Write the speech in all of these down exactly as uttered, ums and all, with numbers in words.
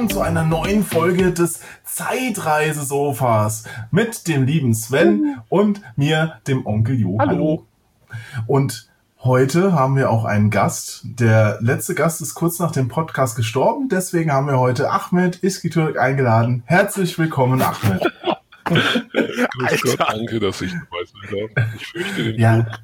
willkommen zu einer neuen Folge des Zeitreisesofas mit dem lieben Sven und mir, dem Onkel Jo. Hallo. Und heute haben wir auch einen Gast. Der letzte Gast ist kurz nach dem Podcast gestorben, deswegen haben wir heute Ahmed Iskitürk eingeladen. Herzlich willkommen, Ahmed. Grüß Gott, danke, dass ich dabei sein darf. Ich fürchte den ja. Tod.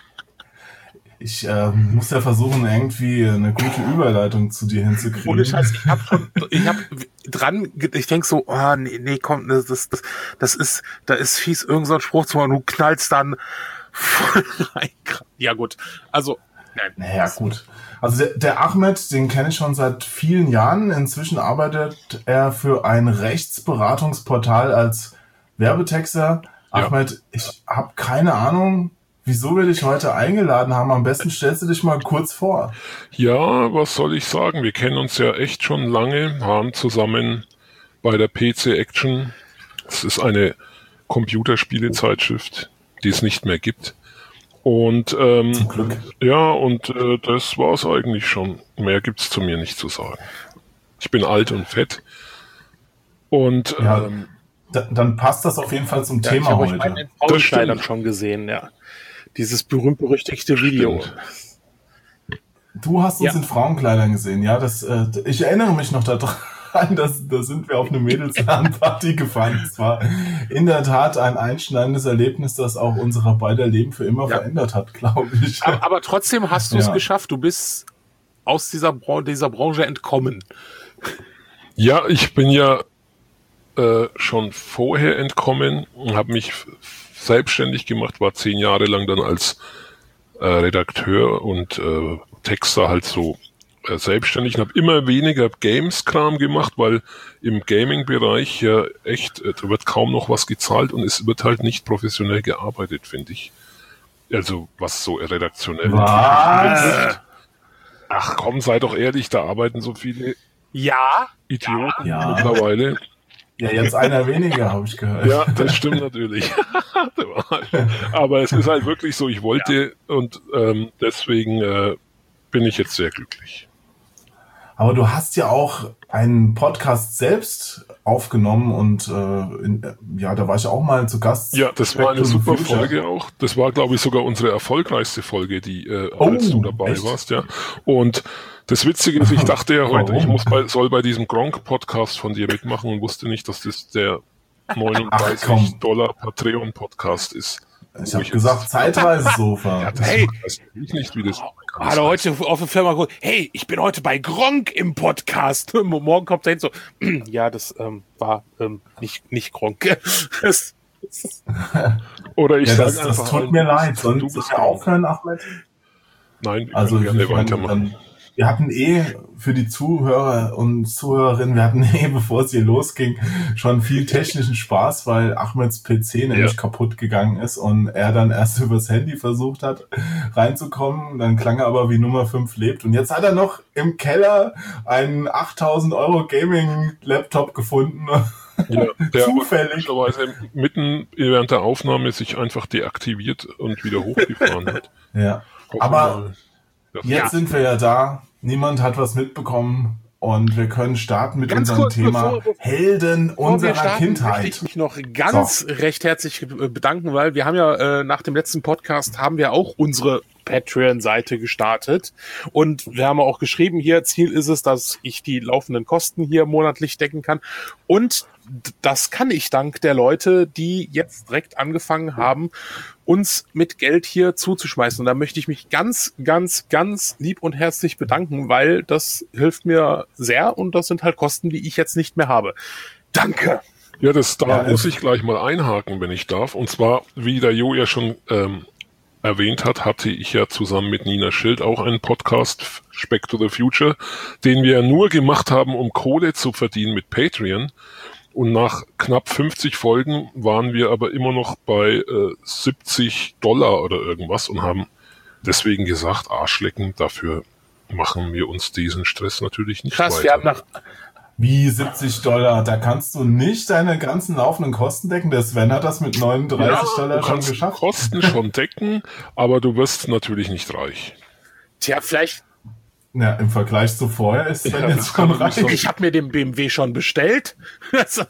Ich äh, muss ja versuchen, irgendwie eine gute Überleitung zu dir hinzukriegen. Ohne Scheiß, ich hab schon, ich hab dran, ich denk so, oh, nee, nee, komm, das, das, das ist, da ist fies, irgend so ein Spruch zu machen, du knallst dann voll rein. Ja, gut. Also, nein. Naja, gut. Also der, der Ahmed, den kenne ich schon seit vielen Jahren. Inzwischen arbeitet er für ein Rechtsberatungsportal als Werbetexter. Ja. Ahmed, ich habe keine Ahnung, wieso wir dich heute eingeladen haben. Am besten stellst du dich mal kurz vor. Ja, was soll ich sagen? Wir kennen uns ja echt schon lange, haben zusammen bei der P C Action, das ist eine Computerspielezeitschrift, die es nicht mehr gibt. Und ähm, Zum Glück. ja, und äh, das war's eigentlich schon. Mehr gibt's zu mir nicht zu sagen. Ich bin alt und fett. Und Ja, ähm, da, dann passt das auf jeden Fall zum Ja, Thema ich habe euch heute. bei den Das Frauenkleidern stimmt. schon gesehen, ja. Dieses berühmt-berüchtigte Video. Stimmt. Du hast uns Ja. in Frauenkleidern gesehen, ja. Das, äh, ich erinnere mich noch daran, dass da sind wir auf eine Mädels-LAN-Party gefahren. Es war in der Tat ein einschneidendes Erlebnis, das auch unser beider Leben für immer Ja. verändert hat, glaube ich. Aber, aber trotzdem hast du es Ja. geschafft. Du bist aus dieser, Bran- dieser Branche entkommen. Ja, ich bin ja äh, schon vorher entkommen und habe mich f- selbstständig gemacht, war zehn Jahre lang dann als äh, Redakteur und äh, Texter halt so äh, selbstständig und habe immer weniger Games-Kram gemacht, weil im Gaming-Bereich ja echt, äh, da wird kaum noch was gezahlt und es wird halt nicht professionell gearbeitet, finde ich. Also was so redaktionell Was? betrifft. Ach komm, sei doch ehrlich, da arbeiten so viele Ja. Idioten Ja. mittlerweile. Ja, jetzt einer weniger, habe ich gehört. Ja, das stimmt natürlich. Aber es ist halt wirklich so, ich wollte und ähm, deswegen äh, bin ich jetzt sehr glücklich. Aber du hast ja auch einen Podcast selbst aufgenommen und äh, in, äh, ja, da war ich auch mal zu Gast. Ja, das war Back eine to the super Future. Folge auch. Das war, glaube ich, sogar unsere erfolgreichste Folge, die äh, Oh, als du dabei echt? warst, ja. Und das Witzige ist, ich dachte ja heute, Warum? ich muss bei, soll bei diesem Gronk-Podcast von dir mitmachen und wusste nicht, dass das der Ach, neununddreißig komm. Dollar Patreon-Podcast ist. Ich habe gesagt, Zeitreisesofa. Das Hey. weiß ich nicht, wie das Hat er heute auf der Firma geholt, hey, ich bin heute bei Gronk im Podcast. Morgen kommt er hin so, ja, das ähm, war ähm, nicht, nicht Gronk. Das, das, Oder ich Ja, sage das, das einfach, tut allen, mir du leid. bist- Sollen du wir bist Gronk. aufhören, Ahmed? Nein, wir Also können gerne ich meine, weitermachen. dann, wir hatten eh für die Zuhörer und Zuhörerinnen, wir hatten eh, bevor es hier losging, schon viel technischen Spaß, weil Ahmeds P C nämlich Ja. kaputt gegangen ist und er dann erst übers Handy versucht hat reinzukommen. Dann klang er aber wie Nummer fünf lebt. Und jetzt hat er noch im Keller einen achttausend Euro Gaming-Laptop gefunden. Ja, der aber Zufällig. komischerweise mitten während der Aufnahme sich einfach deaktiviert und wieder hochgefahren hat. Ja. Hoffen Aber mal, dass- Jetzt Ja. sind wir ja da. Niemand hat was mitbekommen. Und wir können starten mit Ganz unserem kurz, Thema bevor- bevor- Helden Bevor wir unserer starten, möchte Kindheit. ich mich noch ganz recht herzlich bedanken, weil wir haben ja äh, nach dem letzten Podcast haben wir auch unsere Patreon-Seite gestartet und wir haben auch geschrieben, hier Ziel ist es, dass ich die laufenden Kosten hier monatlich decken kann und d- das kann ich dank der Leute, die jetzt direkt angefangen haben, uns mit Geld hier zuzuschmeißen. Und da möchte ich mich ganz, ganz, ganz lieb und herzlich bedanken, weil das hilft mir sehr und das sind halt Kosten, die ich jetzt nicht mehr habe. Danke! Ja, das, da Ja, muss es- ich gleich mal einhaken, wenn ich darf. Und zwar, wie der Jo ja schon ähm, erwähnt hat, hatte ich ja zusammen mit Nina Schild auch einen Podcast, Back to the Future, den wir nur gemacht haben, um Kohle zu verdienen mit Patreon. Und nach knapp fünfzig Folgen waren wir aber immer noch bei äh, siebzig Dollar oder irgendwas und haben deswegen gesagt, Arschlecken, dafür machen wir uns diesen Stress natürlich nicht Krass, weiter. wir haben nach, Wie siebzig Dollar? Da kannst du nicht deine ganzen laufenden Kosten decken. Der Sven hat das mit neununddreißig Dollar du schon kannst geschafft. Kosten schon decken, aber du wirst natürlich nicht reich. tja, vielleicht, Ja, im Vergleich zu vorher ist Sven Ja, jetzt das schon kann man nicht reich. Ich habe mir den B M W schon bestellt. Also,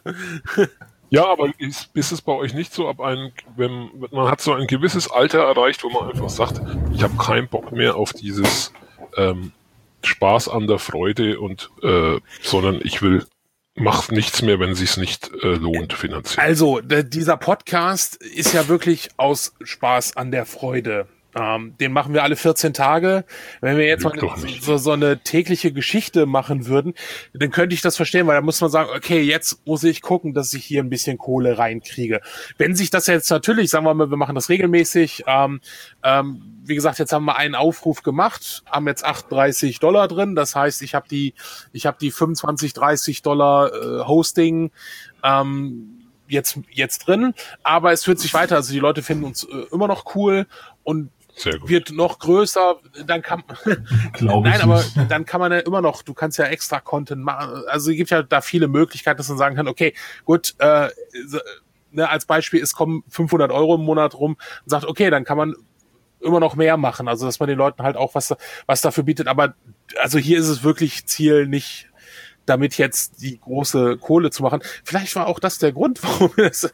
Ja, aber ist, ist es bei euch nicht so, ab einem, wenn man hat so ein gewisses Alter erreicht, wo man einfach sagt, ich habe keinen Bock mehr auf dieses ähm, Spaß an der Freude und äh, sondern ich will mach nichts mehr, wenn es sich nicht äh, lohnt finanziell. Also, d- dieser Podcast ist ja wirklich aus Spaß an der Freude. Ähm, den machen wir alle vierzehn Tage. Wenn wir jetzt mal Lügt doch eine, nicht. so, so eine tägliche Geschichte machen würden, dann könnte ich das verstehen, weil da muss man sagen, okay, jetzt muss ich gucken, dass ich hier ein bisschen Kohle reinkriege. Wenn sich das jetzt natürlich, sagen wir mal, wir machen das regelmäßig, ähm, ähm, wie gesagt, jetzt haben wir einen Aufruf gemacht, haben jetzt achtunddreißig Dollar drin, das heißt, ich habe die, ich habe die fünfundzwanzig, dreißig Dollar äh, Hosting, ähm, jetzt, jetzt drin, aber es führt sich weiter, also die Leute finden uns äh, immer noch cool und Sehr gut. wird noch größer, dann kann Glaube ich nein, aber nicht. dann kann man ja immer noch, du kannst ja extra Content machen, also es gibt ja da viele Möglichkeiten, dass man sagen kann, okay, gut, äh, so, ne, als Beispiel, es kommen fünfhundert Euro im Monat rum und sagt, okay, dann kann man immer noch mehr machen, also dass man den Leuten halt auch was, was dafür bietet, aber also hier ist es wirklich Ziel, nicht damit jetzt die große Kohle zu machen. Vielleicht war auch das der Grund, warum wir das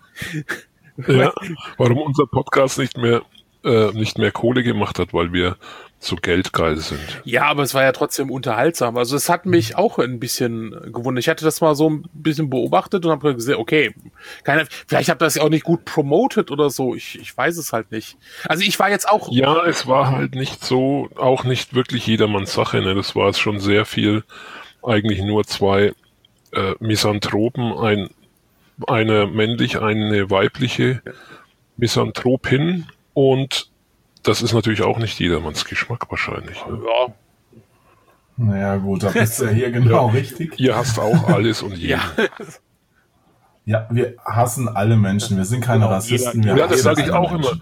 Ja, warum unser Podcast nicht mehr äh, nicht mehr Kohle gemacht hat, weil wir so geldgeil sind. Ja, aber es war ja trotzdem unterhaltsam. Also es hat mich auch ein bisschen gewundert. Ich hatte das mal so ein bisschen beobachtet und habe gesehen, okay, keine, vielleicht habt ihr das ja auch nicht gut promoted oder so. Ich, ich weiß es halt nicht. Also ich war jetzt auch... Ja, es war halt nicht so, auch nicht wirklich jedermanns Sache. Ne? Das war es schon sehr viel, eigentlich nur zwei äh, Misanthropen, ein, eine männlich, eine weibliche Misanthropin, und das ist natürlich auch nicht jedermanns Geschmack wahrscheinlich. Ne? Ja, Naja, gut, da bist du ja hier genau richtig. Ihr hasst auch alles und jeden. ja. Ja, wir hassen alle Menschen. Wir sind keine Genau, Rassisten. jeder- wir Ja, das hassen sage ich alle auch Menschen. immer.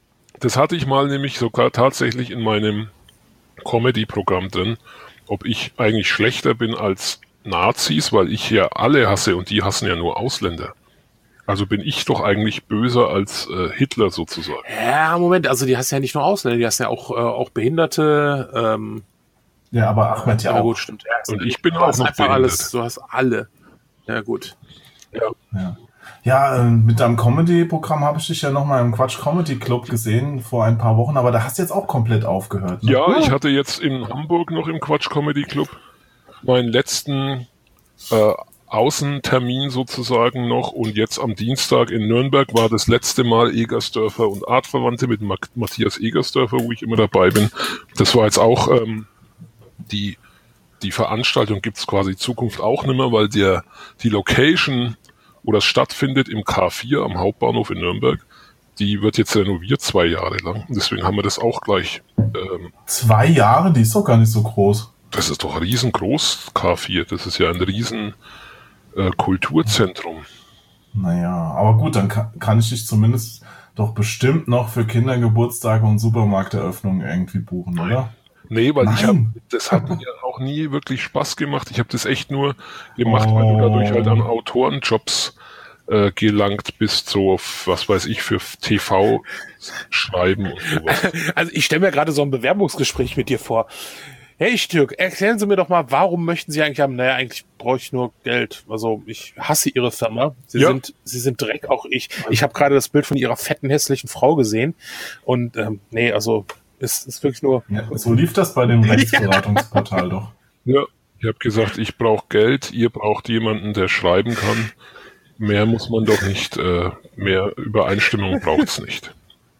Das hatte ich mal nämlich sogar tatsächlich in meinem Comedy-Programm drin, ob ich eigentlich schlechter bin als Nazis, weil ich ja alle hasse und die hassen ja nur Ausländer. Also bin ich doch eigentlich böser als äh, Hitler sozusagen. Ja, Moment, also die hast ja nicht nur Ausländer, die hast ja auch, äh, auch Behinderte. Ähm, Ja, aber Ahmed ja ja auch. gut, stimmt. Ja, Und ich bin du auch hast noch einfach behindert. alles, du hast alle. Ja gut. Ja. Ja, ja äh, mit deinem Comedy-Programm habe ich dich ja nochmal im Quatsch Comedy Club gesehen vor ein paar Wochen, aber da hast du jetzt auch komplett aufgehört. Ne? Ja, ich hatte jetzt in Hamburg noch im Quatsch Comedy Club meinen letzten äh, Außentermin sozusagen noch, und jetzt am Dienstag in Nürnberg war das letzte Mal Egersdörfer und Artverwandte mit Ma- Matthias Egersdörfer, wo ich immer dabei bin. Das war jetzt auch ähm, die die Veranstaltung gibt's quasi in Zukunft auch nicht mehr, weil der die Location, wo das stattfindet, im K vier am Hauptbahnhof in Nürnberg, die wird jetzt renoviert zwei Jahre lang. Und deswegen haben wir das auch gleich. Ähm, Zwei Jahre, die ist doch gar nicht so groß. das ist doch riesengroß, K vier. Das ist ja ein riesen äh, Kulturzentrum. Naja, aber gut, dann kann, kann ich dich zumindest doch bestimmt noch für Kindergeburtstage und Supermarkteröffnungen irgendwie buchen, oder? Nee, weil ich Nein. habe, das hat mir auch nie wirklich Spaß gemacht. Ich habe das echt nur gemacht, weil du dadurch halt an Autorenjobs äh, gelangt bist, so auf, was weiß ich, für T V schreiben und sowas. Also ich stelle mir gerade so ein Bewerbungsgespräch mit dir vor. Hey Stürk, erklären Sie mir doch mal, warum möchten Sie eigentlich haben? Naja, eigentlich brauche ich nur Geld. Also ich hasse Ihre Firma. Sie Ja. sind, Sie sind Dreck, auch ich. Ich habe gerade das Bild von Ihrer fetten, hässlichen Frau gesehen. Und ähm, nee, also es ist wirklich nur... Ja, so lief das bei dem Rechtsberatungsportal doch. Ja, ich habe gesagt, ich brauche Geld, ihr braucht jemanden, der schreiben kann. Mehr muss man doch nicht, äh, mehr Übereinstimmung braucht's nicht.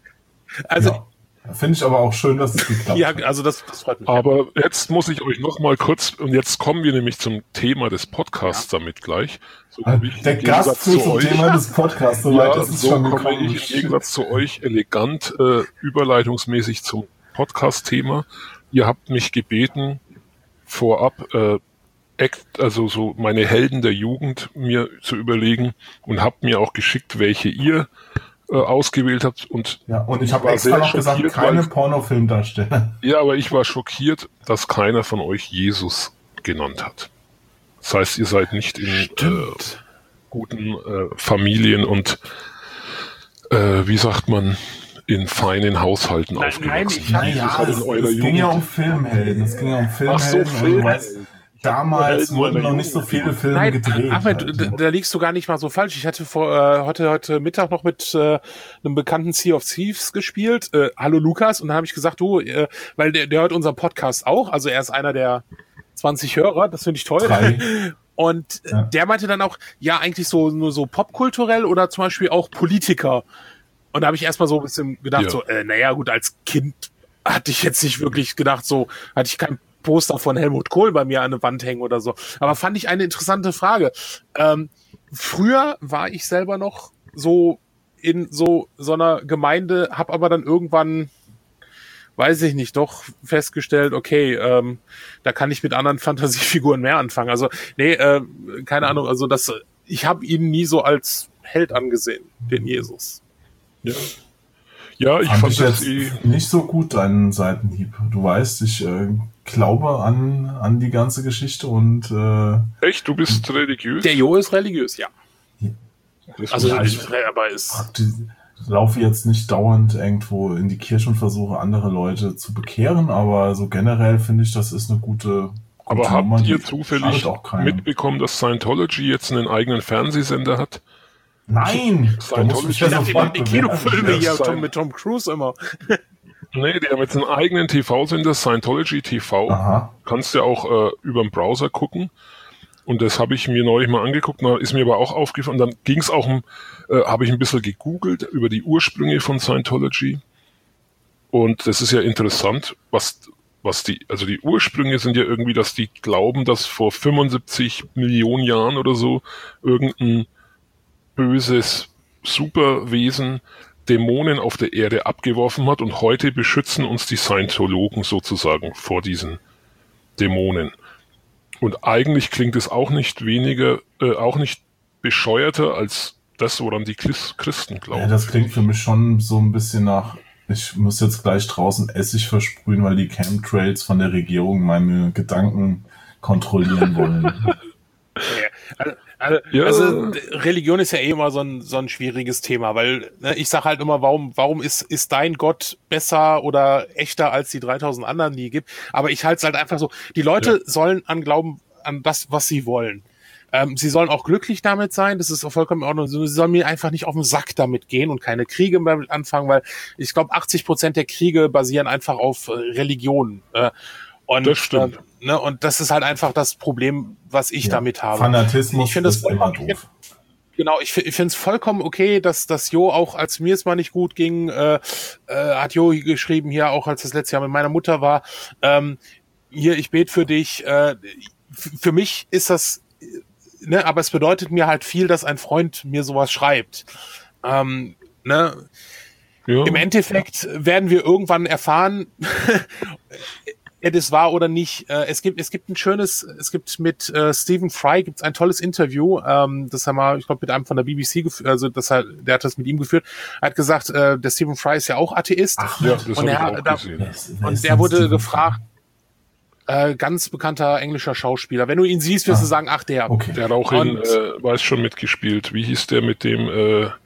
Also Ja. Finde ich aber auch schön, dass es geklappt ja, hat. also das, das freut mich. Aber jetzt muss ich euch noch mal kurz, und jetzt kommen wir nämlich zum Thema des Podcasts damit gleich. So habe ich Der im Gegensatz Gast führt zu zum euch- Thema des Podcasts, soweit Ja, ist es so schon komme gekommen. ich im Gegensatz zu euch elegant äh, überleitungsmäßig zum Podcast-Thema. Ihr habt mich gebeten, vorab äh, Act, also so meine Helden der Jugend mir zu überlegen, und habt mir auch geschickt, welche ihr äh, ausgewählt habt. Und Ja, und ich habe war extra sehr noch gesagt, schockiert, keine weil- Pornofilmdarsteller. ja, aber ich war schockiert, dass keiner von euch Jesus genannt hat. Das heißt, ihr seid nicht in äh, guten äh, Familien und äh, wie sagt man, in feinen Haushalten Nein, aufgewachsen. nein, ich Naja, hab- halt es, in eurer es ging Jugend. ja um Filmhelden. Es ging ja um Filmhelden. Ach so, und du Filmhelden. weißt, damals Helden wurden meiner noch nicht so Jugend. viele Filme Nein, gedreht. Ahmed, halt, da, ne? da liegst du gar nicht mal so falsch. Ich hatte vor äh, heute heute Mittag noch mit äh, einem bekannten Sea of Thieves gespielt. Äh, Hallo Lukas, und dann habe ich gesagt, du, äh, weil der, der hört unseren Podcast auch, also er ist einer der zwanzig Hörer, das finde ich toll. Drei. Und Ja. der meinte dann auch, ja, eigentlich so nur so popkulturell oder zum Beispiel auch Politiker. Und da habe ich erstmal so ein bisschen gedacht, Ja. so, äh, naja, gut, als Kind hatte ich jetzt nicht wirklich gedacht, so, hatte ich kein Poster von Helmut Kohl bei mir an der Wand hängen oder so. Aber fand ich eine interessante Frage. Ähm, früher war ich selber noch so in so so einer Gemeinde, habe aber dann irgendwann, weiß ich nicht, doch festgestellt, okay, ähm, da kann ich mit anderen Fantasiefiguren mehr anfangen. Also, nee, äh, keine Ahnung, also das, ich habe ihn nie so als Held angesehen, den Jesus. Ja, ja ich Fand fand ich das jetzt eh. nicht so gut, deinen Seitenhieb. Du weißt, ich äh, glaube an, an die ganze Geschichte und äh, Echt, du bist religiös? Der Jo ist religiös, ja. Das Also, wusste ich. ich, aber ist, praktisch laufe jetzt nicht dauernd irgendwo in die Kirche und versuche andere Leute zu bekehren, aber so generell finde ich, das ist eine gute, gute Aber habt Nummer, ihr die zufällig schadet auch keinem. mitbekommen, dass Scientology jetzt einen eigenen Fernsehsender hat? Nein! Da muss Scientology- ich ja ich dachte, die sofort machen die Kinofilme Ja, hier sein- Tom, mit Tom Cruise immer. Nee, die haben jetzt einen eigenen T V-Sender, Scientology T V. Aha. Kannst ja auch äh, über den Browser gucken. Und das habe ich mir neulich mal angeguckt, da ist mir aber auch aufgefallen. Dann ging es auch um, äh, habe ich ein bisschen gegoogelt über die Ursprünge von Scientology. Und das ist ja interessant, was, was die, also die Ursprünge sind ja irgendwie, dass die glauben, dass vor fünfundsiebzig Millionen Jahren oder so irgendein böses Superwesen Dämonen auf der Erde abgeworfen hat und heute beschützen uns die Scientologen sozusagen vor diesen Dämonen. Und eigentlich klingt es auch nicht weniger, äh, auch nicht bescheuerter als das, woran die Chris- Christen glauben. Ja, das klingt für mich schon so ein bisschen nach, ich muss jetzt gleich draußen Essig versprühen, weil die Chemtrails von der Regierung meine Gedanken kontrollieren wollen. Also, also, Ja. also Religion ist ja eh immer so ein, so ein schwieriges Thema, weil ne, ich sage halt immer, warum, warum ist, ist dein Gott besser oder echter als die dreitausend anderen, die es gibt? Aber ich halte es halt einfach so, die Leute Ja. sollen an glauben, an das, was sie wollen. Ähm, sie sollen auch glücklich damit sein, das ist auch vollkommen in Ordnung. Sie sollen mir einfach nicht auf den Sack damit gehen und keine Kriege damit anfangen, weil ich glaube, achtzig Prozent der Kriege basieren einfach auf äh, Religion. Äh, und, Das stimmt. Äh, ne, und das ist halt einfach das Problem, was ich Ja. damit habe. Fanatismus Ich finde das ist immer vollkommen- doof. Genau, ich, fi- ich finde es vollkommen okay, dass das Jo auch, als mir es mal nicht gut ging, äh, äh, hat Jo geschrieben, hier auch als das letzte Jahr mit meiner Mutter war, ähm, hier, ich bete für dich. Äh, f- für mich ist das, äh, ne, aber es bedeutet mir halt viel, dass ein Freund mir sowas schreibt. Ähm, ne, Ja. im Endeffekt werden wir irgendwann erfahren, ob es war oder nicht. Äh, es gibt es gibt ein schönes, es gibt mit äh, Stephen Fry gibt's ein tolles Interview, ähm, das haben wir, ich glaube, mit einem von der B B C geführt, also das hat, der hat das mit ihm geführt. Er hat gesagt, äh, der Stephen Fry ist ja auch Atheist. Ach, Ja, ja. das Und habe ich er- auch da- gesehen. Wer ist- wer Und ist der denn wurde Stephen gefragt, äh, ganz bekannter englischer Schauspieler. Wenn du ihn siehst, wirst Ah. du sagen, ach der. Okay. Der hat auch in, Und- äh, weiß schon mitgespielt. Wie hieß der mit dem, äh, äh,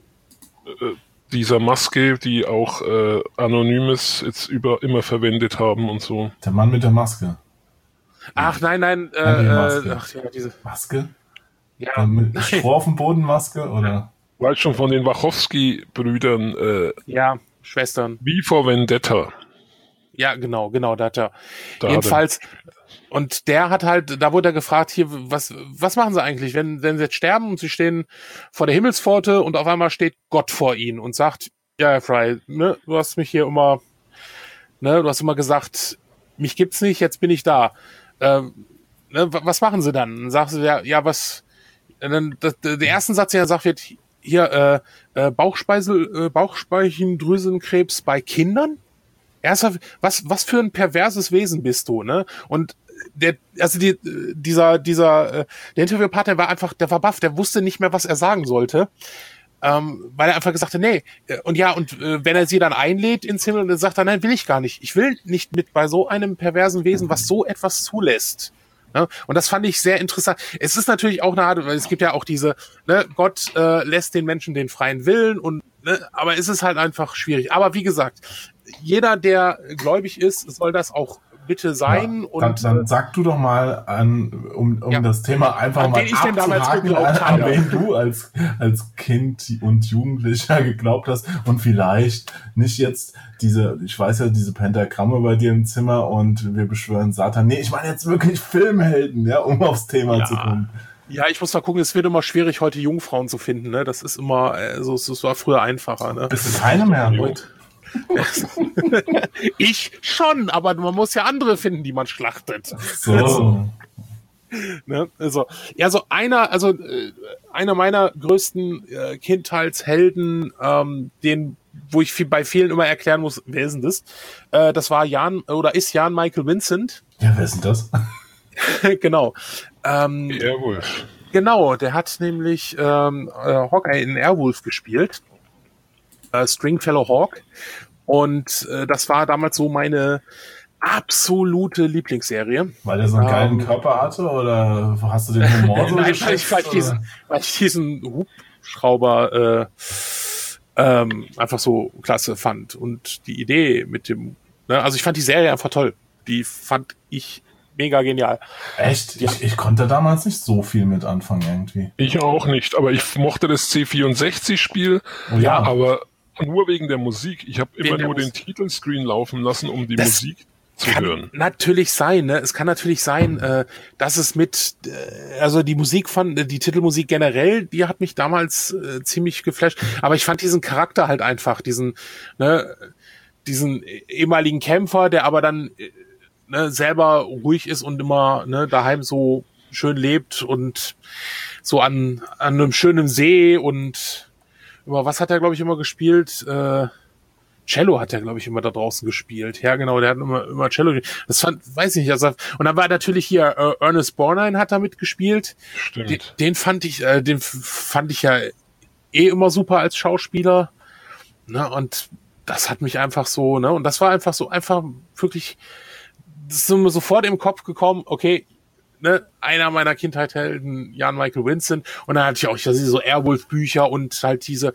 dieser Maske, die auch äh, Anonymous jetzt über immer verwendet haben und so. Der Mann mit der Maske. Ach nein, nein, äh, Ja, die äh, Maske. ach ja, diese, Maske? ja, Der mit nein, Stroh auf dem Boden Maske? Oder? Weiß schon von den Wachowski-Brüdern, äh, ja, Schwestern. wie vor Vendetta. Ja, genau, genau, da hat er. Da Jedenfalls, und der hat halt, da wurde er gefragt, hier, was, was machen sie eigentlich, wenn, wenn sie jetzt sterben und sie stehen vor der Himmelspforte und auf einmal steht Gott vor ihnen und sagt, ja, Herr Fry, ne, du hast mich hier immer, ne, du hast immer gesagt, mich gibt's nicht, jetzt bin ich da. Ähm, ne, wa- was machen sie dann? Dann sagst du, ja, ja, was, dann, das, der erste Satz, der sagt wird, hier, äh, äh, Bauchspeisel, äh, Bauchspeicheldrüsenkrebs bei Kindern? Ernsthaft, was, was für ein perverses Wesen bist du, ne? Und der, also die, dieser, dieser, äh, der Interviewpartner war einfach, der war baff, der wusste nicht mehr, was er sagen sollte. Ähm, weil er einfach gesagt hat, nee, äh, und ja, und äh, wenn er sie dann einlädt ins Himmel, dann sagt er, nein, will ich gar nicht. Ich will nicht mit bei so einem perversen Wesen, was so etwas zulässt. Ne? Und das fand ich sehr interessant. Es ist natürlich auch eine Art, weil es gibt ja auch diese, ne, Gott äh, lässt den Menschen den freien Willen und ne, aber es ist halt einfach schwierig. Aber wie gesagt, jeder, der gläubig ist, soll das auch bitte sein. Ja, und dann, dann sag du doch mal an, um, um ja. das Thema einfach An mal wen ich denn damals abzuhaken, geglaubt an, an habe. wen du als, als Kind und Jugendlicher geglaubt hast und vielleicht nicht jetzt diese, ich weiß ja, diese Pentagramme bei dir im Zimmer und wir beschwören Satan. Nee, ich meine jetzt wirklich Filmhelden, ja, um aufs Thema Ja. zu kommen. Ja, ich muss mal gucken, es wird immer schwierig, heute Jungfrauen zu finden, ne? Das ist immer, also es war früher einfacher, ne? Bist du keine mehr heute? Ich schon, aber man muss ja andere finden, die man schlachtet. So. Ne? Also, ja, so einer, also äh, einer meiner größten äh, Kindheitshelden, ähm, den, wo ich viel, bei vielen immer erklären muss, wer ist denn das? Äh, das war Jan oder ist Jan Michael Vincent. Ja, wer ist denn das? Genau. Ähm, Airwolf. Genau, der hat nämlich ähm, äh, Hawkeye in Airwolf gespielt. Äh, Stringfellow Hawk. Und äh, das war damals so meine absolute Lieblingsserie. Weil er so einen geilen Ähm, Körper hatte oder hast du den Humor so Nein, weil geschätzt, ich, weil ich oder? diesen, weil ich diesen Hubschrauber äh, ähm, einfach so klasse fand. Und die Idee mit dem, ne, also ich fand die Serie einfach toll. Die fand ich mega genial. Echt? Ja. Ich, ich konnte damals nicht so viel mit anfangen irgendwie. Ich auch nicht, aber ich mochte das C vierundsechzig-Spiel, Oh ja. aber nur wegen der Musik. Ich habe immer Wegen der nur den Musik. Titelscreen laufen lassen, um die Das Musik zu Kann hören. natürlich sein, ne? Es kann natürlich sein, äh, dass es mit, äh, also die Musik von, die Titelmusik generell, die hat mich damals äh, ziemlich geflasht. Aber ich fand diesen Charakter halt einfach, diesen, ne, diesen ehemaligen Kämpfer, der aber dann äh, ne, selber ruhig ist und immer ne, daheim so schön lebt und so an, an einem schönen See und über was hat er, glaube ich, immer gespielt? Äh, Cello hat er, glaube ich, immer da draußen gespielt. Ja, genau, der hat immer, immer Cello. Das fand, weiß ich nicht. Also, und dann war natürlich hier äh, Ernest Borgnine hat da mitgespielt. Stimmt. Den, den fand ich, äh, den f- fand ich ja eh immer super als Schauspieler. Ne, und das hat mich einfach so, ne, und das war einfach so, einfach wirklich, das ist mir sofort im Kopf gekommen, okay, ne, einer meiner Kindheitshelden, Jan Michael Vincent. Und dann hatte ich auch so Airwolf-Bücher und halt diese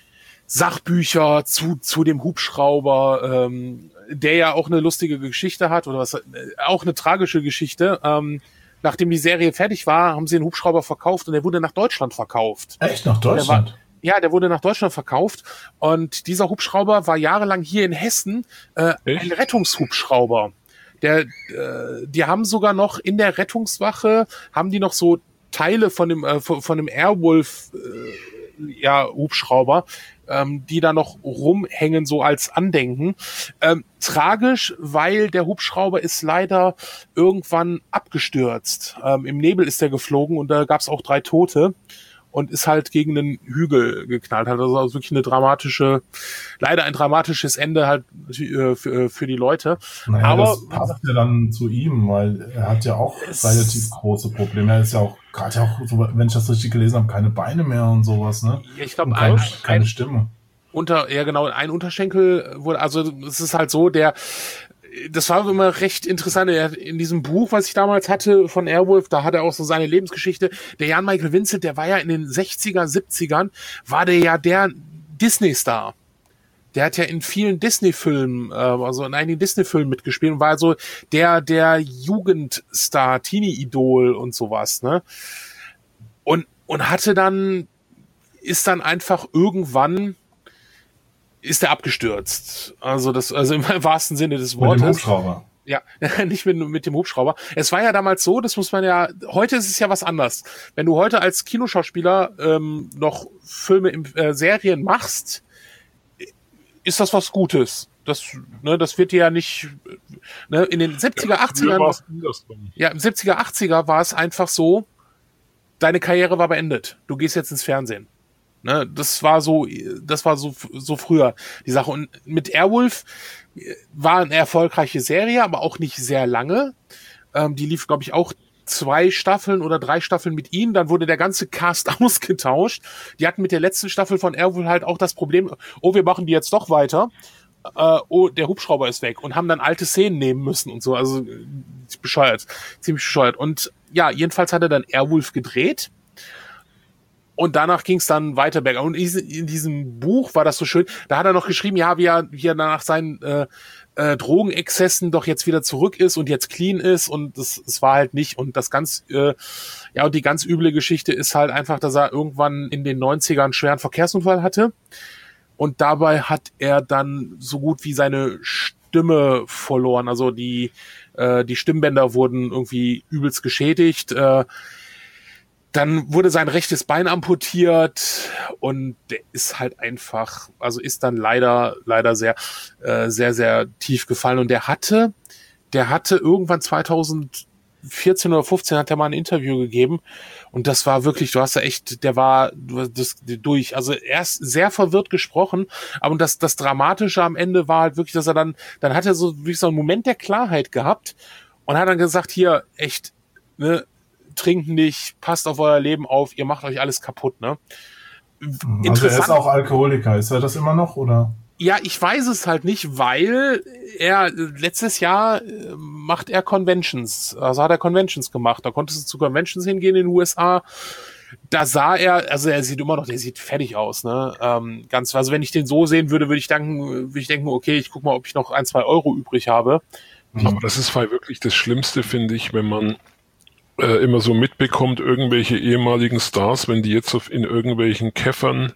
Sachbücher zu zu dem Hubschrauber, ähm, der ja auch eine lustige Geschichte hat oder was, äh, auch eine tragische Geschichte. Ähm, nachdem die Serie fertig war, haben sie den Hubschrauber verkauft und der wurde nach Deutschland verkauft. Echt, nach Der Deutschland? war, ja, der wurde nach Deutschland verkauft und dieser Hubschrauber war jahrelang hier in Hessen äh, Echt? ein Rettungshubschrauber. Der, äh, die haben sogar noch in der Rettungswache haben die noch so Teile von dem äh, von, von dem Airwolf äh, ja Hubschrauber, ähm, die da noch rumhängen so als Andenken. Ähm, tragisch, weil der Hubschrauber ist leider irgendwann abgestürzt. Ähm, Im Nebel ist er geflogen und da gab es auch drei Tote. Und ist halt gegen einen Hügel geknallt. Hat also wirklich eine dramatische, leider ein dramatisches Ende halt äh, für, für die Leute. Naja, Aber das passt ja dann zu ihm, weil er hat ja auch Es- relativ große Probleme. Er ist ja auch, gerade ja auch, so, wenn ich das richtig gelesen habe, keine Beine mehr und sowas, ne? ich glaube, Und keine, ein, keine ein Stimme. unter, ja genau, ein Unterschenkel wurde, also es ist halt so, der, das war immer recht interessant. Er, in diesem Buch, was ich damals hatte von Airwolf, da hat er auch so seine Lebensgeschichte. Der Jan Michael Vincent, der war ja in den sechziger, siebzigern, war der ja der Disney-Star. Der hat ja in vielen Disney-Filmen, äh, also in einigen Disney-Filmen mitgespielt und war also der, der Jugendstar, Teenie-Idol und sowas, ne? Und, und hatte dann, ist dann einfach irgendwann, ist er abgestürzt. Also das, also im wahrsten Sinne des Mit dem Wortes. Hubschrauber. Ja, nicht mit, mit dem Hubschrauber. Es war ja damals so, das muss man ja, heute ist es ja was anderes. Wenn du heute als Kinoschauspieler ähm, noch Filme, im, äh, Serien machst, ist das was Gutes. Das, ne, das wird dir ja nicht, ne, in den siebziger, achtzigern, war's andersrum. ja, im siebziger, achtziger war es einfach so, deine Karriere war beendet. Du gehst jetzt ins Fernsehen. Ne, das war so, das war so, so früher die Sache. Und mit Airwolf war eine erfolgreiche Serie, aber auch nicht sehr lange. Ähm, die lief, glaube ich, auch zwei Staffeln oder drei Staffeln mit ihnen. Dann wurde der ganze Cast ausgetauscht. Die hatten mit der letzten Staffel von Airwolf halt auch das Problem, oh, wir machen die jetzt doch weiter. Äh, oh, der Hubschrauber ist weg und haben dann alte Szenen nehmen müssen und so. Also bescheuert, ziemlich bescheuert. Und ja, jedenfalls hat er dann Airwolf gedreht. Und danach ging es dann weiter bergab. Und in diesem Buch war das so schön, da hat er noch geschrieben, ja, wie er, wie er nach seinen äh, äh, Drogenexzessen doch jetzt wieder zurück ist und jetzt clean ist und das, das war halt nicht. Und das ganz, äh, ja, und die ganz üble Geschichte ist halt einfach, dass er irgendwann in den neunzigern einen schweren Verkehrsunfall hatte und dabei hat er dann so gut wie seine Stimme verloren. Also die, äh, die Stimmbänder wurden irgendwie übelst geschädigt, äh, dann wurde sein rechtes Bein amputiert und der ist halt einfach, also ist dann leider, leider sehr, äh, sehr, sehr tief gefallen. Und der hatte, der hatte irgendwann zweitausendvierzehn oder fünfzehn hat er mal ein Interview gegeben und das war wirklich, du hast ja echt, der war das durch, also erst sehr verwirrt gesprochen, aber das, das Dramatische am Ende war halt wirklich, dass er dann, dann hat er so wirklich so einen Moment der Klarheit gehabt und hat dann gesagt, hier, echt, ne, trinkt nicht, passt auf euer Leben auf, ihr macht euch alles kaputt, ne? Also er ist auch Alkoholiker, ist er das immer noch, oder? Ja, ich weiß es halt nicht, weil er letztes Jahr äh, macht er Conventions, also hat er Conventions gemacht, da konntest du zu Conventions hingehen in den U S A, da sah er, also er sieht immer noch, der sieht fertig aus, ne? Ähm, ganz, also wenn ich den so sehen würde, würde ich denken, würde ich denken, okay, ich guck mal, ob ich noch ein, zwei Euro übrig habe. Aber das ist wirklich das Schlimmste, finde ich, wenn man äh, immer so mitbekommt, irgendwelche ehemaligen Stars, wenn die jetzt auf, in irgendwelchen Käffern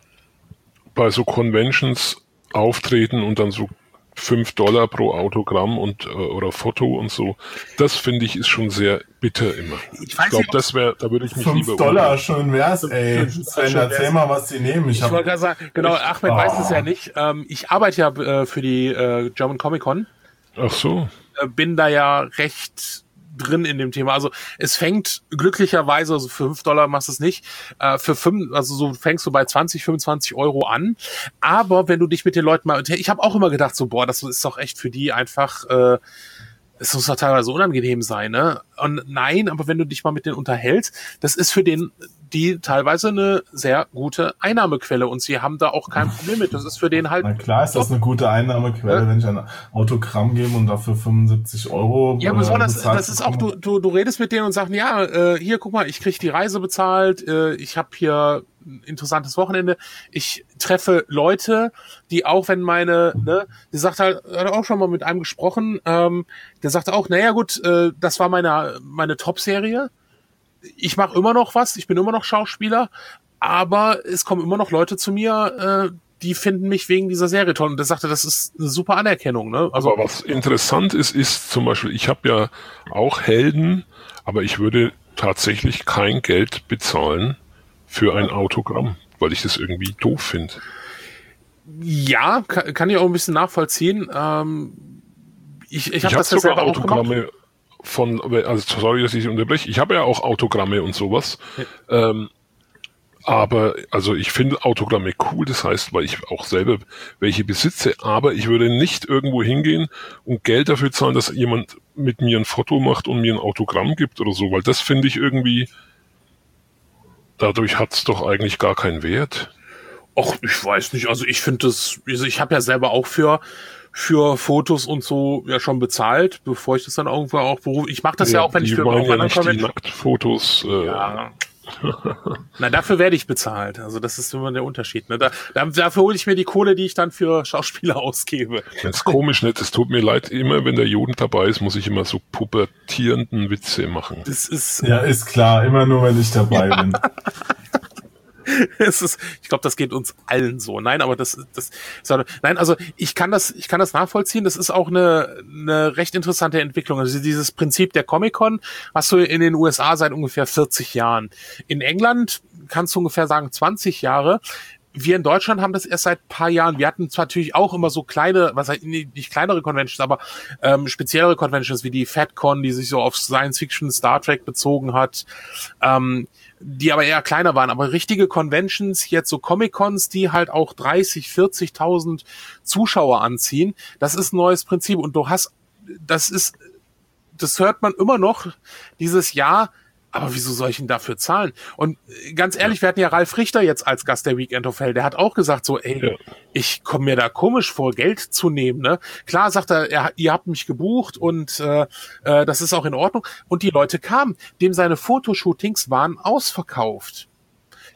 bei so Conventions auftreten und dann so fünf Dollar pro Autogramm und äh, oder Foto und so. Das finde ich ist schon sehr bitter immer. Ich, ich glaube, das wäre, da würde ich mich lieber... fünf Dollar, schön wär's, ey. Sven, erzähl mal, was die nehmen. Ich, ich wollte gerade sagen, genau, Ahmed oh. weiß es ja nicht. Ähm, ich arbeite ja äh, für die äh, German Comic Con. Ach so. Äh, bin da ja recht drin in dem Thema. Also es fängt glücklicherweise, also für fünf Dollar machst du es nicht, äh, für fünf, also so fängst du bei zwanzig, fünfundzwanzig Euro an. Aber wenn du dich mit den Leuten mal, ich habe auch immer gedacht, so boah, das ist doch echt für die einfach, äh, es muss doch teilweise unangenehm sein, ne? Und nein, aber wenn du dich mal mit denen unterhältst, das ist für den die teilweise eine sehr gute Einnahmequelle und sie haben da auch kein Problem mit. Das ist für den halt... Na klar ist das eine gute Einnahmequelle, ja. Wenn ich ein Autogramm gebe und dafür fünfundsiebzig Euro... Ja, besonders, das ist auch, du, du, du redest mit denen und sagst, ja, äh, hier, guck mal, ich krieg die Reise bezahlt, äh, ich habe hier ein interessantes Wochenende, ich treffe Leute, die auch, wenn meine, ne, die sagt halt, hat auch schon mal mit einem gesprochen, ähm, der sagte auch, naja gut, äh, das war meine, meine Top-Serie, ich mache immer noch was, ich bin immer noch Schauspieler, aber es kommen immer noch Leute zu mir, äh, die finden mich wegen dieser Serie toll. Und der sagte, das ist eine super Anerkennung. Ne? Also, aber was interessant ist, ist zum Beispiel, ich habe ja auch Helden, aber ich würde tatsächlich kein Geld bezahlen für ein Autogramm, weil ich das irgendwie doof finde. Ja, kann, kann ich auch ein bisschen nachvollziehen. Ähm, ich ich habe hab das ja selber Autogramme auch gemacht. Von, also sorry, dass ich unterbreche. Ich habe ja auch Autogramme und sowas. Ja. Ähm, aber, also ich finde Autogramme cool, das heißt, weil ich auch selber welche besitze, aber ich würde nicht irgendwo hingehen und Geld dafür zahlen, dass jemand mit mir ein Foto macht und mir ein Autogramm gibt oder so, weil das finde ich irgendwie, dadurch hat es doch eigentlich gar keinen Wert. Och, ich weiß nicht, also ich finde das, also ich habe ja selber auch für für Fotos und so ja schon bezahlt, bevor ich das dann irgendwo auch berufe. Ich mache das ja, ja auch, wenn ich für auch ja nicht die Nacktfotos. Äh, ja. Na, dafür werde ich bezahlt. Also das ist immer der Unterschied. Ne? Da, da, dafür hole ich mir die Kohle, die ich dann für Schauspieler ausgebe. Das ist komisch, nicht? Es tut mir leid, immer wenn der Juden dabei ist, muss ich immer so pubertierenden Witze machen. Das ist ja, ist klar, immer nur, wenn ich dabei bin. Es ist, ich glaube, das geht uns allen so. Nein, aber das, das, das, nein, also ich kann das, ich kann das nachvollziehen. Das ist auch eine, eine recht interessante Entwicklung. Also dieses Prinzip der Comic-Con hast du in den U S A seit ungefähr vierzig Jahren. In England kannst du ungefähr sagen zwanzig Jahre. Wir in Deutschland haben das erst seit ein paar Jahren. Wir hatten zwar natürlich auch immer so kleine, was heißt nicht kleinere Conventions, aber ähm, speziellere Conventions wie die FatCon, die sich so auf Science-Fiction, Star Trek bezogen hat, ähm, die aber eher kleiner waren. Aber richtige Conventions, jetzt so Comic-Cons, die halt auch dreißig, vierzigtausend Zuschauer anziehen, das ist ein neues Prinzip. Und du hast, das ist, das hört man immer noch dieses Jahr. Aber wieso soll ich ihn dafür zahlen? Und ganz ehrlich, wir hatten ja Ralf Richter jetzt als Gast der Weekend of Hell. Der hat auch gesagt so, ey, ja. ich komme mir da komisch vor, Geld zu nehmen. Ne? Klar, sagt er, er, ihr habt mich gebucht und äh, äh, das ist auch in Ordnung. Und die Leute kamen. Dem seine Fotoshootings waren ausverkauft.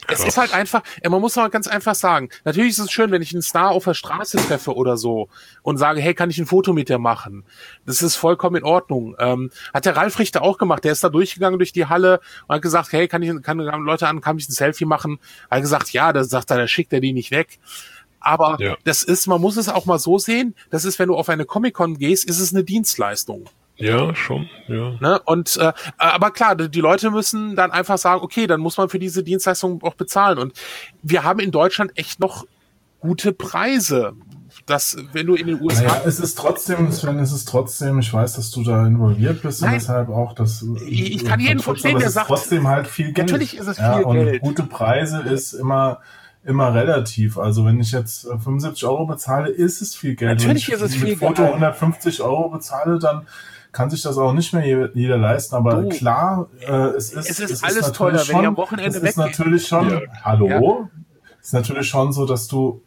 es ist halt einfach, man muss mal ganz einfach sagen, natürlich ist es schön, wenn ich einen Star auf der Straße treffe oder so und sage, hey, kann ich ein Foto mit dir machen? Das ist vollkommen in Ordnung. Ähm, hat der Ralf Richter auch gemacht, der ist da durchgegangen durch die Halle und hat gesagt, hey, kann ich, kann Leute an, kann ich ein Selfie machen? Hat gesagt, ja, da sagt er, da schickt er die nicht weg. Aber ja. das ist, man muss es auch mal so sehen, das ist, wenn du auf eine Comic-Con gehst, ist es eine Dienstleistung. Ja, schon, ja. Ne? Und äh, aber klar, die Leute müssen dann einfach sagen, okay, dann muss man für diese Dienstleistung auch bezahlen. Und wir haben in Deutschland echt noch gute Preise. Das, wenn du in den U S A... Naja, es ist trotzdem, Sven, es ist trotzdem, ich weiß, dass du da involviert bist Nein. und deshalb auch das... Ich, ich kann jeden verstehen, der sagt... trotzdem halt viel Geld. Natürlich ist es viel ja, und Geld. Gute Preise ist immer... immer relativ. Also wenn ich jetzt fünfundsiebzig Euro bezahle, ist es viel Geld. Natürlich wenn ich ist es viel mit Foto Geld. hundertfünfzig Euro bezahle, dann kann sich das auch nicht mehr jeder leisten. Aber du, klar, äh, es ist, es ist es alles ist teurer, schon, wenn ihr am Wochenende es weggeht. ist natürlich schon, ja. hallo, ja. ist natürlich schon so, dass du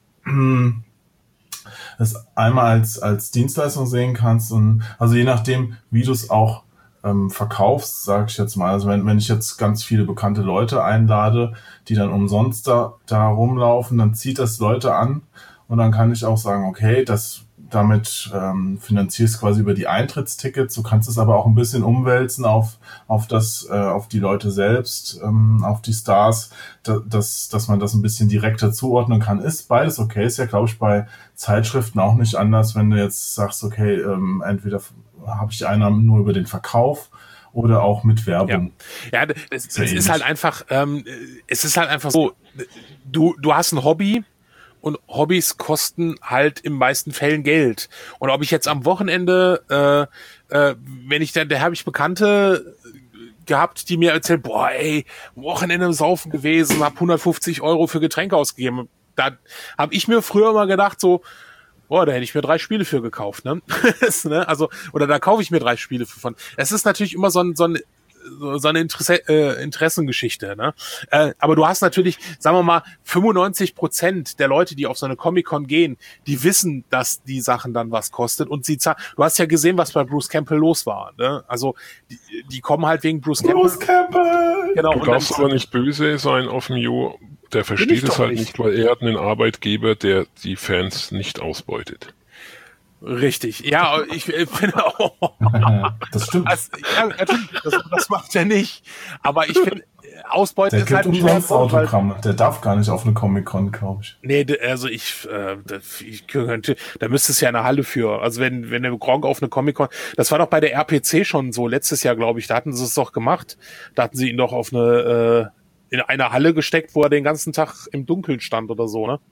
es einmal als, als Dienstleistung sehen kannst und also je nachdem, wie du es auch ähm, verkaufst, sage ich jetzt mal. Also wenn, wenn ich jetzt ganz viele bekannte Leute einlade, die dann umsonst da, da rumlaufen, dann zieht das Leute an und dann kann ich auch sagen, okay, das damit ähm, finanzierst quasi über die Eintrittstickets. Du kannst es aber auch ein bisschen umwälzen auf auf das äh, auf die Leute selbst, ähm, auf die Stars, da, dass dass man das ein bisschen direkter zuordnen kann. Ist beides okay. Ist ja, glaube ich, bei Zeitschriften auch nicht anders, wenn du jetzt sagst, okay, ähm, entweder habe ich Einnahmen nur über den Verkauf oder auch mit Werbung. Ja, ja es, es ist halt einfach, ähm, es ist halt einfach so, du du hast ein Hobby. Und Hobbys kosten halt in meisten Fällen Geld. Und ob ich jetzt am Wochenende, äh, äh, wenn ich dann, da habe ich Bekannte gehabt, die mir erzählen, boah, ey, Wochenende im Saufen gewesen, hab hundertfünfzig Euro für Getränke ausgegeben. Da habe ich mir früher mal gedacht, so, boah, da hätte ich mir drei Spiele für gekauft, ne? Also, oder da kaufe ich mir drei Spiele für von. Es ist natürlich immer so ein, so ein so eine Interesse, äh, Interessengeschichte, ne? Äh, aber du hast natürlich, sagen wir mal, fünfundneunzig Prozent der Leute, die auf so eine Comic-Con gehen, die wissen, dass die Sachen dann was kostet und sie zahlen. Du hast ja gesehen, was bei Bruce Campbell los war, ne? Also die, die kommen halt wegen Bruce Campbell. Bruce Campbell! Genau. Du darfst aber nicht böse sein auf dem Jo. Der versteht es halt nicht. nicht, weil er hat einen Arbeitgeber, der die Fans nicht ausbeutet. Richtig, ja, ich finde auch. Das stimmt. Also, ja, natürlich, das, das macht er nicht. Aber ich finde, Ausbeute der ist halt ein umsonst Autogramme. Der darf gar nicht auf eine Comic-Con, glaube ich. Nee, also ich, äh, ich könnte, da müsste es ja eine Halle für. Also wenn, wenn der Gronk auf eine Comic-Con, das war doch bei der R P C schon so, letztes Jahr, glaube ich, da hatten sie es doch gemacht. Da hatten sie ihn doch auf eine, äh, in eine Halle gesteckt, wo er den ganzen Tag im Dunkeln stand oder so, ne?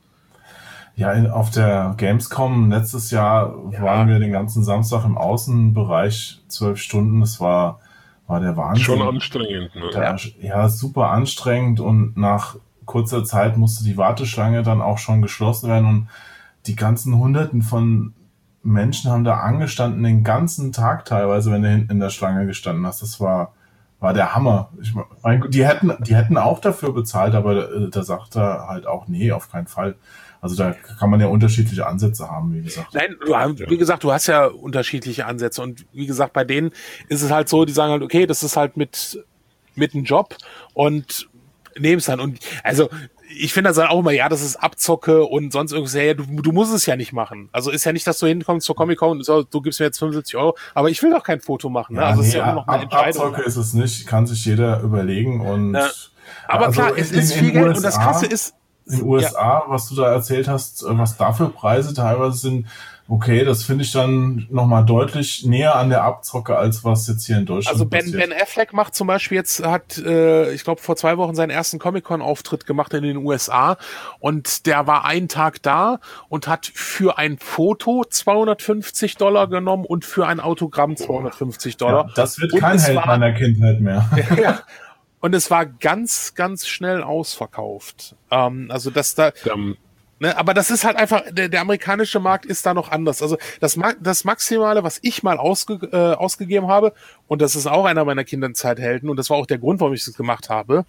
Ja, in, auf der Gamescom letztes Jahr ja. waren wir den ganzen Samstag im Außenbereich, zwölf Stunden, das war, war der Wahnsinn. Schon anstrengend, ne? Der, ja, super anstrengend und nach kurzer Zeit musste die Warteschlange dann auch schon geschlossen werden und die ganzen Hunderten von Menschen haben da angestanden den ganzen Tag teilweise, wenn du hinten in der Schlange gestanden hast. Das war, war der Hammer. Ich mein, die hätten, die hätten auch dafür bezahlt, aber da, da sagt er halt auch, nee, auf keinen Fall. Also da kann man ja unterschiedliche Ansätze haben, wie gesagt. Nein, du, wie gesagt, du hast ja unterschiedliche Ansätze und wie gesagt, bei denen ist es halt so, die sagen halt, okay, das ist halt mit mit einem Job und nehmen es dann. Und also ich finde das dann auch immer, ja, das ist Abzocke und sonst irgendwas. Ja, du, du musst es ja nicht machen. Also ist ja nicht, dass du hinkommst zur Comic-Con und so, du gibst mir jetzt fünfundsiebzig Euro, aber ich will doch kein Foto machen. Ne? Ja, also nee, ist ja immer noch eine Ab, Entscheidung. Abzocke ist es nicht, kann sich jeder überlegen. Und ja. Aber also klar, es in, ist in viel Geld U S A, und das Krasse ist, in den U S A, ja. was du da erzählt hast, was da für Preise teilweise sind, okay, das finde ich dann nochmal deutlich näher an der Abzocke, als was jetzt hier in Deutschland also Ben, passiert. Ben Affleck macht zum Beispiel jetzt, hat, äh, ich glaube, vor zwei Wochen seinen ersten Comic-Con-Auftritt gemacht in den U S A und der war einen Tag da und hat für ein Foto zweihundertfünfzig Dollar genommen und für ein Autogramm zweihundertfünfzig Dollar. Ja, das wird und kein Held meiner Kindheit mehr. Ja. Und es war ganz, ganz schnell ausverkauft. Ähm, also dass da, um, ne, aber das ist halt einfach, der, der amerikanische Markt ist da noch anders. Also das, das Maximale, was ich mal ausge, äh, ausgegeben habe, und das ist auch einer meiner Kindheitshelden, und das war auch der Grund, warum ich das gemacht habe,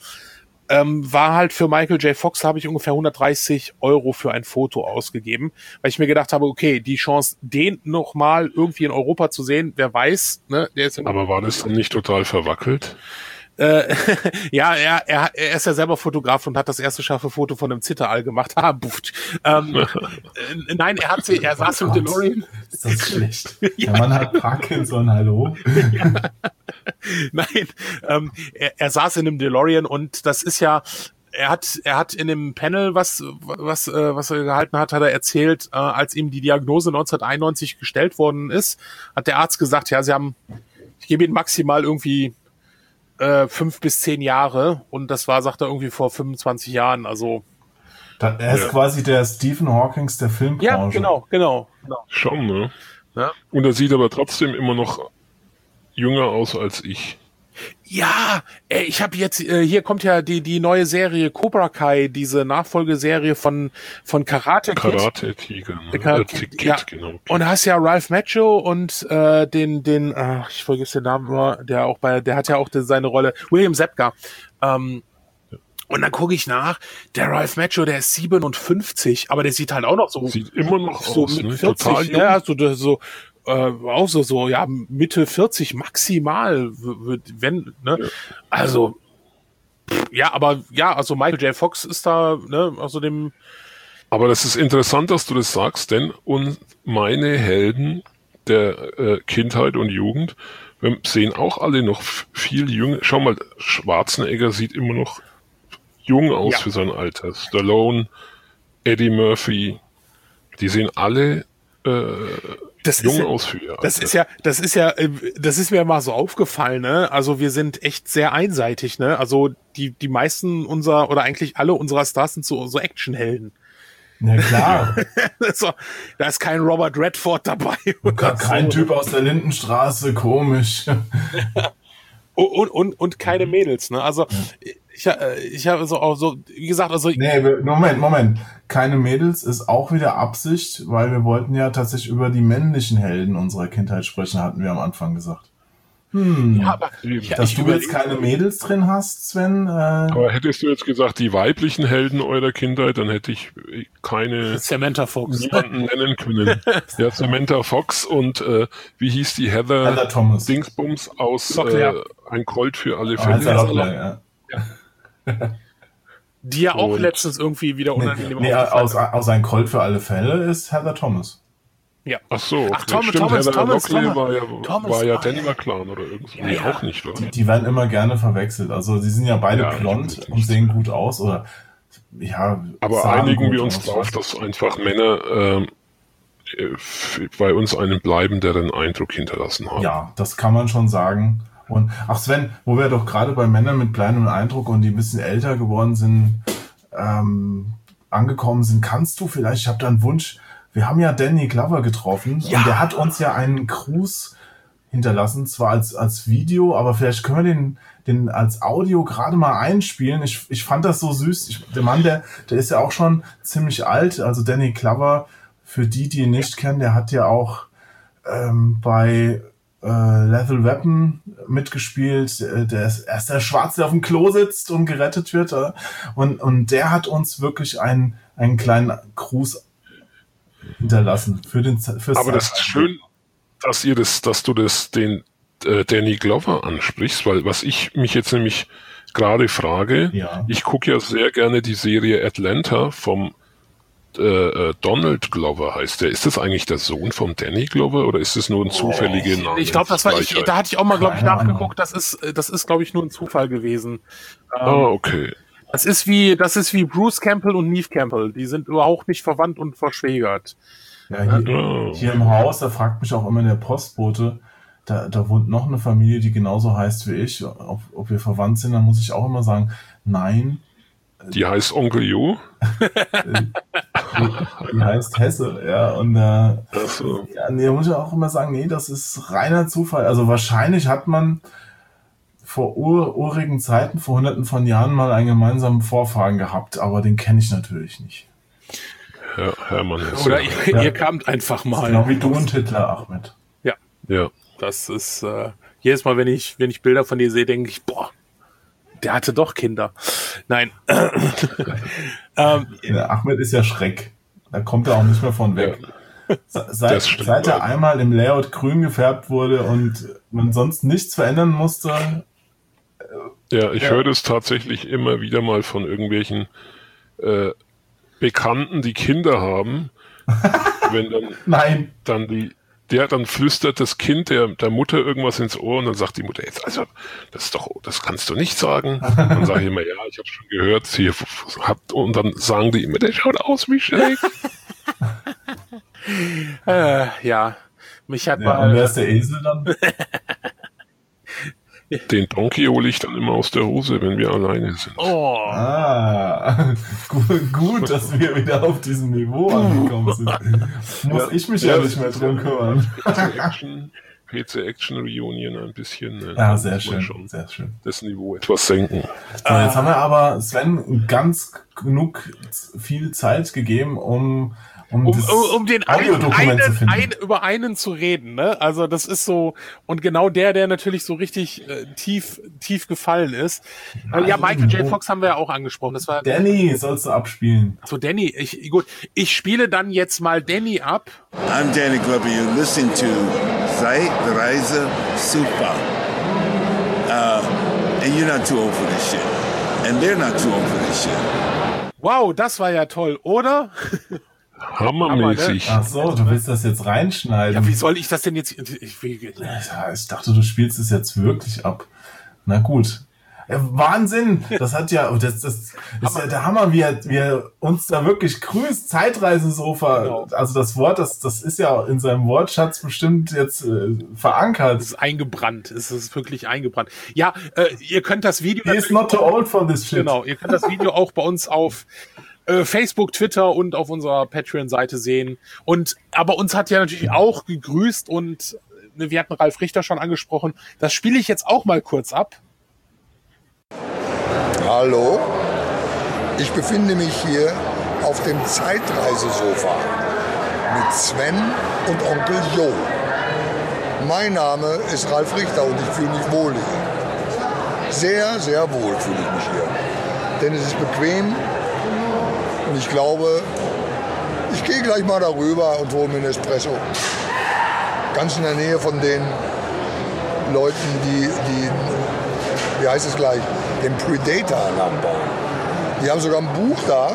ähm, war halt für Michael J. Fox, habe ich ungefähr hundertdreißig Euro für ein Foto ausgegeben, weil ich mir gedacht habe, okay, die Chance, den nochmal irgendwie in Europa zu sehen, wer weiß, ne, der ist. Aber war das dann nicht total verwackelt? Äh, ja, er, er, er ist ja selber Fotograf und hat das erste scharfe Foto von einem Zitterall gemacht. Ah, bufft. Ähm, äh, nein, er hat sie, er saß Oh im Gott, DeLorean. ist das schlecht. Ja. Der Mann hat Parkinson, hallo. Ja. Nein, ähm, er, er saß in einem DeLorean und das ist ja, er hat, er hat in dem Panel, was, was, äh, was er gehalten hat, hat er erzählt, äh, als ihm die Diagnose neunzehnhunderteinundneunzig gestellt worden ist, hat der Arzt gesagt, ja, sie haben, ich gebe Ihnen maximal irgendwie äh, fünf bis zehn Jahre und das war, sagt er, irgendwie vor fünfundzwanzig Jahren, also. Da, er ist ja quasi der Stephen Hawkings der Filmbranche. Ja, genau, genau. genau. Schon, ne? Ja. Und er sieht aber trotzdem immer noch jünger aus als ich. Ja, ey, ich habe jetzt, äh, hier kommt ja die die neue Serie Cobra Kai, diese Nachfolgeserie von von Karate Kid. Karate Tiger, ne? Kar- äh, Kid, ja. genau. Und da hast ja Ralph Macchio und äh, den den, ach, ich vergesse den Namen nur, der auch bei, der hat ja auch die, seine Rolle, William Zabka. Ähm, und dann gucke ich nach, der Ralph Macchio, der ist siebenundfünfzig, aber der sieht halt auch noch so, Sieht immer noch so aus, mit ne? vierzig, Total jung. ja, so so äh, auch so so ja Mitte vierzig maximal, w- w- wenn ne, Ja. also pff, ja, aber ja, also Michael J. Fox ist da, ne, also dem Aber das ist interessant, dass du das sagst, denn und meine Helden der äh, Kindheit und Jugend wir sehen auch alle noch f- viel jünger. Schau mal, Schwarzenegger sieht immer noch jung aus Ja. für sein Alter. Stallone, Eddie Murphy, die sehen alle äh, das jung ist ja, aus für ihr Alter. das ist ja, das ist ja, äh, das ist mir mal so aufgefallen, ne? Also wir sind echt sehr einseitig, ne? Also die die meisten unserer oder eigentlich alle unserer Stars sind so so Actionhelden. Ja, klar. So, da ist kein Robert Redford dabei. Oder Kein so. Typ aus der Lindenstraße, komisch. Und, und, und, und keine Mädels, ne? Also ich, äh, ich habe so auch so, wie gesagt, also Nee, wir- Moment, Moment. Keine Mädels ist auch wieder Absicht, weil wir wollten ja tatsächlich über die männlichen Helden unserer Kindheit sprechen, hatten wir am Anfang gesagt. Hm. ja, aber ja, Dass ich du jetzt überlege- keine Mädels drin hast, Sven, äh, Aber hättest du jetzt gesagt, die weiblichen Helden eurer Kindheit, dann hätte ich keine Samantha Fox. niemanden nennen können. Ja, Samantha Fox und äh, wie hieß die Heather, Heather Thomas. Dingsbums aus Locklear. äh, Ein Colt für alle Ah, Heather Fälle. Locklear, ja. Die ja auch Und- letztens irgendwie wieder Nee, unangenehm nee, aufgefallen aus, aus ein Colt für alle Fälle ist Heather Thomas. Ja. Ach so, okay. Ach, Tom- stimmt, Thomas, Heather Thomas, Locklear Thomas. war ja, Thomas, war ja ah, ja. Denver Clan oder irgendwas. Ja, nee, ja. auch nicht, oder? Die, die werden immer gerne verwechselt. Also sie sind ja beide Ja, blond stimmt. und sehen gut aus. Oder ja, Aber sahen einigen gut wir uns aus. drauf, dass einfach Männer ähm, äh, f- bei uns einen bleibenden Eindruck hinterlassen haben. Ja, das kann man schon sagen. Und ach Sven, wo wir doch gerade bei Männern mit kleinem Eindruck und die ein bisschen älter geworden sind, ähm, angekommen sind, kannst du vielleicht, ich habe da einen Wunsch, wir haben ja Danny Glover getroffen Ja. und der hat uns ja einen Gruß hinterlassen, zwar als, als Video, aber vielleicht können wir den, den als Audio gerade mal einspielen. Ich, ich fand das so süß. Ich, der Mann, der, der ist ja auch schon ziemlich alt, also Danny Glover, für die, die ihn nicht kennen, der hat ja auch ähm, bei äh, Lethal Weapon mitgespielt. Äh, Der ist, er ist der Schwarze, der auf dem Klo sitzt und gerettet wird. Äh, und, und der hat uns wirklich einen, einen kleinen Gruß hinterlassen für den fürs Aber das ist schön, dass ihr das, dass du das den äh, Danny Glover ansprichst, weil was ich mich jetzt nämlich gerade frage, Ja. ich gucke ja sehr gerne die Serie Atlanta vom äh, äh, Donald Glover heißt der. Ist das eigentlich der Sohn vom Danny Glover oder ist das nur ein zufälliger Name? Ich glaube, das war ich, da hatte ich auch mal, glaube ich, Keine Ahnung. nachgeguckt. Das ist, das ist, glaube ich, nur ein Zufall gewesen. Ähm, Ah, okay. Das ist wie, das ist wie Bruce Campbell und Neve Campbell. Die sind überhaupt nicht verwandt und verschwägert. Ja, hier, Ah. hier im Haus, da fragt mich auch immer der Postbote, da, da wohnt noch eine Familie, die genauso heißt wie ich, ob, ob wir verwandt sind, dann muss ich auch immer sagen, nein, Die heißt Onkel Jo. die heißt Hesse, ja, und äh, Also, ja, nee, da muss ich auch immer sagen, nee, das ist reiner Zufall. Also wahrscheinlich hat man vor ur, urigen Zeiten, vor hunderten von Jahren mal einen gemeinsamen Vorfahren gehabt, aber den kenne ich natürlich nicht. Herr, Hermann Hesse. Oder ihr, Ja. ihr kamt einfach mal. Genau wie du und Hitler, Ahmed. Ja, Ja. das ist äh, jedes Mal, wenn ich, wenn ich Bilder von dir sehe, denke ich, boah, der hatte doch Kinder. Nein. ähm, Der Ahmed ist ja Schreck. Da kommt er auch nicht mehr von weg. Se- Seit, Das stimmt seit er leider. einmal im Layout grün gefärbt wurde und man sonst nichts verändern musste, äh, Ja, ich Ja. höre das tatsächlich immer wieder mal von irgendwelchen äh, Bekannten, die Kinder haben. Wenn dann, Nein. dann die, der dann flüstert das Kind der, der Mutter irgendwas ins Ohr und dann sagt die Mutter, jetzt, also, das ist doch, das kannst du nicht sagen. Dann sage ich immer, ja, ich habe schon gehört, hier habt, und dann sagen die immer, der schaut aus wie Shrek. Äh, ja, mich hat Ja, und mal... wer ist der Esel dann? Den Donkey hole ich dann immer aus der Hose, wenn wir alleine sind. Oh, Ah, gut, gut, dass wir wieder auf diesem Niveau angekommen sind. Muss Ja. ich mich ja, Ja, nicht mehr das ist drum ja- kümmern. P C Action, P C Action Reunion ein bisschen. Ne? Ja, Da sehr muss man schön, Schon sehr schön. das Niveau etwas senken. So, jetzt haben wir aber Sven ganz genug viel Zeit gegeben, um, um, um, das um, um den einen, Audiodokument zu einen, finden. ein, über einen zu reden, ne? Also das ist so, und genau der, der natürlich so richtig äh, tief, tief gefallen ist. Äh, ja, Michael J. Fox haben wir ja auch angesprochen. Das war Danny sollst du abspielen. so Danny. Ich, gut, ich spiele dann jetzt mal Danny ab. I'm Danny Glover. You're listening to Zeitreise Super. Uh, and you're not too old for this shit. And they're not too old for this shit. Wow, das war ja toll, oder? Hammermäßig. Ach so, du willst das jetzt reinschneiden. Ja, wie soll ich das denn jetzt? Ich, wie, Ja, ich dachte, du spielst es jetzt wirklich ab. Na gut. Äh, Wahnsinn! Das hat ja, das, das ist ja der Hammer, wie er, wie er uns da wirklich grüßt. Zeitreisesofa. Genau. Also das Wort, das, das ist ja in seinem Wortschatz bestimmt jetzt äh, verankert. es ist eingebrannt. Es ist wirklich eingebrannt. Ja, äh, ihr könnt das Video. He is not too old for this shit. Genau, ihr könnt das Video auch bei uns auf äh, Facebook, Twitter und auf unserer Patreon-Seite sehen. Und aber uns hat ja natürlich auch gegrüßt und äh, wir hatten Ralf Richter schon angesprochen. Das spiele ich jetzt auch mal kurz ab. Hallo, ich befinde mich hier auf dem Zeitreisesofa mit Sven und Onkel Jo. Mein Name ist Ralf Richter und ich fühle mich wohl hier. Sehr, sehr wohl fühle ich mich hier. Denn es ist bequem und ich glaube, ich gehe gleich mal darüber und hole mir einen Espresso. Ganz in der Nähe von den Leuten, die, die wie heißt es gleich, den Predator nachbauen. Die haben sogar ein Buch da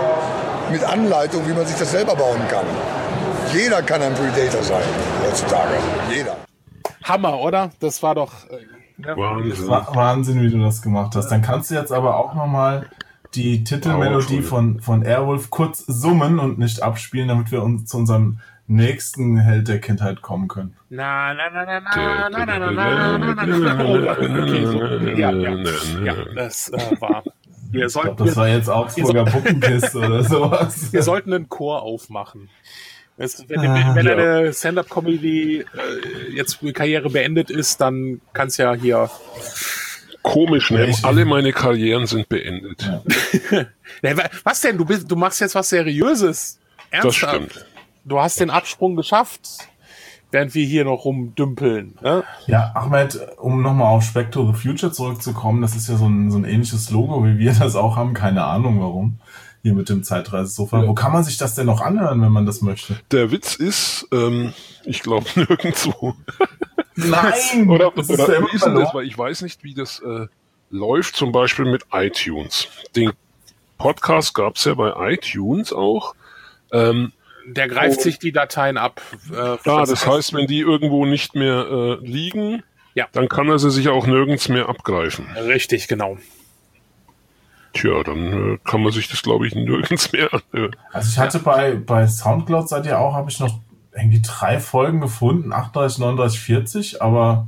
mit Anleitung, wie man sich das selber bauen kann. Jeder kann ein Predator sein heutzutage. Jeder. Hammer, oder? Das war doch. Äh, ja. Wahnsinn. Wa- Wahnsinn, wie du das gemacht hast. Dann kannst du jetzt aber auch nochmal die Titelmelodie von, von Airwolf kurz summen und nicht abspielen, damit wir uns zu unserem nächsten Held der Kindheit kommen können. Na, na, na, na, na, na, na, na, na, na, na. Oh, okay, so. Ja, ja. Ja, das äh, war. Wir Ich sollten, glaube, das war jetzt Augsburger Puppenkiste oder sowas. wir sollten einen Chor aufmachen. Es, wenn, Ah, wenn ja. eine Stand-up-Comedy äh, jetzt Karriere beendet ist, dann kann es ja hier. Komisch, ne? Ich- Alle meine Karrieren sind beendet. Ne, wa- was denn? Du bist, du machst jetzt was Seriöses. Das Ernsthaft? stimmt. Du hast den Absprung geschafft, während wir hier noch rumdümpeln. Ne? Ja, Ahmed, um nochmal auf Back to the Future zurückzukommen, das ist ja so ein, so ein ähnliches Logo, wie wir das auch haben. Keine Ahnung warum. Hier mit dem Zeitreisesofa. Wo kann man sich das denn noch anhören, wenn man das möchte? Der Witz ist, ähm, ich glaube nirgendwo. Nein! Oder, das oder ist ja wie immer ist denn das? verloren. Weil ich weiß nicht, wie das äh, läuft, zum Beispiel mit iTunes. Den Podcast gab es ja bei iTunes auch. Ähm, Der greift Oh. sich die Dateien ab. Äh, ja, das heißt, wenn die irgendwo nicht mehr äh, liegen, Ja. dann kann er sie sich auch nirgends mehr abgreifen. Richtig, genau. Tja, dann äh, kann man sich das, glaube ich, nirgends mehr anhören. Also ich hatte bei, bei Soundcloud, seid ihr auch, habe ich noch irgendwie drei Folgen gefunden, achtunddreißig, neununddreißig, vierzig, aber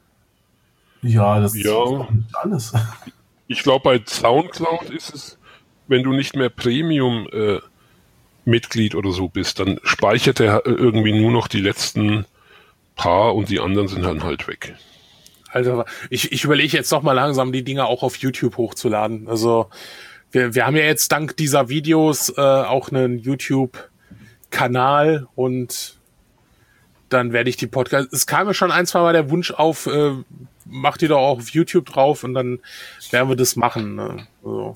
ja, das Ja. ist nicht alles. Ich glaube, bei Soundcloud ist es, wenn du nicht mehr Premium äh, Mitglied oder so bist, dann speichert er äh, irgendwie nur noch die letzten paar und die anderen sind dann halt weg. Also ich, ich überlege jetzt doch mal langsam, die Dinger auch auf YouTube hochzuladen. Also wir, wir haben ja jetzt dank dieser Videos äh, auch einen YouTube-Kanal und dann werde ich die Podcast. Es kam mir schon ein, zwei Mal der Wunsch auf, äh, mach die doch auch auf YouTube drauf und dann werden wir das machen. Ne? Also,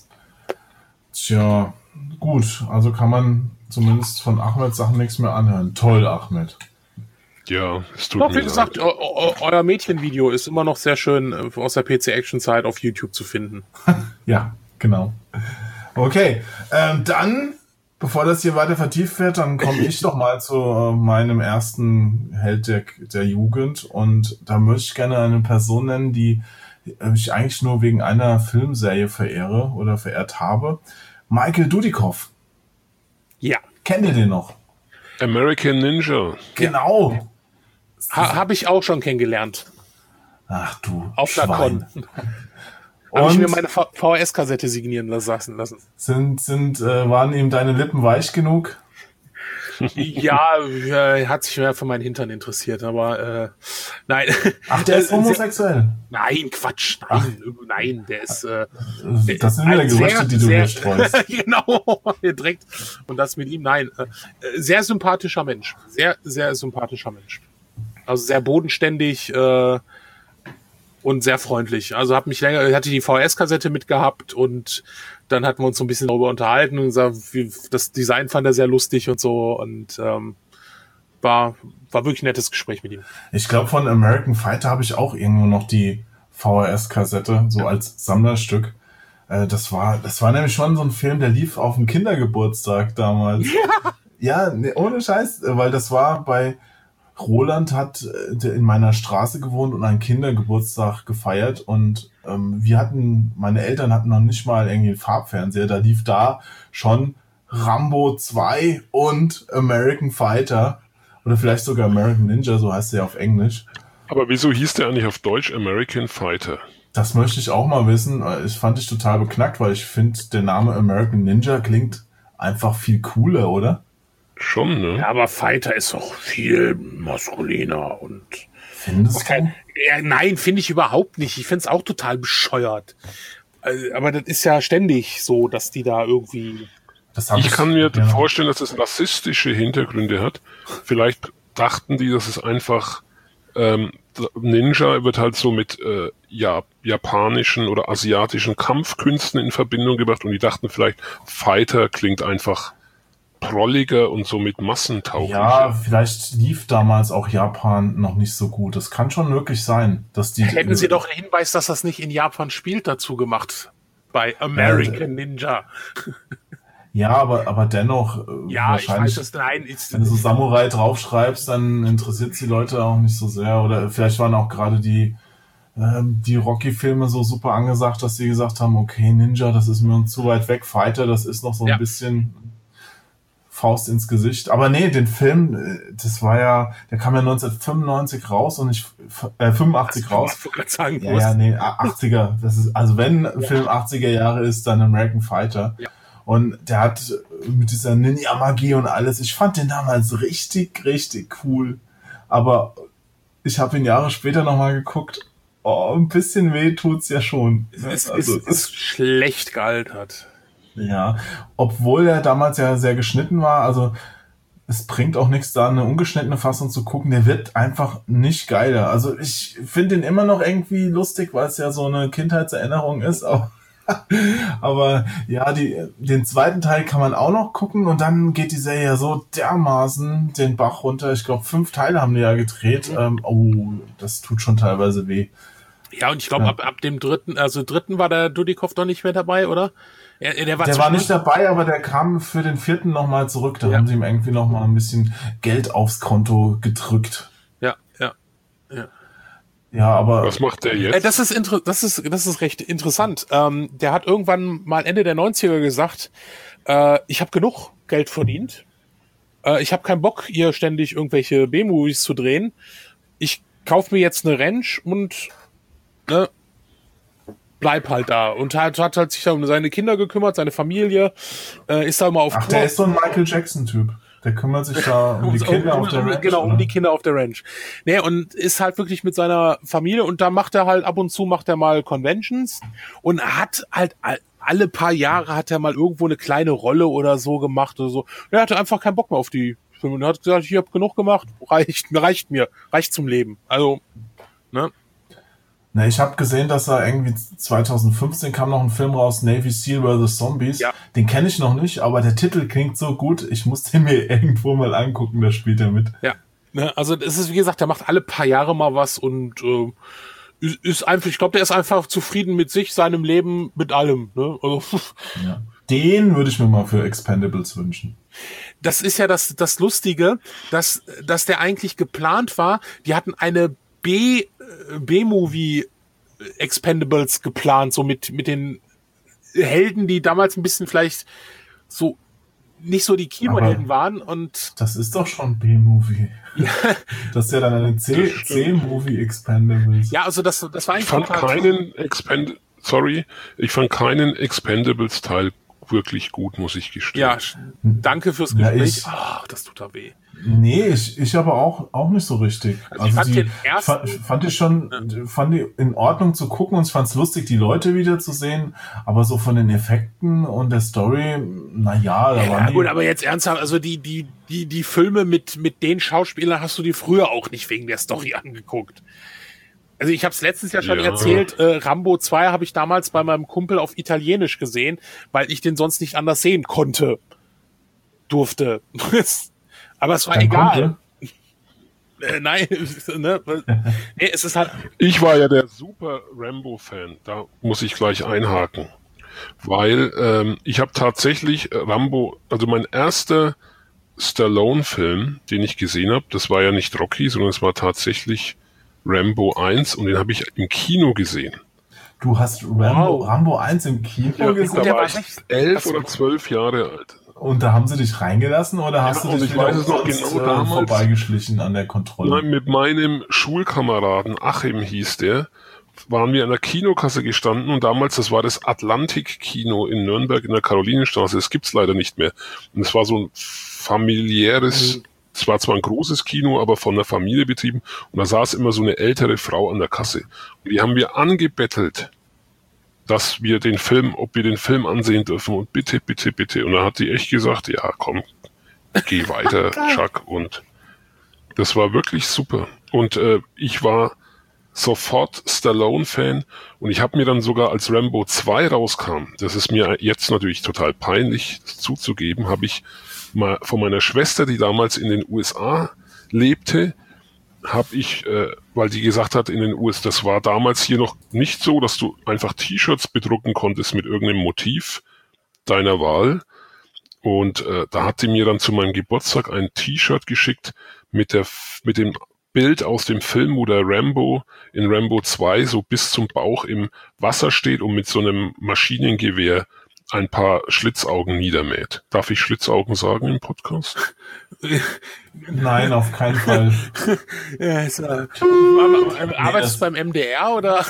Tja, gut, also kann man zumindest von Ahmed Sachen nichts mehr anhören. Toll, Ahmed. Ja, es tut Doch, mir wie leid. gesagt, eu- eu- euer Mädchenvideo ist immer noch sehr schön äh, aus der P C-Action-Zeit auf YouTube zu finden. Ja, genau. Okay, ähm, dann, bevor das hier weiter vertieft wird, dann komme ich doch mal zu äh, meinem ersten Held der, der Jugend. Und da möchte ich gerne eine Person nennen, die äh, ich eigentlich nur wegen einer Filmserie verehre oder verehrt habe. Michael Dudikoff. Ja. Kennt ihr den noch? American Ninja. Genau. Ha, Habe ich auch schon kennengelernt. Ach du Auf der Schwein. Con. Habe ich mir Und meine V H S-Kassette signieren lassen. lassen. sind, sind, äh, waren ihm deine Lippen weich genug? Ja, äh, hat sich mehr für meinen Hintern interessiert, aber äh, nein. Ach, der ist homosexuell. Nein, Quatsch, nein, nein, der ist äh, Das sind wieder ein Gerüchte, sehr, die du sehr, hier streust. Genau, direkt. Und das mit ihm, nein. Äh, sehr sympathischer Mensch. Sehr, sehr sympathischer Mensch. Also sehr bodenständig äh, und sehr freundlich. Also hab mich länger, hatte die V H S-Kassette mitgehabt und dann hatten wir uns so ein bisschen darüber unterhalten und gesagt, wie, das Design fand er sehr lustig und so und ähm, war, war wirklich ein nettes Gespräch mit ihm. Ich glaube, von American Fighter habe ich auch irgendwo noch die V H S-Kassette, so als Sammlerstück. Äh, das war, das war nämlich schon so ein Film, der lief auf dem Kindergeburtstag damals. Ja, ja, nee, ohne Scheiß, weil das war bei Roland hat äh, in meiner Straße gewohnt und einen Kindergeburtstag gefeiert und ähm, wir hatten, meine Eltern hatten noch nicht mal irgendwie einen Farbfernseher, da lief da schon Rambo zwei und American Fighter oder vielleicht sogar American Ninja, so heißt der auf Englisch. Aber wieso hieß der eigentlich auf Deutsch American Fighter? Das möchte ich auch mal wissen. Ich fand ich total beknackt, weil ich finde, der Name American Ninja klingt einfach viel cooler, oder? Schon, ne? Ja, aber Fighter ist auch viel maskuliner und Findest du? kein, ja, nein, finde ich überhaupt nicht. Ich finde es auch total bescheuert. Also, aber das ist ja ständig so, dass die da irgendwie. Das hab Ich kann mir ja. vorstellen, dass es rassistische Hintergründe hat. Vielleicht dachten die, dass es einfach ähm, Ninja wird halt so mit äh, ja, japanischen oder asiatischen Kampfkünsten in Verbindung gebracht und die dachten vielleicht, Fighter klingt einfach prolliger und somit massentauglicher. Ja, vielleicht lief damals auch Japan noch nicht so gut. Das kann schon möglich sein, dass die. Hätten sie doch einen Hinweis, dass das nicht in Japan spielt, dazu gemacht. Bei American Ninja. Ja, aber, aber dennoch. äh, Ja, ich wahrscheinlich, weiß es, nein. Ist, wenn du so Samurai draufschreibst, dann interessiert die Leute auch nicht so sehr. Oder vielleicht waren auch gerade die, ähm, die Rocky-Filme so super angesagt, dass sie gesagt haben, okay, Ninja, das ist mir zu weit weg. Fighter, das ist noch so ein Ja. bisschen Faust ins Gesicht. Aber nee, den Film, äh, das war ja, der kam ja neunzehnhundertfünfundneunzig raus und ich, äh, fünfundachtzig raus. Ich wollte gerade sagen, Ja, ja, nee, achtziger. Das ist, also wenn ein Film achtziger Jahre ist, dann American Fighter. Ja. Und der hat mit dieser Ninja-Magie und alles, ich fand den damals richtig, richtig cool. Aber ich habe ihn Jahre später nochmal geguckt. Oh, ein bisschen weh tut's ja schon. es Also, ist, ist schlecht gealtert. ja, obwohl er damals ja sehr geschnitten war, also es bringt auch nichts, da eine ungeschnittene Fassung zu gucken, der wird einfach nicht geiler. Also ich finde ihn immer noch irgendwie lustig, weil es ja so eine Kindheitserinnerung ist, aber, aber ja, die, den zweiten Teil kann man auch noch gucken und dann geht die Serie ja so dermaßen den Bach runter. Ich glaube, fünf Teile haben die ja gedreht. Ähm, oh, das tut schon teilweise weh. Ja, und ich glaube, Ja. ab, ab dem dritten, also dritten war der Dudikoff doch nicht mehr dabei, oder? Er, der war, Der war nicht dabei, aber der kam für den vierten nochmal zurück. Da Ja. haben sie ihm irgendwie nochmal ein bisschen Geld aufs Konto gedrückt. Ja, ja. Ja, aber Was macht der Äh, jetzt? das ist inter das ist das ist recht interessant. Ähm, der hat irgendwann mal Ende der neunziger gesagt, äh, ich habe genug Geld verdient. Äh, ich habe keinen Bock, hier ständig irgendwelche B-Movies zu drehen. Ich kaufe mir jetzt eine Ranch und ne, bleib halt da. Und hat, hat halt sich da um seine Kinder gekümmert, seine Familie, äh, ist da immer auf ach, der ist so ein Michael Jackson-Typ. Der kümmert sich da um die Kinder um, auf der um, Ranch. Genau, um oder? die Kinder auf der Ranch. Nee, und ist halt wirklich mit seiner Familie und da macht er halt ab und zu macht er mal Conventions und hat halt all- alle paar Jahre hat er mal irgendwo eine kleine Rolle oder so gemacht oder so. Er hatte einfach keinen Bock mehr auf die Filme und hat gesagt, ich habe genug gemacht, reicht, reicht mir, reicht zum Leben. Also, ne? Na, ich habe gesehen, dass er irgendwie zwanzig fünfzehn kam noch ein Film raus, Navy Seal versus. Zombies. Ja. Den kenne ich noch nicht, aber der Titel klingt so gut, ich muss den mir irgendwo mal angucken, da spielt er mit. Ja, Ne, also es ist, wie gesagt, der macht alle paar Jahre mal was und äh, ist, ist einfach, ich glaube, der ist einfach zufrieden mit sich, seinem Leben, mit allem. Ne? Also, ja. Den würde ich mir mal für Expendables wünschen. Das ist ja das, das Lustige, dass, dass der eigentlich geplant war. Die hatten eine B, B-Movie Expendables geplant, so mit, mit den Helden, die damals ein bisschen vielleicht so nicht so die Kinohelden Aber waren und das ist doch schon B-Movie. Ja. Das ist ja dann eine C- C-Movie Expendables. Ja, also das, das war eigentlich... Ich fand keinen Expend sorry, ich fand keinen Expendables-Teil wirklich gut, muss ich gestehen. Ja, danke fürs Gespräch. Ja, ich, Ach, das tut da weh. Nee, ich, ich aber auch, auch nicht so richtig. Also, also ich fand die, den ersten, fand, fand ich schon, ja. fand die in Ordnung zu gucken und ich fand es lustig, die Leute wiederzusehen, aber so von den Effekten und der Story, na ja, da ja, waren die... gut, aber jetzt ernsthaft, also die, die, die, die Filme mit, mit den Schauspielern hast du die früher auch nicht wegen der Story angeguckt. Also ich habe es letztens ja schon ja. erzählt, äh, Rambo zwei habe ich damals bei meinem Kumpel auf Italienisch gesehen, weil ich den sonst nicht anders sehen konnte, durfte. Aber es war Dein egal. Äh, nein, ne? Nee, es ist halt. Ich war ja der super Rambo-Fan, da muss ich gleich einhaken. Weil ähm, ich habe tatsächlich Rambo, also mein erster Stallone-Film, den ich gesehen habe, das war ja nicht Rocky, sondern es war tatsächlich Rambo eins und den habe ich im Kino gesehen. Du hast Rambo, wow. Rambo eins im Kino ja, gesehen? Da war ich elf oder zwölf Jahre alt. Und da haben sie dich reingelassen oder hast ja, du dich ich weiß es noch genau damals, vorbeigeschlichen an der Kontrolle? Nein, mit meinem Schulkameraden, Achim hieß der, waren wir an der Kinokasse gestanden und damals, das war das Atlantik-Kino in Nürnberg in der Karolinenstraße, das gibt's leider nicht mehr. Und es war so ein familiäres, mhm. es war zwar ein großes Kino, aber von der Familie betrieben und da saß immer so eine ältere Frau an der Kasse. Und die haben wir angebettelt, dass wir den Film, ob wir den Film ansehen dürfen und bitte, bitte, bitte. Und dann hat die echt gesagt, ja komm, geh weiter, Chuck. Und das war wirklich super. Und äh, ich war sofort Stallone-Fan und ich habe mir dann sogar, als Rambo zwei rauskam, das ist mir jetzt natürlich total peinlich zuzugeben, habe ich mal von meiner Schwester, die damals in den U S A lebte, habe ich, äh, weil die gesagt hat, in den U S A, das war damals hier noch nicht so, dass du einfach T-Shirts bedrucken konntest mit irgendeinem Motiv deiner Wahl. Und äh, da hat die mir dann zu meinem Geburtstag ein T-Shirt geschickt mit der mit dem Bild aus dem Film, wo der Rambo in Rambo zwei so bis zum Bauch im Wasser steht und mit so einem Maschinengewehr ein paar Schlitzaugen niedermäht. Darf ich Schlitzaugen sagen im Podcast? Nein, auf keinen Fall. Ja, ist, äh, arbeitest du beim M D R oder?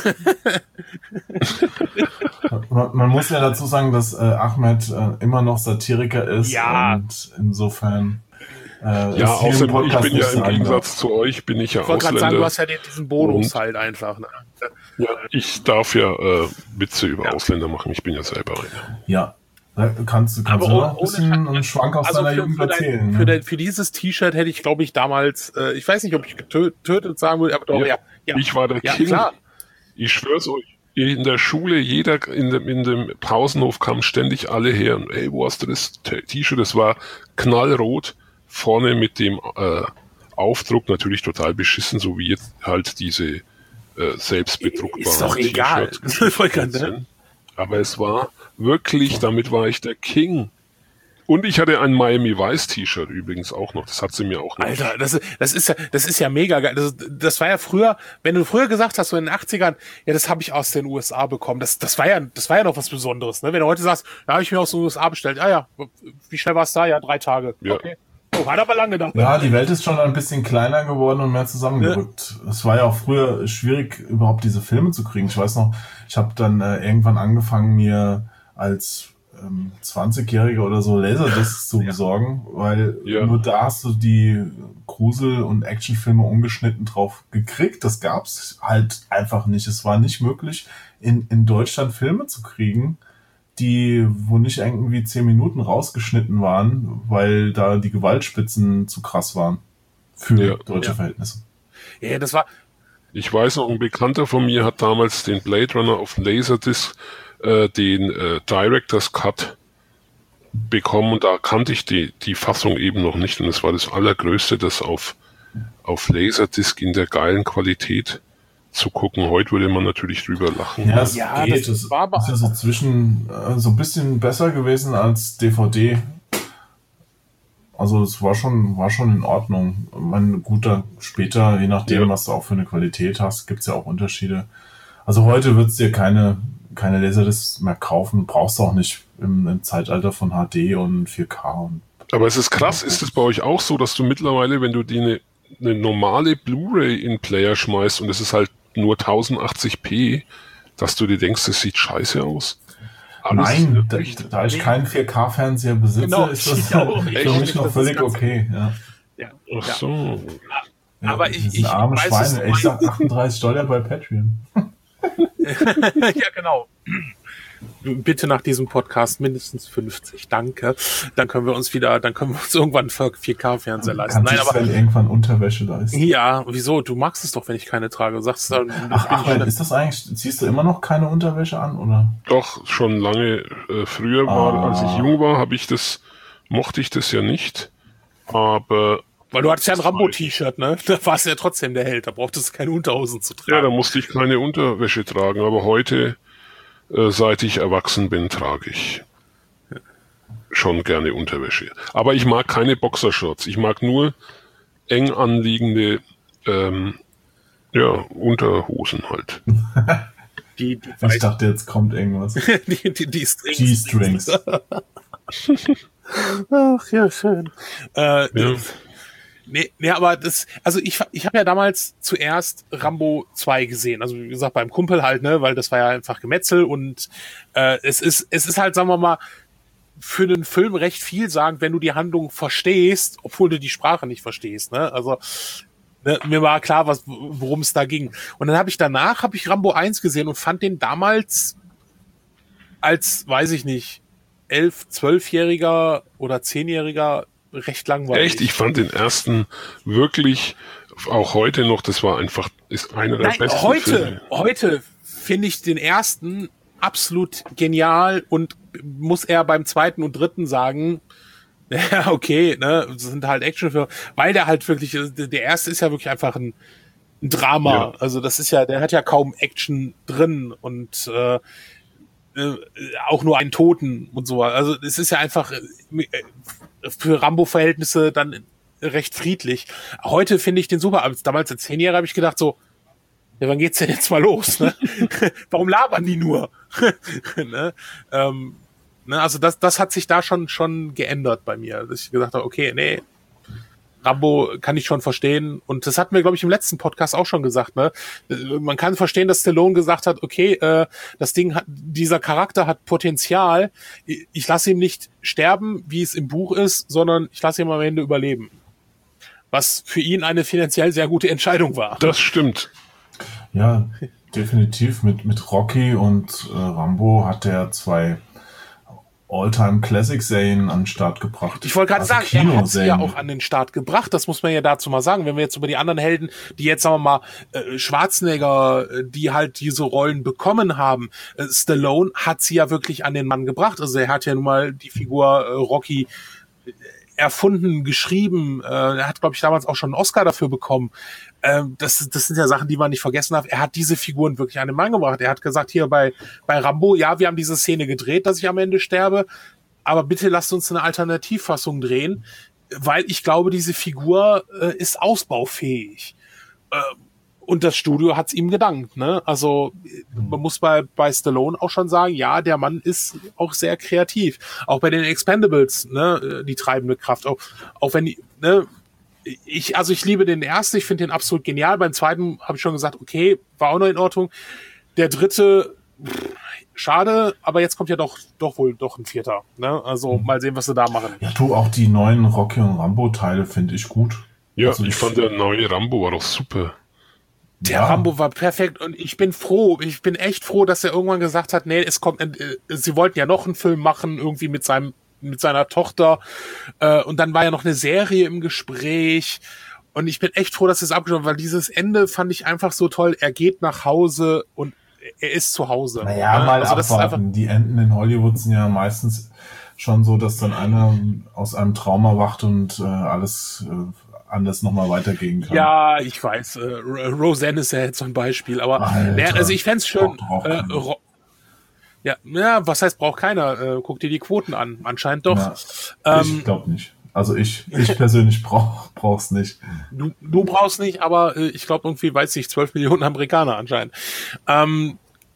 man, man muss ja dazu sagen, dass äh, Ahmed äh, immer noch Satiriker ist ja. und insofern äh, ja, außerdem, ich bin ja im Gegensatz zu euch, bin ich ja ich Ausländer. Ich wollte gerade sagen, du hast ja diesen Bonus und, halt einfach. Ne? Ja, ich darf ja äh, Witze über ja. Ausländer machen, ich bin ja selber einer. Ja, da kannst du kannst aber ein bisschen einen Schwank aus also deiner für, Jugend für erzählen. Dein, ne? für, dein, für dieses T-Shirt hätte ich, glaube ich, damals, äh, ich weiß nicht, ob ich getötet sagen würde, aber doch, ja. ja, ja. Ich war der ja, King. Klar. Ich schwör's euch. In der Schule, jeder in dem, in dem Pausenhof kamen ständig alle her und ey, wo hast du das T-Shirt? Das war knallrot, vorne mit dem äh, Aufdruck natürlich total beschissen, so wie jetzt halt diese äh, selbstbedruckbaren Ist doch egal. T-Shirts. Aber es war wirklich, damit war ich der King. Und ich hatte ein Miami Vice T-Shirt übrigens auch noch. Das hat sie mir auch noch. Alter, das, das ist ja, das ist ja mega geil. Das, das war ja früher, wenn du früher gesagt hast, so in den achtzigern, ja, das habe ich aus den U S A bekommen. Das, das war ja, das war ja noch was Besonderes, ne? Wenn du heute sagst, ja, habe ich mir aus den U S A bestellt. Ah ja, wie schnell war es da? Ja, drei Tage. Ja. Okay. Oh, hat aber lange gedauert. Ja, die Welt ist schon ein bisschen kleiner geworden und mehr zusammengerückt. Ja. Es war ja auch früher schwierig, überhaupt diese Filme zu kriegen. Ich weiß noch, ich habe dann äh, irgendwann angefangen, mir als ähm, zwanzigjähriger oder so Laserdiscs zu besorgen, ja. weil ja. nur da hast du die Grusel- und Actionfilme ungeschnitten drauf gekriegt. Das gab's halt einfach nicht. Es war nicht möglich, in, in Deutschland Filme zu kriegen, die, wo nicht irgendwie zehn Minuten rausgeschnitten waren, weil da die Gewaltspitzen zu krass waren für ja, deutsche ja. Verhältnisse. Ja, das war... Ich weiß noch, ein Bekannter von mir hat damals den Blade Runner auf Laserdisc, äh, den äh, Director's Cut bekommen und da kannte ich die, die Fassung eben noch nicht und es war das Allergrößte, das auf auf Laserdisc in der geilen Qualität zu gucken. Heute würde man natürlich drüber lachen. Ja, es Ja, geht. das Das war aber- ist ja so zwischen äh, so ein bisschen besser gewesen als D V D. Also es war schon, war schon in Ordnung. Man, gut, dann später, je nachdem, Ja. was du auch für eine Qualität hast, gibt's ja auch Unterschiede. Also heute wird's dir keine, keine Laserdiscs mehr kaufen, brauchst du auch nicht im, im Zeitalter von H D und vier K. Und Aber es ist krass, ist es bei euch auch so, dass du mittlerweile, wenn du die eine, eine normale Blu-ray in den Player schmeißt und es ist halt nur tausendachtzig p, dass du dir denkst, das sieht scheiße aus? Alles Nein, da, echt- da ich keinen vier K-Fernseher besitze, Genau, ist ich das auch. für Ich auch mich nicht, noch das ist völlig ganz- okay. Ja. Ja. Ach Ja. so. Ja, Aber wir ich- sind ich arme weiß es Schweine. so Ich sag achtunddreißig Dollar bei Patreon. Ja, genau. Bitte nach diesem Podcast mindestens fünfzig, danke. Dann können wir uns wieder, dann können wir uns irgendwann für vier K-Fernseher leisten. Kann Nein, sich aber Sven irgendwann Unterwäsche leisten. ja, wieso? Du magst es doch, wenn ich keine trage. Du sagst dann, Ach, bin ach, ich Sven, schon- ist das eigentlich, ziehst du immer noch keine Unterwäsche an, oder? Doch, schon lange äh, früher war, Ah. als ich jung war, habe ich das, mochte ich das ja nicht. Aber weil du hattest ja ein Rambo-T-Shirt, ne? Da warst du ja trotzdem der Held. Da brauchtest du keine Unterhosen zu ja, da tragen. musste ich keine Unterwäsche tragen. Aber heute, äh, seit ich erwachsen bin, trage ich schon gerne Unterwäsche. Aber ich mag keine Boxershorts. Ich mag nur eng anliegende ähm, ja, Unterhosen halt. die, die, Ich weiß, dachte, jetzt kommt irgendwas. die, die, die Strings. G-Strings. Ach, ja, schön. Äh, Ja. Nee, nee, aber das, also ich, ich habe ja damals zuerst Rambo zwei gesehen, also wie gesagt beim Kumpel halt, ne, weil das war ja einfach Gemetzel und äh, es ist, es ist halt, sagen wir mal, für einen Film recht vielsagend, wenn du die Handlung verstehst, obwohl du die Sprache nicht verstehst, ne, also ne, mir war klar, was, worum es da ging. Und dann habe ich danach, habe ich Rambo eins gesehen und fand den damals als, weiß ich nicht, elf, zwölfjähriger oder zehnjähriger recht langweilig. Echt, ich fand den ersten wirklich, auch heute noch, das war einfach, ist einer der Nein, besten heute, Filme. heute finde ich den ersten absolut genial und muss eher beim zweiten und dritten sagen, ja, okay, ne, das sind halt Actionfilme, weil der halt wirklich, der erste ist ja wirklich einfach ein, ein Drama. Ja. Also das ist ja, der hat ja kaum Action drin und äh, äh, auch nur einen Toten und so. Also es ist ja einfach äh, für Rambo-Verhältnisse dann recht friedlich. Heute finde ich den super. Aber damals als Zehnjähriger habe ich gedacht so, ja, wann geht's denn jetzt mal los? Ne? Warum labern die nur? ne? Ähm, ne? Also das, das hat sich da schon schon geändert bei mir, dass ich gesagt habe, okay, nee, Rambo kann ich schon verstehen. Und das hatten wir, glaube ich, im letzten Podcast auch schon gesagt. Ne? Man kann verstehen, dass Stallone gesagt hat, okay, äh, das Ding hat, dieser Charakter hat Potenzial. Ich lasse ihn nicht sterben, wie es im Buch ist, sondern ich lasse ihn am Ende überleben. Was für ihn eine finanziell sehr gute Entscheidung war. Das stimmt. Ja, definitiv. Mit, mit Rocky und äh, Rambo hat er zwei All-Time-Classic-Serien an den Start gebracht. Ich wollte gerade Also sagen, er hat sie Kinoserien. ja auch an den Start gebracht. Das muss man ja dazu mal sagen. Wenn wir jetzt über die anderen Helden, die jetzt, sagen wir mal, äh, Schwarzenegger, äh, die halt diese Rollen bekommen haben, äh, Stallone hat sie ja wirklich an den Mann gebracht. Also er hat ja nun mal die Figur äh, Rocky äh, erfunden, geschrieben. Äh, er hat, glaube ich, damals auch schon einen Oscar dafür bekommen. Ähm, das, das sind ja Sachen, die man nicht vergessen darf. Er hat diese Figuren wirklich an den Mann gebracht. Er hat gesagt, hier bei, bei Rambo, ja, wir haben diese Szene gedreht, dass ich am Ende sterbe, aber bitte lasst uns eine Alternativfassung drehen, weil ich glaube, diese Figur äh, ist ausbaufähig. Äh, und das Studio hat's ihm gedankt, ne? Also man muss bei, bei Stallone auch schon sagen, ja, der Mann ist auch sehr kreativ. Auch bei den Expendables, ne, die treibende Kraft. Auch, auch wenn die, ne, ich, also ich liebe den ersten, ich finde den absolut genial. Beim zweiten habe ich schon gesagt, okay, war auch noch in Ordnung. Der dritte, pff, schade, aber jetzt kommt ja doch, doch wohl doch ein vierter. Ne? Also mal sehen, was sie da machen. Ja, du, auch die neuen Rocky und Rambo-Teile finde ich gut. Ja, Also ich ich- fand der neue Rambo war doch super. Der Ja. Rambo war perfekt und ich bin froh, ich bin echt froh, dass er irgendwann gesagt hat, nee, es kommt, äh, sie wollten ja noch einen Film machen, irgendwie mit seinem, mit seiner Tochter, äh, und dann war ja noch eine Serie im Gespräch und ich bin echt froh, dass es abgeschlossen hat, weil dieses Ende fand ich einfach so toll. Er geht nach Hause und er ist zu Hause. Naja, Ne? mal also das ist einfach, abwarten. Die Enden in Hollywood sind ja meistens schon so, dass dann einer aus einem Trauma wacht und äh, alles, äh, anders nochmal weitergehen kann. Ja, ich weiß. Äh, Roseanne ist ja jetzt so ein Beispiel, aber Alter, also ich fänd's schön. braucht Äh, keiner. Ro- ja, ja, was heißt braucht keiner? Äh, guck dir die Quoten an. Anscheinend doch. Ja, ähm, ich glaube nicht. Also ich, ich persönlich brauch, brauch's nicht. du, du brauchst nicht, aber äh, ich glaube irgendwie, weiß ich, zwölf Millionen Amerikaner anscheinend. Ähm,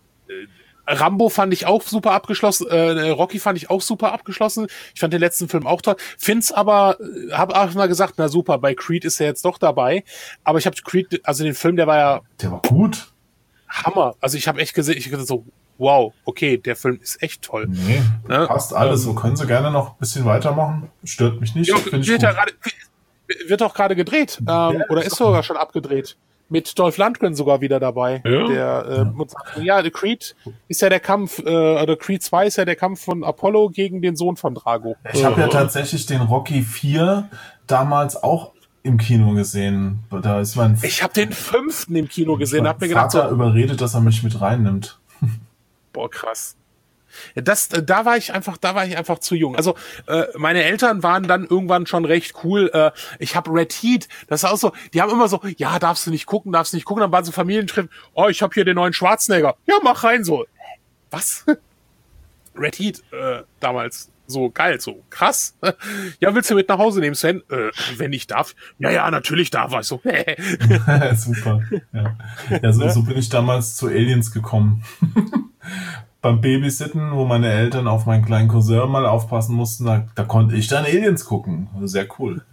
Rambo fand ich auch super abgeschlossen, äh, Rocky fand ich auch super abgeschlossen. Ich fand den letzten Film auch toll. Find's aber, äh, hab auch mal gesagt, na super, bei Creed ist er jetzt doch dabei. Aber ich habe Creed, also den Film, der war ja Der war gut. Hammer. Also ich habe echt gesehen, ich dachte so, wow, okay, der Film ist echt toll. Nee, Ne? passt alles. So können sie gerne noch ein bisschen weitermachen. Stört mich nicht. Ja, Find ich wird, gut. ja grade, wird auch gerade gedreht, ähm, Ja, oder ist ist doch sogar schon abgedreht. Mit Dolph Lundgren sogar wieder dabei. Ja. Der, äh, muss- ja, der Creed ist ja der Kampf, äh, oder Creed zwei ist ja der Kampf von Apollo gegen den Sohn von Drago. Ich habe ja tatsächlich den Rocky vier damals auch im Kino gesehen. Da ist mein, Ich habe den fünften im Kino gesehen, mein hab mir gedacht, Vater so, überredet, dass er mich mit reinnimmt. boah, krass. Ja, das, äh, da war ich einfach, da war ich einfach zu jung. Also äh, meine Eltern waren dann irgendwann schon recht cool. Äh, ich habe Red Heat, das ist auch so, die haben immer so, ja, darfst du nicht gucken, darfst du nicht gucken. Dann waren so Familientreffen, oh, ich habe hier den neuen Schwarzenegger. Ja, mach rein so. Was? Red Heat äh, damals. So geil, so krass. Ja, willst du mit nach Hause nehmen, Sven? Äh, wenn ich darf. Ja, ja, natürlich darf. War ich so. Super. Ja, ja so, so bin ich damals zu Aliens gekommen. Beim Babysitten, wo meine Eltern auf meinen kleinen Cousin mal aufpassen mussten, da, da konnte ich dann Aliens gucken. Also sehr cool.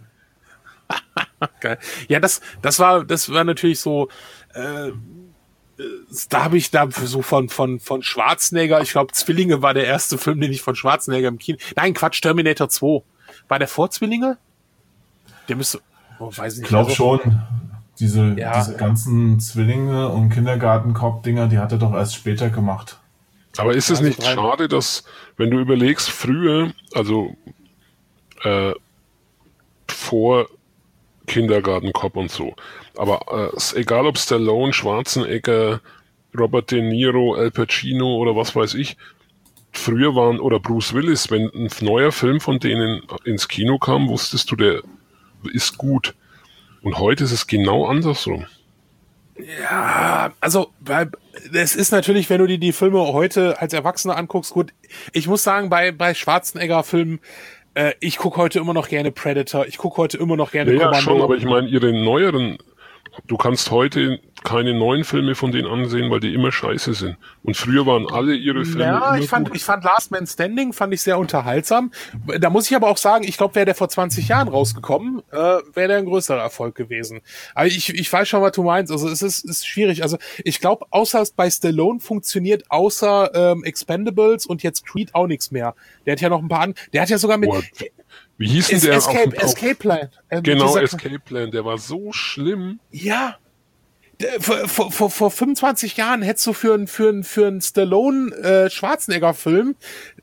Geil. Ja, das, das war, das war natürlich so, äh, da habe ich da so von, von, von Schwarzenegger, ich glaube, Zwillinge war der erste Film, den ich von Schwarzenegger im Kino, nein, Quatsch, Terminator zwei. War der vor Zwillinge? Der müsste, oh, weiß nicht. Ich glaube also, schon. Diese, Ja. diese ganzen Zwillinge und Kindergartenkopf-Dinger, die hat er doch erst später gemacht. Aber ist es Also nicht drei- schade, dass, wenn du überlegst, früher, also äh, vor Kindergartenkopf und so, aber äh, ist egal ob Stallone, Schwarzenegger, Robert De Niro, Al Pacino oder was weiß ich, früher waren, oder Bruce Willis, wenn ein neuer Film von denen ins Kino kam, wusstest du, der ist gut. Und heute ist es genau andersrum. Ja, also, bei, es ist natürlich, wenn du dir die Filme heute als Erwachsener anguckst, gut, ich muss sagen, bei, bei Schwarzenegger-Filmen, äh, ich gucke heute immer noch gerne Predator, ich gucke heute immer noch gerne Ja, ja Commando. schon, aber ich meine, ihre neueren, du kannst heute keine neuen Filme von denen ansehen, weil die immer scheiße sind. Und früher waren alle ihre Filme Ja, immer ich fand, gut. ich fand Last Man Standing fand ich sehr unterhaltsam. Da muss ich aber auch sagen, ich glaube, wäre der vor zwanzig Jahren rausgekommen, äh, wäre der ein größerer Erfolg gewesen. Aber ich, ich weiß schon, was du meinst. Also es ist, ist schwierig. Also ich glaube, außer bei Stallone funktioniert außer ähm, Expendables und jetzt Creed auch nichts mehr. Der hat ja noch ein paar an. Der hat ja sogar mit Boah, wie hieß denn Es, der? Escape, auf, auf, Escape Plan. Äh, genau, dieser- Escape Plan, der war so schlimm. Ja. Der- Vor, vor, vor, vor fünfundzwanzig Jahren hättest du für einen für einen für einen Stallone äh, Schwarzenegger Film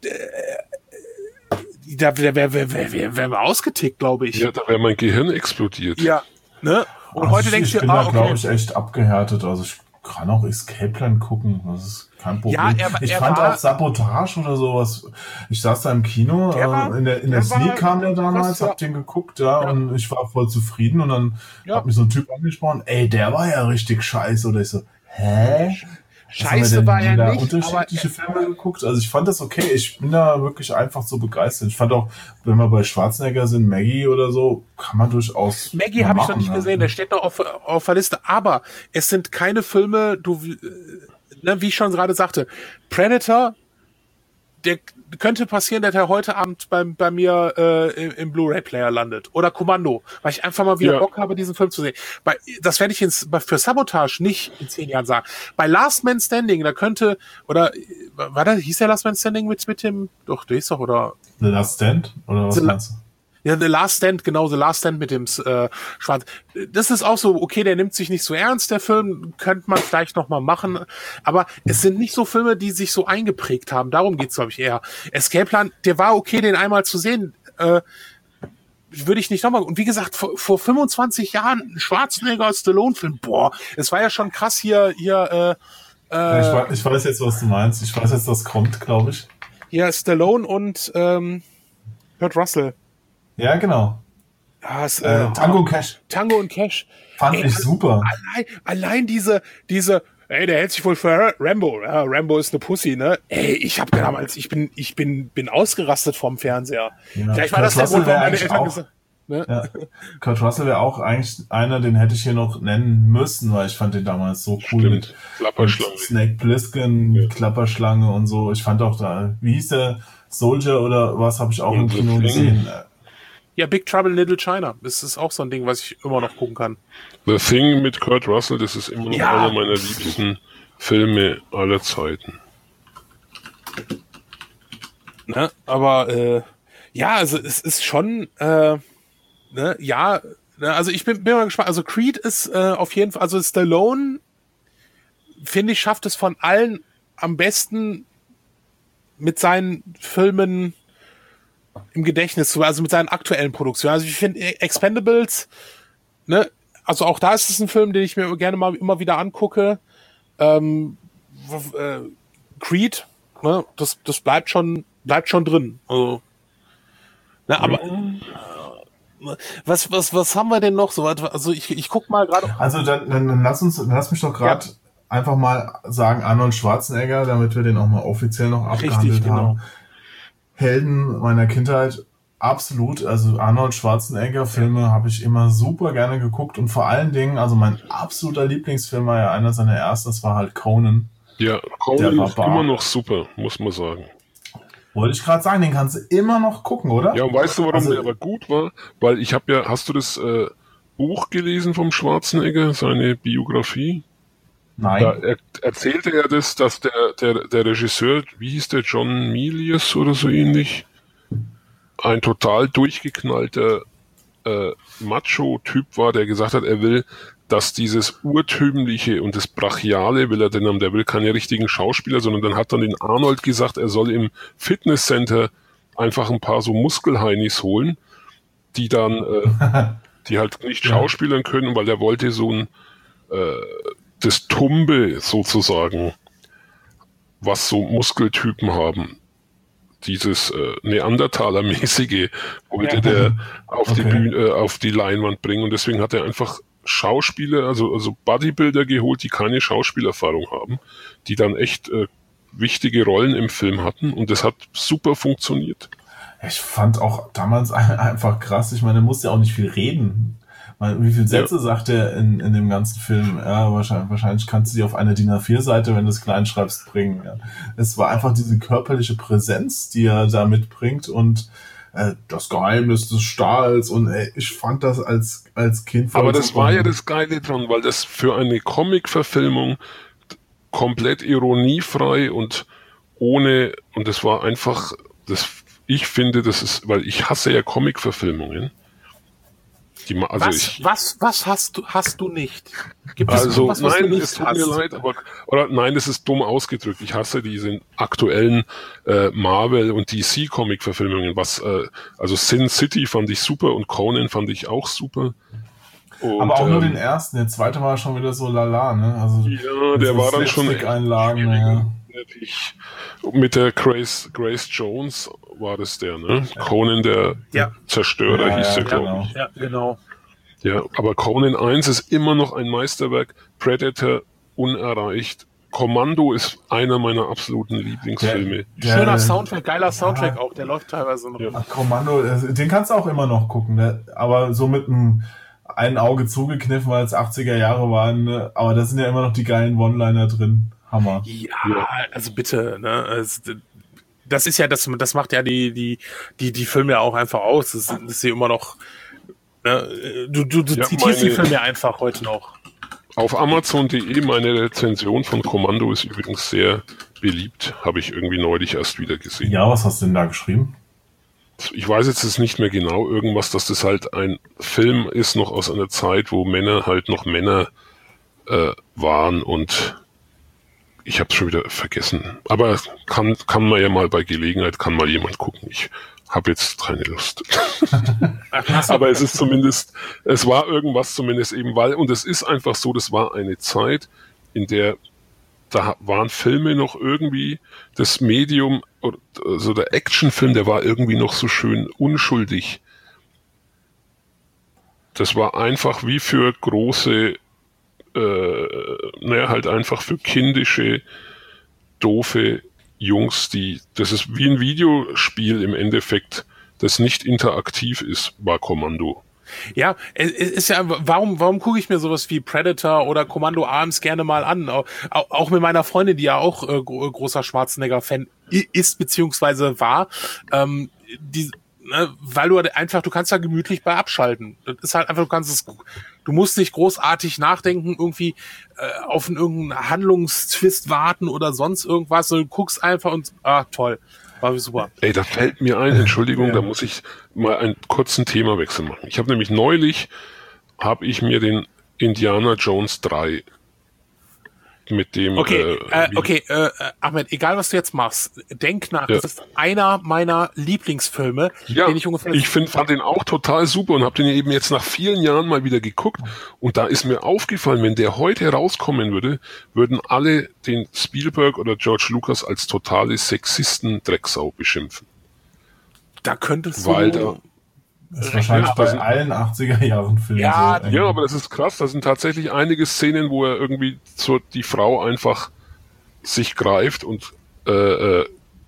äh, da wäre wär, wär, wär, wär, wär mal ausgetickt, glaube ich. Ja, da wäre mein Gehirn explodiert. Ja, ne? Und Also heute ich, denkst ich du, bin ah, da, okay. glaube ich, echt abgehärtet. Also ich kann auch Escape Plan gucken. Das ist kein Problem. Ja, er- ich er fand war- auch Sabotage oder sowas. Ich saß da im Kino, Der war- äh, in der, in der der war Sneak kam der damals, krass, ja. hab den geguckt, ja, Ja. und ich war voll zufrieden und dann Ja. hat mich so ein Typ angesprochen, ey, der war ja richtig scheiße. Oder ich so, hä? Was haben wir Scheiße denn war er da nicht, aber unterschiedliche Filme geguckt. Also ich fand das okay. Ich bin da wirklich einfach so begeistert. Ich fand auch, wenn wir bei Schwarzenegger sind, Maggie oder so, kann man durchaus Maggie mal habe ich noch machen, nicht ja. gesehen, der steht noch auf, auf der Liste, aber es sind keine Filme, du, äh, ne, wie ich schon gerade sagte, Predator, der könnte passieren, dass er heute Abend bei, bei mir äh, im, im Blu-ray-Player landet. Oder Kommando, weil ich einfach mal wieder Ja. Bock habe, diesen Film zu sehen. Bei, das werde ich ins, bei- für Sabotage nicht in zehn Jahren sagen. Bei Last Man Standing, da könnte, oder, äh, war da, hieß der Last Man Standing mit, mit dem, doch, der ist doch, oder, The Last Stand? Oder was The La- meinst du? ja, The Last Stand, genau, The Last Stand mit dem äh, Schwarz. Das ist auch so, okay, der nimmt sich nicht so ernst, der Film, könnte man vielleicht noch mal machen, aber es sind nicht so Filme, die sich so eingeprägt haben, darum geht's, glaube ich, eher. Escape Plan, der war okay, den einmal zu sehen, äh, würde ich nicht nochmal, und wie gesagt, vor, vor fünfundzwanzig Jahren ein Schwarzenegger Stallone-Film, boah, es war ja schon krass hier, hier, äh, Ja, ich, weiß, ich weiß jetzt, was du meinst. Ich weiß jetzt, was kommt, glaube ich. hier Stallone und, ähm, Kurt Russell. Ja, genau. Ja, es, Äh, äh, Tango und Cash. Tango und Cash. Fand Ey, ich super. Allein, allein diese, diese, ey, der hält sich wohl für Rambo. Ja, Rambo ist eine Pussy, ne? Ey, ich hab damals, ich bin, ich bin, bin ausgerastet vorm Fernseher. Ja. Vielleicht war Kurt das der Russell Grund, wär warum meine eigentlich Eltern auch- gesagt ne? Ja. Kurt Russell wäre auch eigentlich einer, den hätte ich hier noch nennen müssen, weil ich fand den damals so cool Stimmt. mit, Klapperschlange. mit Snake Plissken, Ja. Klapperschlange und so. Ich fand auch da, wie hieß der, Soldier oder was, habe ich auch im Und The Kino Thing. gesehen. Ja, Big Trouble in Little China. Das ist auch so ein Ding, was ich immer noch gucken kann. The Thing mit Kurt Russell, das ist immer noch Ja. einer meiner liebsten Filme aller Zeiten. Ne? Aber äh, ja, also es ist schon, äh, ne, ja, ne, also ich bin, bin mal gespannt. Also Creed ist äh, auf jeden Fall, also Stallone, finde ich, schafft es von allen am besten mit seinen Filmen im Gedächtnis zu, also mit seinen aktuellen Produktionen. Also ich finde Expendables, ne, also auch da ist es ein Film, den ich mir gerne mal immer wieder angucke. Ähm, w- äh, Creed, ne, das, das bleibt schon, bleibt schon drin. Also, ne, aber äh, was, was, was haben wir denn noch so? Also ich, ich guck mal gerade. Also dann, dann, dann lass uns, dann lass mich doch gerade Ja. einfach mal sagen Arnold Schwarzenegger, damit wir den auch mal offiziell noch abgehandelt Richtig, genau. haben. Helden meiner Kindheit, absolut. Also Arnold Schwarzenegger Filme habe ich immer super gerne geguckt und vor allen Dingen, also mein absoluter Lieblingsfilm war ja einer seiner ersten, das war halt Conan. Ja, Der Conan ist Barbar. immer noch super, muss man sagen. Wollte ich gerade sagen, den kannst du immer noch gucken, oder? Ja, und weißt du, warum Also- der aber gut war? Weil ich habe ja, hast du das äh, Buch gelesen vom Schwarzenegger, seine Biografie? Nein. Da er, erzählte er das, dass der, der, der Regisseur, wie hieß der, John Milius oder so ähnlich, ein total durchgeknallter äh, Macho-Typ war, der gesagt hat, er will, dass dieses Urtümliche und das Brachiale will er denn haben, der will keine richtigen Schauspieler, sondern dann hat dann den Arnold gesagt, er soll im Fitnesscenter einfach ein paar so Muskelheinis holen, die dann, äh, die halt nicht schauspielern können, weil er wollte so ein äh, das Tumbe sozusagen, was so Muskeltypen haben. Dieses äh, Neandertaler-mäßige wollte Ja. der auf die Okay. Bühne, äh, auf die Leinwand bringen und deswegen hat er einfach Schauspieler, also, also Bodybuilder geholt, die keine Schauspielerfahrung haben, die dann echt äh, wichtige Rollen im Film hatten und das hat super funktioniert. Ich fand auch damals einfach krass, ich meine, er musste ja auch nicht viel reden. Weil, wie viele Sätze Ja. sagt er in, in dem ganzen Film? Ja, wahrscheinlich, wahrscheinlich kannst du die auf eine D I N A vier Seite, wenn du es klein schreibst, bringen. Ja. Es war einfach diese körperliche Präsenz, die er da mitbringt und äh, das Geheimnis des Stahls und ey, ich fand das als, als Kind voll Aber das super. war ja das Geile dran, weil das für eine Comic-Verfilmung komplett ironiefrei und ohne, und das war einfach, das, ich finde, das ist, weil ich hasse ja Comic-Verfilmungen. Die, ma- also was, ich, was, was hast du, hast du nicht? Gibt es also was, was du nein, nicht es tut mir hast? leid, aber oder nein, das ist dumm ausgedrückt. Ich hasse diese aktuellen äh, Marvel und D C Comic-Verfilmungen. Was, äh, also Sin City fand ich super und Conan fand ich auch super. Und, Aber auch nur ähm, den ersten, der zweite war schon wieder so lala, ne? Also, Ja, der so war dann schon Slapstick-Einlagen, echt ja. Ich, mit der Grace, Grace Jones war das der, ne? Conan der Ja. Zerstörer Ja, hieß ja, der, genau. glaube ich. Ja, genau. Ja, aber Conan eins ist immer noch ein Meisterwerk. Predator unerreicht. Commando ist einer meiner absoluten Lieblingsfilme. Der- Schöner Soundtrack, geiler Soundtrack Ja. auch, der läuft teilweise noch. Ja. Ach, Kommando, äh, den kannst du auch immer noch gucken, ne? Aber so mit einem ein Auge zugekniffen, weil es achtziger Jahre waren, ne? Aber da sind ja immer noch die geilen One-Liner drin. Hammer. Ja, Ja. also bitte, ne? Es, das ist ja, das, das macht ja die, die, die, die Filme ja auch einfach aus. Das, das ist ja immer noch, ne? Du, du, du Ja, zitierst meine- die Filme ja einfach heute noch. Auf Amazon punkt de, meine Rezension von Commando ist übrigens sehr beliebt. Habe ich irgendwie neulich erst wieder gesehen. Ja, was hast du denn da geschrieben? Ich weiß jetzt es nicht mehr genau, irgendwas, dass das halt ein Film ist noch aus einer Zeit, wo Männer halt noch Männer äh, waren und ich habe es schon wieder vergessen. Aber kann, kann man ja mal bei Gelegenheit, kann mal jemand gucken. Ich habe jetzt keine Lust. Aber es ist zumindest, es war irgendwas zumindest eben, weil, und es ist einfach so, das war eine Zeit, in der da waren Filme noch irgendwie, das Medium, also der Actionfilm, der war irgendwie noch so schön unschuldig. das war einfach wie für große, äh, naja, halt einfach für kindische, doofe Jungs, die, das ist wie ein Videospiel im Endeffekt, das nicht interaktiv ist, war Kommando. Ja, es ist ja, warum, warum gucke ich mir sowas wie Predator oder Kommando abends gerne mal an? Auch, auch mit meiner Freundin, die ja auch äh, großer Schwarzenegger-Fan ist, beziehungsweise war, ähm, die, ne, weil du einfach, du kannst da gemütlich bei abschalten. Das ist halt einfach, du kannst es, du musst nicht großartig nachdenken, irgendwie äh, auf einen irgendeinen Handlungstwist warten oder sonst irgendwas, sondern du guckst einfach und, ah, toll. War super. Ey, da fällt mir ein, Entschuldigung, ja. Da muss ich mal einen kurzen Themawechsel machen. Ich habe nämlich neulich, habe ich mir den Indiana Jones drei mit dem... Okay, äh, äh, okay, äh, Ahmed, egal was du jetzt machst, denk nach, ja. Das ist einer meiner Lieblingsfilme, ja, den ich ungefähr... ich find, fand den auch total super und habe den eben jetzt nach vielen Jahren mal wieder geguckt und da ist mir aufgefallen, wenn der heute rauskommen würde, würden alle den Spielberg oder George Lucas als totale Sexisten-Drecksau beschimpfen. Da könntest du... Weil da, das ist wahrscheinlich ja, bei sind, allen achtziger-Jahren-Filmen. Ja, so ja, aber das ist krass. Da sind tatsächlich einige Szenen, wo er irgendwie so die Frau einfach sich greift und äh, äh,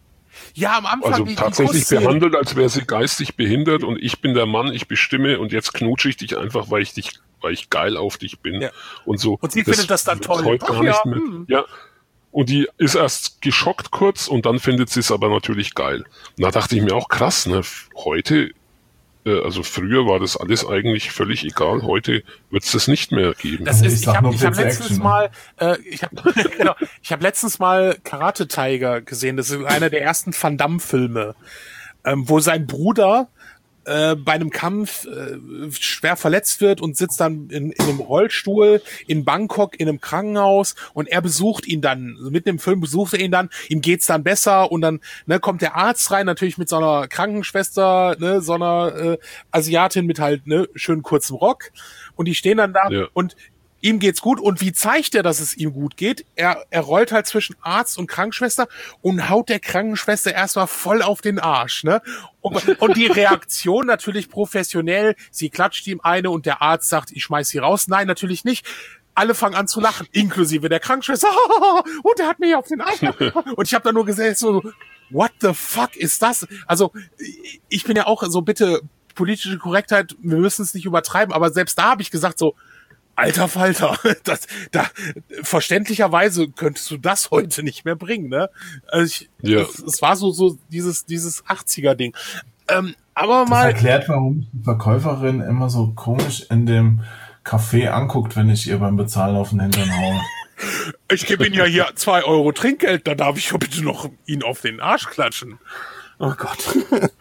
ja, am Anfang also die, tatsächlich die behandelt, als wäre sie geistig behindert und ich bin der Mann, ich bestimme und jetzt knutsche ich dich einfach, weil ich dich, weil ich geil auf dich bin. Ja. Und so. Und sie das findet das dann toll. Heute gar ja. nicht mehr. Hm. Ja. Und die ist erst geschockt kurz und dann findet sie es aber natürlich geil. Und da dachte ich mir auch krass, ne? Heute, äh, also früher war das alles eigentlich völlig egal. Heute wird es das nicht mehr geben. Das ist, ich habe hab letztens Action, mal, äh, ich habe genau, ich habe letztens mal Karate Tiger gesehen. Das ist einer der ersten Van Damme-Filme, ähm, wo sein Bruder äh, bei einem Kampf äh, schwer verletzt wird und sitzt dann in, in einem Rollstuhl in Bangkok in einem Krankenhaus und er besucht ihn dann, mitten im Film besucht er ihn dann, ihm geht's dann besser und dann ne, kommt der Arzt rein, natürlich mit so einer Krankenschwester, ne, so einer äh, Asiatin mit halt ne schön kurzem Rock und die stehen dann da ja. Und ihm geht's gut. Und wie zeigt er, dass es ihm gut geht? Er, er rollt halt zwischen Arzt und Krankenschwester und haut der Krankenschwester erstmal voll auf den Arsch, ne? Und, und die Reaktion natürlich professionell. Sie klatscht ihm eine und der Arzt sagt, ich schmeiß sie raus. Nein, natürlich nicht. Alle fangen an zu lachen, inklusive der Krankenschwester. Und er hat mich auf den Arsch. Und ich habe da nur gesagt, so, what the fuck ist das? Also, ich bin ja auch so, bitte, politische Korrektheit, wir müssen es nicht übertreiben, aber selbst da habe ich gesagt so, alter Falter, das, da, verständlicherweise könntest du das heute nicht mehr bringen, ne? Also ich, ja. es, es war so, so dieses, dieses achtziger-Ding. Ähm, aber mal. Das erklärt, warum die Verkäuferin immer so komisch in dem Café anguckt, wenn ich ihr beim Bezahlen auf den Hintern haue. Ich gebe Ihnen ja hier zwei Euro Trinkgeld, da darf ich ja bitte noch ihn auf den Arsch klatschen. Oh Gott.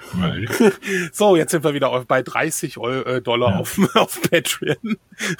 So, jetzt sind wir wieder bei dreißig Dollar ja. auf, auf Patreon.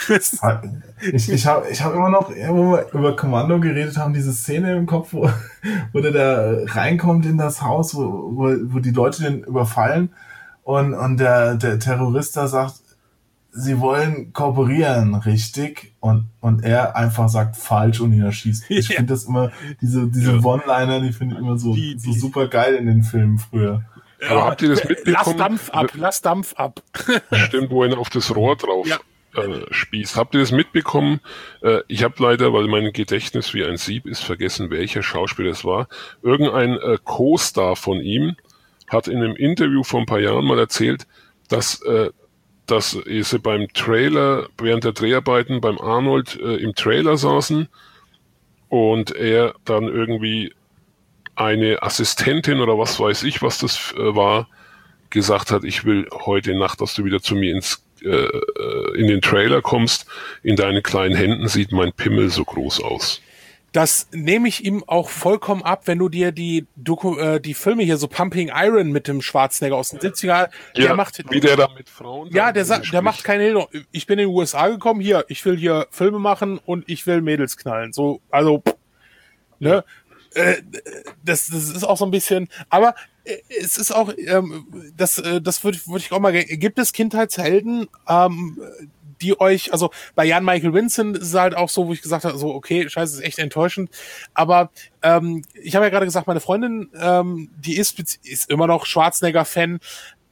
ich ich habe ich hab immer noch, wo wir über Kommando geredet haben, diese Szene im Kopf, wo, wo der da reinkommt in das Haus, wo, wo, wo die Leute den überfallen und, und der, der Terrorist da sagt, sie wollen kooperieren, richtig? Und, und er einfach sagt falsch und ihn erschießt. Ich ja. finde das immer, diese, diese ja. One-Liner, die finde ich immer so, die, die, so super geil in den Filmen früher. Ja, aber habt ihr das mitbekommen? Lass Dampf ab, lass Dampf ab. Stimmt, wo er auf das Rohr drauf ja. äh, spießt. Habt ihr das mitbekommen? Äh, ich habe leider, weil mein Gedächtnis wie ein Sieb ist, vergessen, welcher Schauspieler es war. Irgendein äh, Co-Star von ihm hat in einem Interview vor ein paar Jahren mal erzählt, dass äh, dass sie beim Trailer, während der Dreharbeiten beim Arnold äh, im Trailer saßen und er dann irgendwie eine Assistentin oder was weiß ich, was das äh, war, gesagt hat, ich will heute Nacht, dass du wieder zu mir ins, äh, in den Trailer kommst. In deinen kleinen Händen sieht mein Pimmel so groß aus. Das nehme ich ihm auch vollkommen ab, wenn du dir die Doku, äh, die Filme hier, so Pumping Iron mit dem Schwarzenegger aus den siebziger, der ja, macht... Wie der da mit Frauen... Ja, der, sa- der macht keine Hilfe. Ich bin in die U S A gekommen, hier, ich will hier Filme machen und ich will Mädels knallen. So, also, ne? Äh, das, das ist auch so ein bisschen... Aber äh, es ist auch, ähm, das, äh, das würde würd ich auch mal... Gibt es Kindheitshelden, ähm, die euch, also bei Jan Michael Vincent ist es halt auch so, wo ich gesagt habe, so okay, scheiße, ist echt enttäuschend, aber ähm, ich habe ja gerade gesagt, meine Freundin, ähm, die ist ist immer noch Schwarzenegger-Fan,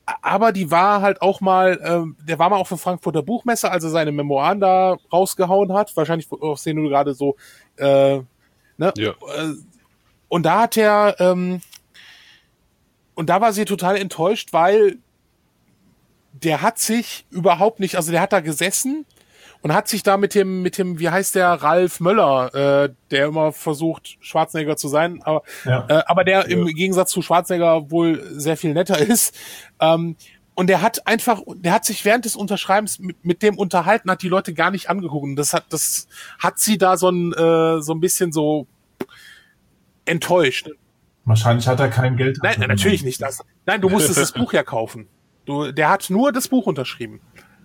aber die war halt auch mal, ähm, der war mal auf der Frankfurter Buchmesse, als er seine Memoiren da rausgehauen hat, wahrscheinlich aus denen du gerade so, äh, ne? Ja. Äh, und da hat er, ähm, und da war sie total enttäuscht, weil der hat sich überhaupt nicht, also der hat da gesessen und hat sich da mit dem, mit dem, wie heißt der, Ralf Möller, äh, der immer versucht, Schwarzenegger zu sein, aber, Ja. äh, aber der Ja. im Gegensatz zu Schwarzenegger wohl sehr viel netter ist. Ähm, und der hat einfach, der hat sich während des Unterschreibens mit, mit dem unterhalten, hat die Leute gar nicht angeguckt. Und das hat, das hat sie da so ein, äh, so ein bisschen so enttäuscht. Wahrscheinlich hat er kein Geld. Nein, dafür natürlich genommen. nicht das. Nein, du musstest das Buch ja kaufen. Du, der hat nur das Buch unterschrieben.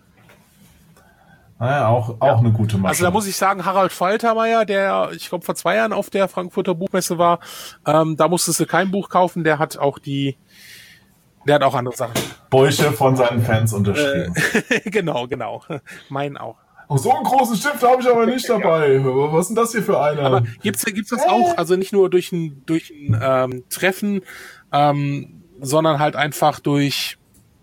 Naja, auch, auch eine gute Masche. Also da muss ich sagen, Harald Faltermeier, der, ich glaube, vor zwei Jahren auf der Frankfurter Buchmesse war, ähm, da musstest du kein Buch kaufen, der hat auch die, der hat auch andere Sachen. Bäuche von seinen Fans unterschrieben. Äh, genau, genau. Meinen auch. Oh, so einen großen Stift habe ich aber nicht dabei. Was ist denn das hier für einer? Aber gibt's, gibt's das auch, also nicht nur durch ein, durch ein ähm, Treffen, ähm, sondern halt einfach durch,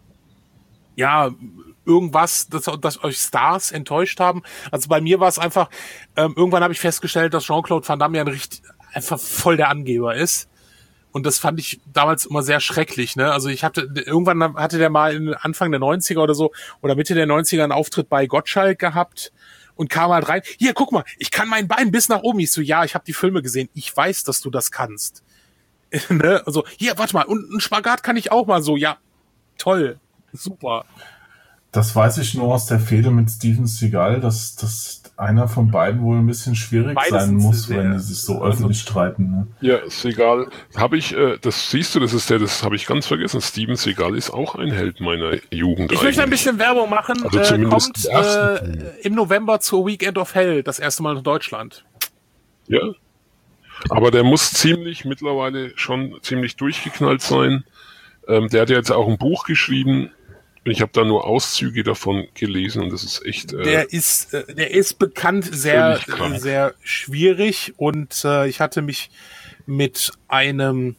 ja, irgendwas, dass, dass euch Stars enttäuscht haben. Also bei mir war es einfach, ähm, irgendwann habe ich festgestellt, dass Jean-Claude Van Damme ja ein richtig, einfach voll der Angeber ist. Und das fand ich damals immer sehr schrecklich, ne? Also ich hatte, irgendwann hatte der mal in Anfang der neunziger oder so, oder Mitte der neunziger einen Auftritt bei Gottschalk gehabt und kam halt rein, hier, guck mal, ich kann mein Bein bis nach oben. Ich so, ja, ich habe die Filme gesehen, ich weiß, dass du das kannst. Ne? Also, hier, warte mal, und einen Spagat kann ich auch mal so, ja, toll, super. Das weiß ich nur aus der Fehde mit Steven Seagal, dass, dass einer von beiden wohl ein bisschen schwierig Beide sein sind muss, sehr- wenn die sich so also- öffentlich streiten. Ne? Ja, Seagal, habe ich, äh, das siehst du, das ist der, das habe ich ganz vergessen. Steven Seagal ist auch ein Held meiner Jugend. Ich möchte ein eigentlich. bisschen Werbung machen. Also äh, zumindest kommt die ersten äh, im November zur Weekend of Hell, das erste Mal in Deutschland. Ja. Aber der muss ziemlich mittlerweile schon ziemlich durchgeknallt sein. Ähm, der hat ja jetzt auch ein Buch geschrieben. Ich habe da nur Auszüge davon gelesen und das ist echt. Äh, Der ist, äh, der ist bekannt sehr, Völlig krank. äh, sehr schwierig und äh, ich hatte mich mit einem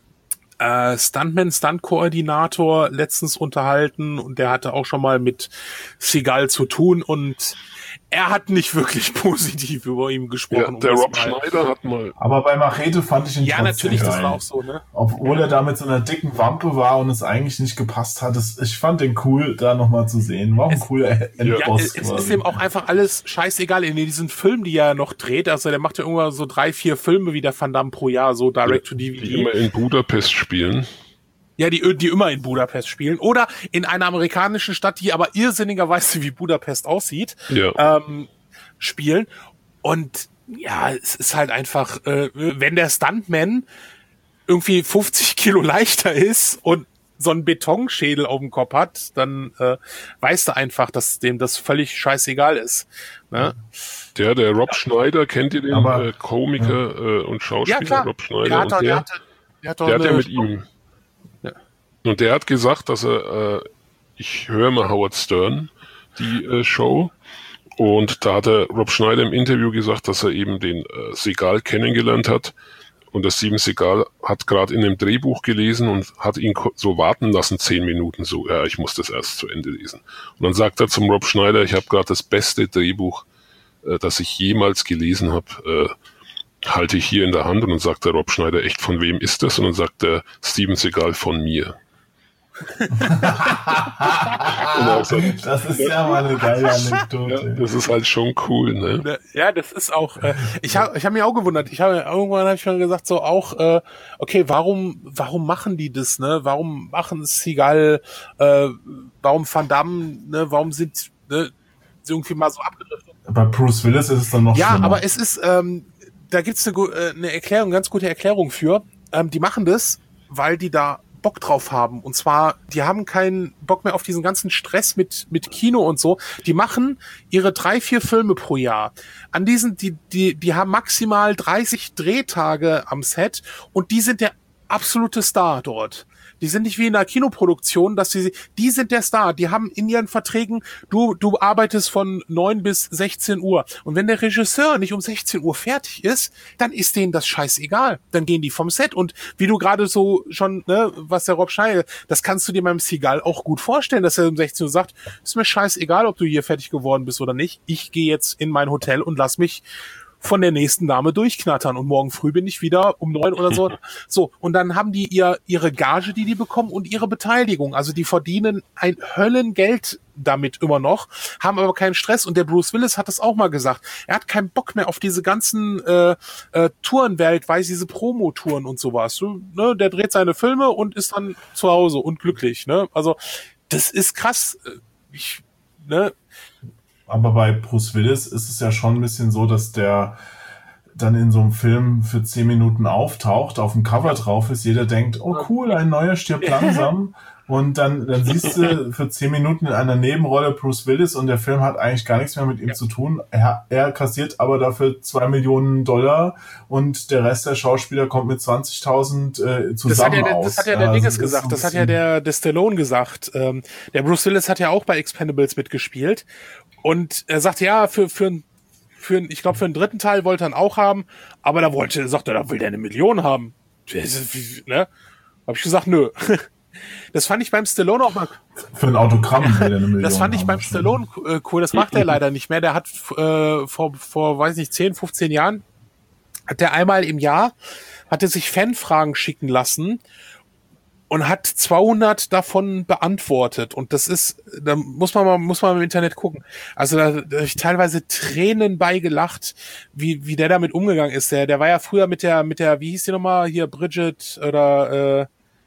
äh, Stuntman, Stunt-Koordinator letztens unterhalten und der hatte auch schon mal mit Seagal zu tun und er hat nicht wirklich positiv über ihn ja, gesprochen. um der das Rob mal- Schneider hat mal. Aber bei Machete fand ich ihn Ja, trotzdem natürlich, geil. das war auch so, ne? Obwohl er da mit so einer dicken Wampe war und es eigentlich nicht gepasst hat. Das, ich fand den cool, da nochmal zu sehen. War auch ein Es- cooler Ja, Endboss. es, es ist quasi. ihm auch einfach alles scheißegal. In diesen Filmen, die er noch dreht, also der macht ja irgendwann so drei, vier Filme wie der Van Damme pro Jahr, so Direct-to-D V D. Die immer in Budapest spielen. Ja, die, die immer in Budapest spielen. Oder in einer amerikanischen Stadt, die aber irrsinnigerweise wie Budapest aussieht, Ja. ähm, spielen. Und ja, es ist halt einfach, äh, wenn der Stuntman irgendwie fünfzig Kilo leichter ist und so einen Betonschädel auf dem Kopf hat, dann äh, weißt du einfach, dass dem das völlig scheißegal ist. Ne? Der, der Rob Schneider, kennt ihr den Aber- äh, Komiker äh, und Schauspieler Ja, klar. Rob Schneider? Der hat, und der, der, hat, der hat doch der hat ja eine mit ihm. Ja. Und der hat gesagt, dass er, äh, ich höre mal Howard Stern, die äh, Show. Und da hat er Rob Schneider im Interview gesagt, dass er eben den äh, Seagal kennengelernt hat. Und der Steven Seagal hat gerade in dem Drehbuch gelesen und hat ihn ko- so warten lassen, zehn Minuten, so, ja, ich muss das erst zu Ende lesen. Und dann sagt er zum Rob Schneider, ich habe gerade das beste Drehbuch, äh, das ich jemals gelesen habe, äh, halte ich hier in der Hand. Und dann sagt der Rob Schneider, echt, von wem ist das? Und dann sagt der Steven Seagal, von mir. Ah, das ist ja mal eine geile Ja, Anekdote. das ist halt schon cool, ne? Ne, ja, das ist auch. Äh, ich habe, ich habe mich auch gewundert. Ich habe irgendwann habe ich mir gesagt so auch, äh, okay, warum, warum machen die das? Ne, warum machen Seagal? Äh, warum Van Damme? Ne, warum sind ne, sie irgendwie mal so abgedriftet? Bei Bruce Willis ist es dann noch Ja, schlimmer. aber es ist, ähm, da gibt's eine, gu- äh, eine Erklärung, ganz gute Erklärung für. Ähm, die machen das, weil die da Bock drauf haben. Und zwar, die haben keinen Bock mehr auf diesen ganzen Stress mit, mit Kino und so. Die machen ihre drei, vier Filme pro Jahr. An diesen, die, die, die haben maximal dreißig Drehtage am Set und die sind der absolute Star dort. Die sind nicht wie in einer Kinoproduktion, dass sie, die sind der Star. Die haben in ihren Verträgen, du, du arbeitest von neun bis sechzehn Uhr. Und wenn der Regisseur nicht um sechzehn Uhr fertig ist, dann ist denen das scheißegal. Dann gehen die vom Set. Und wie du gerade so schon, ne, was der Rob Schneider, das kannst du dir beim Seagal auch gut vorstellen, dass er um sechzehn Uhr sagt, ist mir scheißegal, ob du hier fertig geworden bist oder nicht. Ich gehe jetzt in mein Hotel und lass mich von der nächsten Dame durchknattern und morgen früh bin ich wieder um neun oder so. So, und dann haben die ihr ihre Gage, die die bekommen und ihre Beteiligung. Also die verdienen ein Höllengeld damit immer noch, haben aber keinen Stress. Und der Bruce Willis hat das auch mal gesagt. Er hat keinen Bock mehr auf diese ganzen äh, äh, Touren weltweit, diese Promo-Touren und sowas. So, ne, der dreht seine Filme und ist dann zu Hause und glücklich. Ne? Also das ist krass. Ich, ne, Aber bei Bruce Willis ist es ja schon ein bisschen so, dass der dann in so einem Film für zehn Minuten auftaucht, auf dem Cover drauf ist, jeder denkt, oh cool, ein neuer stirbt langsam. Und dann, dann siehst du für zehn Minuten in einer Nebenrolle Bruce Willis und der Film hat eigentlich gar nichts mehr mit ihm ja. zu tun. Er, er kassiert aber dafür zwei Millionen Dollar und der Rest der Schauspieler kommt mit zwanzigtausend äh, zusammen das hat ja, aus. Das hat ja der also Dinges gesagt, das hat ja der, der Stallone gesagt. Ähm, der Bruce Willis hat ja auch bei Expendables mitgespielt. Und er sagte, ja, für, für, für ich glaube, für den dritten Teil wollte er ihn auch haben, aber da wollte, sagt er, da will der eine Million haben. Ne? Hab ich gesagt, nö. Das fand ich beim Stallone auch mal. Für ein Autogramm will er eine Million. Das fand ich haben, beim Stallone äh, cool, das macht er leider nicht mehr. Der hat äh, vor, vor, weiß nicht, zehn, fünfzehn Jahren, hat der einmal im Jahr, hat er sich Fanfragen schicken lassen und hat zweihundert davon beantwortet. Und das ist, da muss man mal, muss man im Internet gucken. Also da, da habe ich teilweise Tränen beigelacht, wie, wie der damit umgegangen ist. Der, der war ja früher mit der, mit der, wie hieß die nochmal, hier Bridget oder, äh,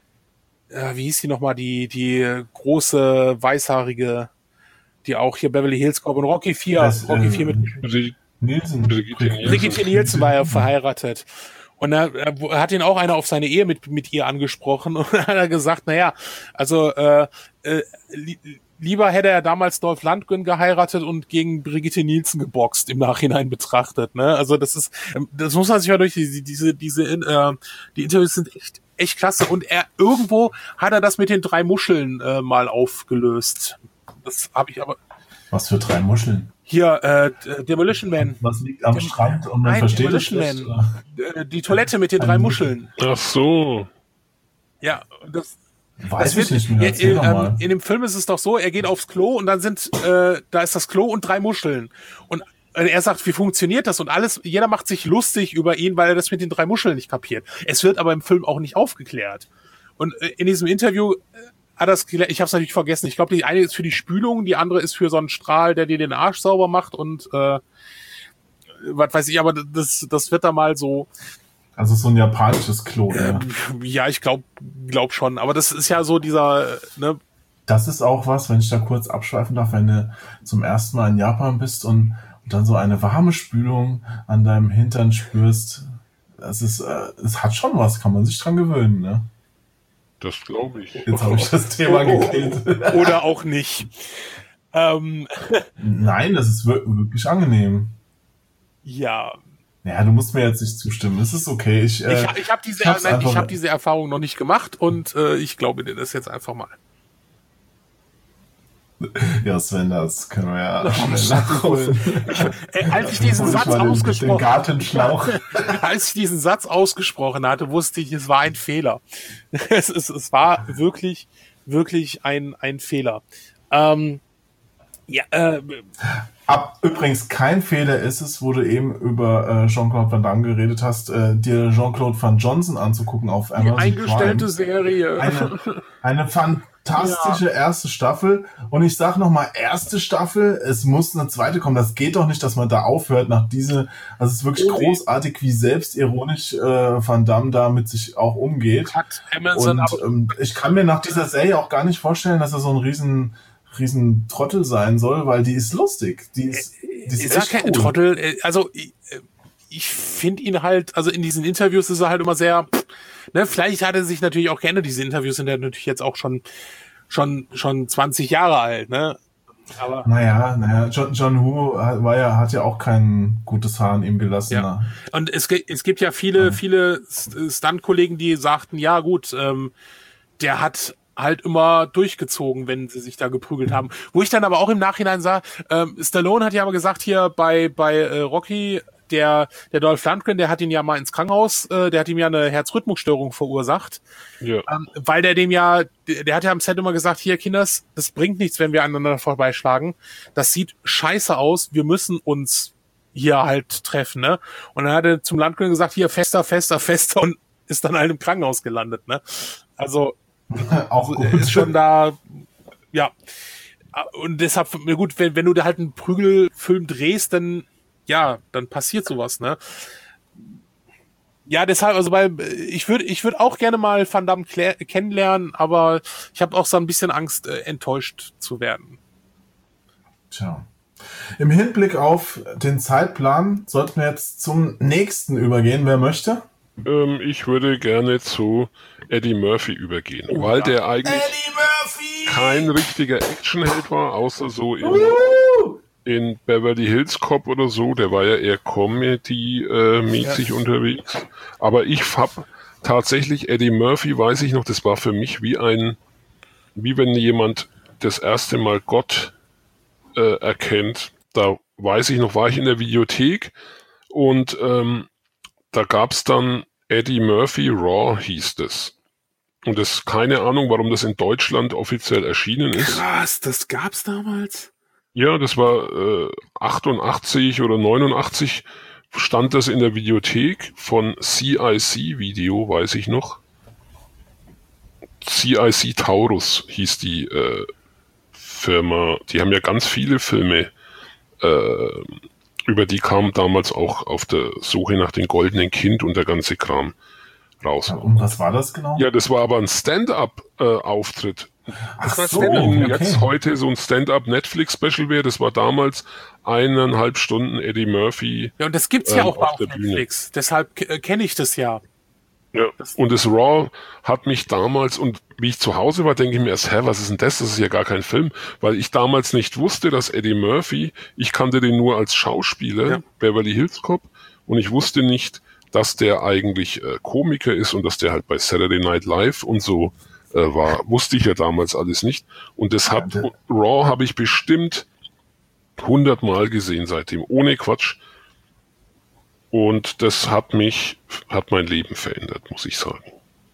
äh wie hieß die nochmal, die, die große, weißhaarige, die auch hier Beverly Hills Cop und Rocky vier, das, Rocky äh, vier mit Nielsen. Brigitte Nielsen war ja verheiratet. Und er, er hat ihn auch einer auf seine Ehe mit mit ihr angesprochen und dann hat er gesagt, naja, also äh, äh, li- lieber hätte er damals Dolph Lundgren geheiratet und gegen Brigitte Nielsen geboxt, im Nachhinein betrachtet. Ne? Also das ist, das muss man sich mal durch, diese, diese, diese äh, die Interviews sind echt, echt klasse. Und er irgendwo hat er das mit den drei Muscheln äh, mal aufgelöst. Das habe ich aber. Was für drei Muscheln? Hier, äh, Demolition Man. Was liegt am Dem, Strand und man nein, versteht Demolition es Man. Die Toilette mit den drei Muscheln. Ach so. Ja, das. Weiß das ich nicht mehr. In, ähm, in dem Film ist es doch so, er geht aufs Klo und dann sind, äh, da ist das Klo und drei Muscheln. Und äh, er sagt, wie funktioniert das? Und alles, jeder macht sich lustig über ihn, weil er das mit den drei Muscheln nicht kapiert. Es wird aber im Film auch nicht aufgeklärt. Und äh, in diesem Interview, äh, hat das, ich habe es natürlich vergessen. Ich glaube, die eine ist für die Spülung, die andere ist für so einen Strahl, der dir den Arsch sauber macht und äh, was weiß ich, aber das, das wird da mal so. Also so ein japanisches Klo, äh, ja. Ja, ich glaube glaub schon. Aber das ist ja so dieser, ne? Das ist auch was, wenn ich da kurz abschweifen darf, wenn du zum ersten Mal in Japan bist und, und dann so eine warme Spülung an deinem Hintern spürst. Das ist, äh, es hat schon was, kann man sich dran gewöhnen, ne? Das glaube ich. Jetzt habe ich das Thema gekillt. Oder auch nicht. Ähm. Nein, das ist wirklich angenehm. Ja. Ja, du musst mir jetzt nicht zustimmen. Es ist okay. Ich, äh, ich, ich habe diese, nein, ich hab diese Erfahrung noch nicht gemacht und äh, ich glaube dir das jetzt einfach mal. Ja, Sven, das können wir ja schnell nachholen. Als ich diesen Satz ausgesprochen den Gartenschlauch. Als ich diesen Satz ausgesprochen hatte, wusste ich, es war ein Fehler. Es, es, es war wirklich, wirklich ein, ein Fehler. Ähm, ja, äh, Ab, übrigens, kein Fehler ist es, wo du eben über äh, Jean-Claude Van Damme geredet hast, äh, dir Jean-Claude Van Johnson anzugucken auf Amazon die eingestellte Prime. Serie. Eine, eine fantastische ja. erste Staffel. Und ich sag nochmal, erste Staffel, es muss eine zweite kommen. Das geht doch nicht, dass man da aufhört nach diese. Also es ist wirklich okay. großartig, wie selbstironisch äh, Van Damme da mit sich auch umgeht. Hat Amazon Und ähm, ich kann mir nach dieser Serie auch gar nicht vorstellen, dass er so ein riesen riesen Trottel sein soll, weil die ist lustig. Die ist, die ist, ist echt kein cool. Trottel. Also ich, ich finde ihn halt, also in diesen Interviews ist er halt immer sehr, ne, vielleicht hat er sich natürlich auch gerne, diese Interviews sind ja natürlich jetzt auch schon schon schon zwanzig Jahre alt, ne? Aber naja, naja, John, John Woo war ja, hat ja auch kein gutes Haar an ihm gelassen. Ja. Und es, es gibt ja viele, ja. viele Stunt-Kollegen, die sagten, ja gut, ähm, der hat halt immer durchgezogen, wenn sie sich da geprügelt haben. Wo ich dann aber auch im Nachhinein sah, ähm, Stallone hat ja aber gesagt, hier bei bei äh, Rocky, der der Dolph Lundgren, der hat ihn ja mal ins Krankenhaus, äh, der hat ihm ja eine Herzrhythmusstörung verursacht, Ja. ähm, weil der dem ja, der, der hat ja am Set immer gesagt, hier Kinders, das bringt nichts, wenn wir aneinander vorbeischlagen. Das sieht scheiße aus, wir müssen uns hier halt treffen, ne? Und dann hat er zum Lundgren gesagt, hier fester, fester, fester und ist dann halt im Krankenhaus gelandet, ne? Also Auch gut. ist schon da, ja. Und deshalb, gut, wenn, wenn du da halt einen Prügelfilm drehst, dann, ja, dann passiert sowas, ne? Ja, deshalb, also weil ich würde ich würde auch gerne mal Van Damme klär, kennenlernen, aber ich habe auch so ein bisschen Angst, äh, enttäuscht zu werden. Tja. Im Hinblick auf den Zeitplan sollten wir jetzt zum nächsten übergehen. Wer möchte? Ähm, ich würde gerne zu Eddie Murphy übergehen, Oh, weil ja. der eigentlich Eddie Murphy! kein richtiger Actionheld war, außer so in, in Beverly Hills Cop oder so. Der war ja eher Comedy-mäßig Ja. unterwegs. Aber ich hab tatsächlich Eddie Murphy, weiß ich noch, das war für mich wie ein, wie wenn jemand das erste Mal Gott äh, erkennt. Da weiß ich noch, war ich in der Videothek und ähm, da gab's dann Eddie Murphy Raw, hieß das. Und das keine Ahnung, warum das in Deutschland offiziell erschienen ist. Krass, das gab's damals? Ja, das war äh, achtundachtzig oder neunundachtzig stand das in der Videothek von C I C Video, weiß ich noch. C I C Taurus hieß die äh, Firma. Die haben ja ganz viele Filme, äh, über die kam damals auch auf der Suche nach dem goldenen Kind und der ganze Kram raus. Und was war das genau? Ja, das war aber ein Stand-up-Auftritt. Ach war so, Stand-up, Wenn okay. jetzt heute so ein Stand-up-Netflix-Special wäre, das war damals eineinhalb Stunden Eddie Murphy. Ja, und das gibt's ja Ähm, auch auf auf der Bühne. Netflix. Deshalb k- äh, kenne ich das ja. Ja. Und das Raw hat mich damals, und wie ich zu Hause war, denke ich mir erst, hä, was ist denn das? Das ist ja gar kein Film. Weil ich damals nicht wusste, dass Eddie Murphy, ich kannte den nur als Schauspieler, Ja. Beverly Hills Cop, und ich wusste nicht, dass der eigentlich äh, Komiker ist und dass der halt bei Saturday Night Live und so äh, war. Wusste ich ja damals alles nicht. Und das hat, Ja, der- Raw habe ich bestimmt hundertmal gesehen seitdem, ohne Quatsch. Und das hat mich, hat mein Leben verändert, muss ich sagen.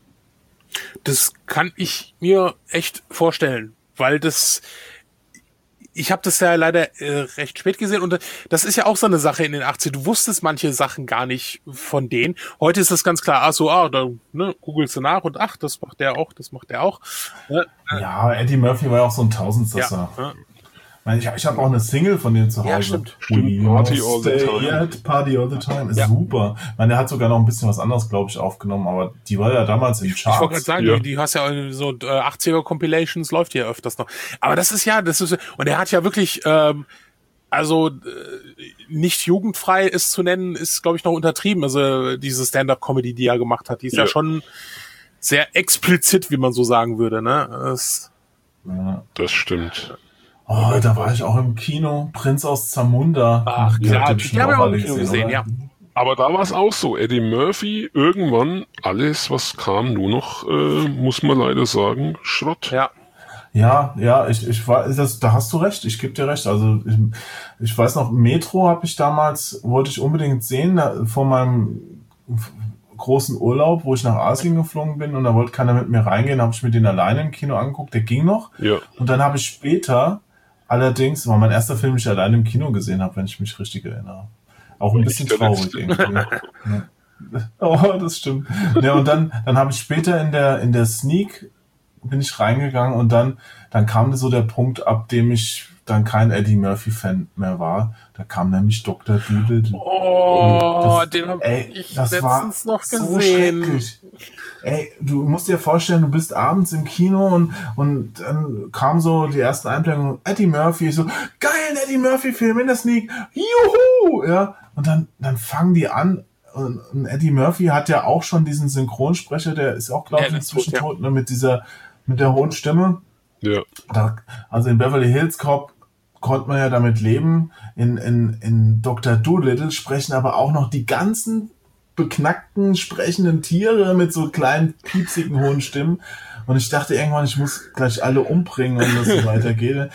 Das kann ich mir echt vorstellen, weil das, ich habe das ja leider äh, recht spät gesehen und das ist ja auch so eine Sache in den achtziger. Du wusstest manche Sachen gar nicht von denen. Heute ist das ganz klar, ach so, ah, da ne, googelst du nach und ach, das macht der auch, das macht der auch. Ne? Ja, Eddie Murphy war ja auch so ein Tausendsasser. Ja, ja. Ich meine, ich, ich habe auch eine Single von dem zu Hause. Ja, stimmt. Stimmt, We Party must all the stay time. at Party all the time. Ist Ja. super. Ich meine, der hat sogar noch ein bisschen was anderes, glaube ich, aufgenommen, aber die war ja damals in Ich wollte gerade Charts. sagen, Ja. die, die hast ja so äh, achtziger Compilations läuft hier öfters noch. Aber das ist ja, das ist und er hat ja wirklich ähm, also äh, nicht jugendfrei ist zu nennen, ist glaube ich noch untertrieben. Also diese Stand-up-Comedy, die er gemacht hat, die ist ja, Ja. schon sehr explizit, wie man so sagen würde, ne? Das, Ja. Das stimmt. Oh, da war ich auch im Kino. Prinz aus Zamunda. Ach, Ihr klar, habt den die bestimmt haben wir auch auch alle im Kino gesehen, oder? ja. Aber da war es auch so. Eddie Murphy, irgendwann, alles, was kam, nur noch, äh, muss man leider sagen, Schrott. ja. Ja, ja, ich, ich war, das, da hast du recht, ich gebe dir recht. Also ich, ich weiß noch, Metro habe ich damals, wollte ich unbedingt sehen, da, vor meinem großen Urlaub, wo ich nach Asien geflogen bin und da wollte keiner mit mir reingehen, habe ich mir den alleine im Kino angeguckt, der ging noch. Ja. Und dann habe ich später, allerdings, war mein erster Film, den ich alleine im Kino gesehen habe, wenn ich mich richtig erinnere. Auch ein Und bisschen nicht der traurig letzte. irgendwie. Ja. Oh, das stimmt. Ja, und dann, dann habe ich später in der, in der Sneak bin ich reingegangen und dann, dann kam so der Punkt, ab dem ich dann kein Eddie Murphy-Fan mehr war. Da kam nämlich Doktor Doolittle. Oh, Das- den habe ey, ich das letztens war noch so gesehen. schrecklich. Ey, du musst dir vorstellen, du bist abends im Kino und, und dann kam so die ersten Einblendungen, Eddie Murphy, ich so, geil, ein Eddie Murphy-Film in der Sneak, juhu! Ja, und dann, dann fangen die an, und, und Eddie Murphy hat ja auch schon diesen Synchronsprecher, der ist auch, glaube Ja, ich, der ist inzwischen tot, ja. tot, ne, mit dieser, mit der hohen Stimme. Ja. Da, also in Beverly Hills Cop konnte man ja damit leben. In, in, in Doktor Doolittle sprechen aber auch noch die ganzen beknackten, sprechenden Tiere mit so kleinen, piepsigen, hohen Stimmen. Und ich dachte irgendwann, ich muss gleich alle umbringen, wenn das so weitergeht.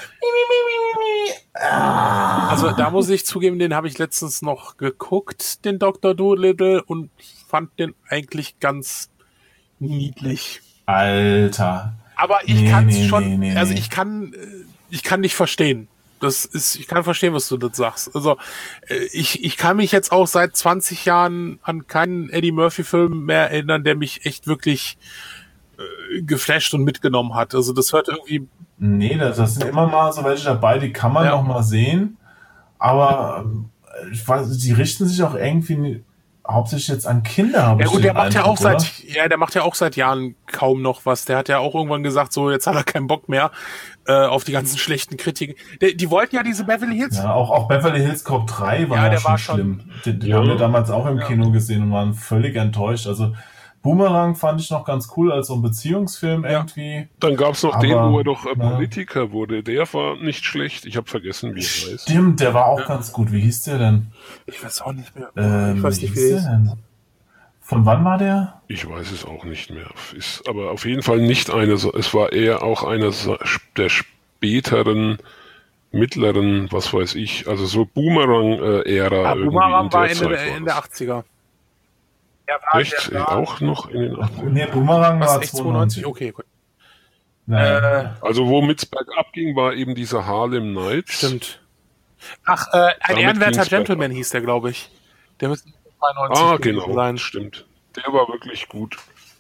Also da muss ich zugeben, den habe ich letztens noch geguckt, den Doktor Dolittle, und fand den eigentlich ganz niedlich. Alter. Aber ich Nee, kann es nee, schon, nee, nee, also nee. ich kann, ich kann nicht verstehen. Das ist, ich kann verstehen, was du das sagst. Also ich, ich kann mich jetzt auch seit zwanzig Jahren an keinen Eddie Murphy-Film mehr erinnern, der mich echt wirklich äh, geflasht und mitgenommen hat. Also das hört irgendwie... Nee, das, das sind immer mal so welche dabei, die kann man Ja. noch mal sehen. Aber äh, ich weiß, die richten sich auch irgendwie hauptsächlich jetzt an Kinder. Hab Ja ich gut, den der macht ja Eindruck, auch seit, oder? ja, der macht ja auch seit Jahren kaum noch was. Der hat ja auch irgendwann gesagt, so jetzt hat er keinen Bock mehr äh, auf die ganzen schlechten Kritiken. Die, die wollten ja diese Beverly Hills. Ja, auch, auch Beverly Hills Cop drei war Ja, ja, der schon war schon- schlimm. Den, den Ja. haben wir damals auch im Kino gesehen und waren völlig enttäuscht. Also Boomerang fand ich noch ganz cool als so ein Beziehungsfilm irgendwie. Dann gab es noch Aber, den, wo er doch äh, ja. Politiker wurde. Der war nicht schlecht. Ich habe vergessen, wie er heißt. Stimmt, der war auch ganz gut. Wie hieß der denn? Ich weiß auch nicht mehr. Ähm, ich weiß nicht, wie hieß der ist. der denn? Von wann war der? Ich weiß es auch nicht mehr. Ist aber auf jeden Fall nicht eine, so- es war eher auch einer so- der späteren, mittleren, was weiß ich, also so Boomerang-Ära. Ah, irgendwie Boomerang in der war Ende, Zeit der, war Ende das. achtziger. Der war, Echt? der war, Auch noch in den achtzigern? Nee, Boomerang was, war echt zweiundneunzig. zweiundneunzig? Okay, gut. Naja. Äh, Also womit es bergab ging, war eben dieser Harlem Nights. Stimmt. Ach, äh, ein Damit ehrenwerter ging's Gentleman bergab. hieß der, glaube ich. Der müsste zweiundneunzig Ah, gewesen genau, sein. stimmt. Der war wirklich gut.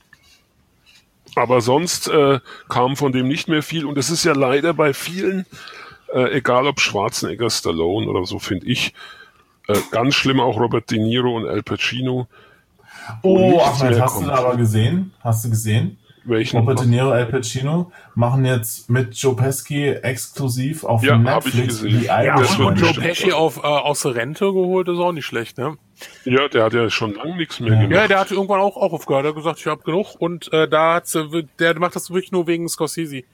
Aber sonst äh, kam von dem nicht mehr viel. Und es ist ja leider bei vielen, äh, egal ob Schwarzenegger, Stallone oder so, finde ich, äh, ganz schlimm auch Robert De Niro und Al Pacino. wo Oh, nichts Ahmed, mehr hast du kommt. da aber gesehen? Hast du gesehen? Welchen? Robert De Niro, Al Pacino machen jetzt mit Joe Pesci exklusiv auf Ja, hab ich Netflix gesehen. die Ja, eigene Das und, wird und Joe bestimmt Pesci was. auf, äh, aus der Rente geholt, ist auch nicht schlecht, ne? Ja, der hat ja schon lange nichts mehr Ja. gemacht. Ja, der hat irgendwann auch, auch aufgehört. Er hat gesagt, ich habe genug. Und äh, da hat's, äh, der macht das wirklich nur wegen Scorsese.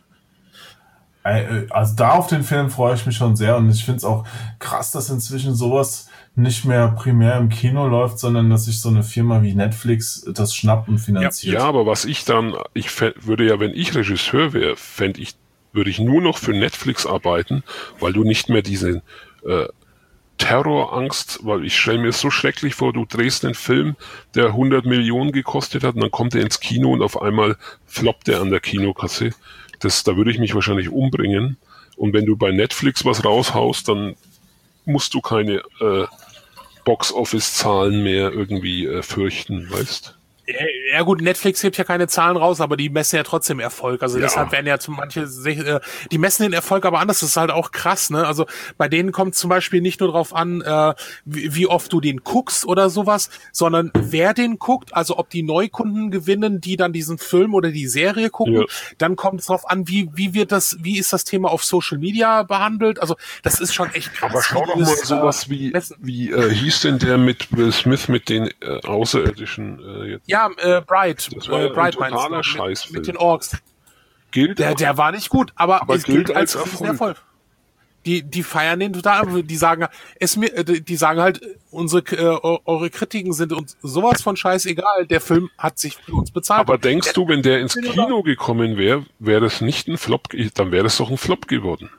Äh, Also da auf den Film freue ich mich schon sehr und ich finde es auch krass, dass inzwischen sowas nicht mehr primär im Kino läuft, sondern dass sich so eine Firma wie Netflix das schnappt und finanziert. Ja, aber was ich dann, ich fä- würde ja, wenn ich Regisseur wäre, fände ich, würde ich nur noch für Netflix arbeiten, weil du nicht mehr diese äh, Terrorangst, weil ich stelle mir es so schrecklich vor, du drehst einen Film, der hundert Millionen gekostet hat und dann kommt er ins Kino und auf einmal floppt er an der Kinokasse. Das, da würde ich mich wahrscheinlich umbringen. Und wenn du bei Netflix was raushaust, dann musst du keine äh, Box-Office-Zahlen mehr irgendwie äh, fürchten, weißt? Ja, ja gut, Netflix gibt ja keine Zahlen raus, aber die messen ja trotzdem Erfolg. Also Ja. deshalb werden ja zum manche, sich, äh, die messen den Erfolg aber anders. Das ist halt auch krass, ne? Also bei denen kommt zum Beispiel nicht nur drauf an, äh, wie, wie oft du den guckst oder sowas, sondern wer den guckt, also ob die Neukunden gewinnen, die dann diesen Film oder die Serie gucken. Ja. Dann kommt es drauf an, wie wie wird das, wie ist das Thema auf Social Media behandelt. Also das ist schon echt krass. Aber schau wie doch die mal das, sowas äh, wie, messen. wie äh, hieß denn der mit Will Smith mit den äh, Außerirdischen äh, jetzt? Ja, äh, Bright, Das war äh, ja ein Bright meinst totaler du, mit, Scheißfilm. mit den Orks. Gilt Der, der war nicht gut, aber, Aber es gilt gilt als, als als Erfolg. Erfolg. Die, die feiern den total, aber die sagen, es mir, äh, die sagen halt, unsere, äh, eure Kritiken sind uns sowas von scheißegal. Der Film hat sich für uns bezahlt. Aber denkst du, wenn der ins bin Kino gekommen wäre, wäre das nicht ein Flop, ge- dann wäre das doch ein Flop geworden.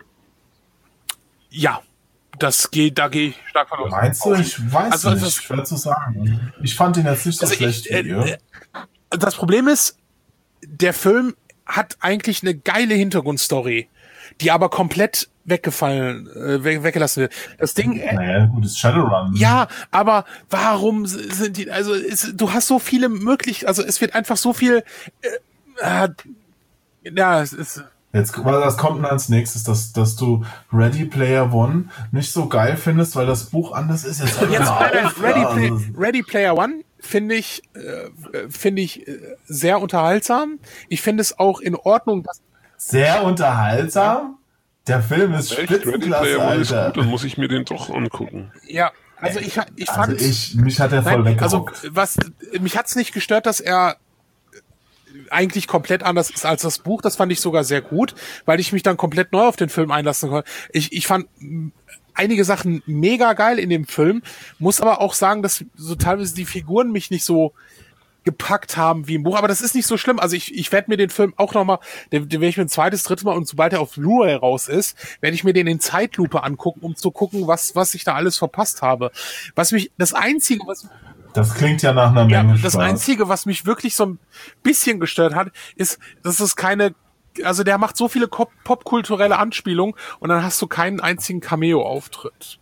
Ja, das geht, da gehe ich stark von aus. Meinst du? Ich weiß Also, nicht, das- schwer zu sagen. Ich fand ihn jetzt nicht so Also schlecht ich, äh, wie ihr. äh, das Problem ist, der Film hat eigentlich eine geile Hintergrundstory, die aber komplett weggefallen, äh, we- weggelassen wird. Das Ding, äh, Naja, gut, das Shadowrun. ja, aber warum s- sind die, also es, du hast so viele Möglichkeiten, also es wird einfach so viel, äh, äh, ja, es ist, Jetzt, was kommt denn als nächstes, dass, dass du Ready Player One nicht so geil findest, weil das Buch anders ist. Jetzt, hör jetzt mal nein, nein, auf, Ready, ja, Play, also- Ready Player One finde ich, äh, finde ich äh, sehr unterhaltsam. Ich finde es auch in Ordnung, dass Sehr unterhaltsam. Der Film ist Echt? Ready Spitzenklasse, Player One ist gut, Alter. dann muss ich mir den doch angucken. ja, also ich, ich fand, Also ich, mich hat er voll nein, also weggerockt. was, mich hat's nicht gestört, dass er eigentlich komplett anders ist als das Buch. Das fand ich sogar sehr gut, weil ich mich dann komplett neu auf den Film einlassen konnte. Ich, ich fand, einige Sachen mega geil in dem Film, muss aber auch sagen, dass so teilweise die Figuren mich nicht so gepackt haben wie im Buch, aber das ist nicht so schlimm. Also ich, ich werde mir den Film auch nochmal, den, den werde ich mir ein zweites, drittes Mal und sobald er auf Blu-ray raus ist, werde ich mir den in Zeitlupe angucken, um zu gucken, was, was ich da alles verpasst habe. Was mich, das Einzige, was... Das klingt ja nach einer ja, Menge das Spaß. Einzige, was mich wirklich so ein bisschen gestört hat, ist, dass es keine, also der macht so viele Pop- popkulturelle Anspielungen und dann hast du keinen einzigen Cameo-Auftritt.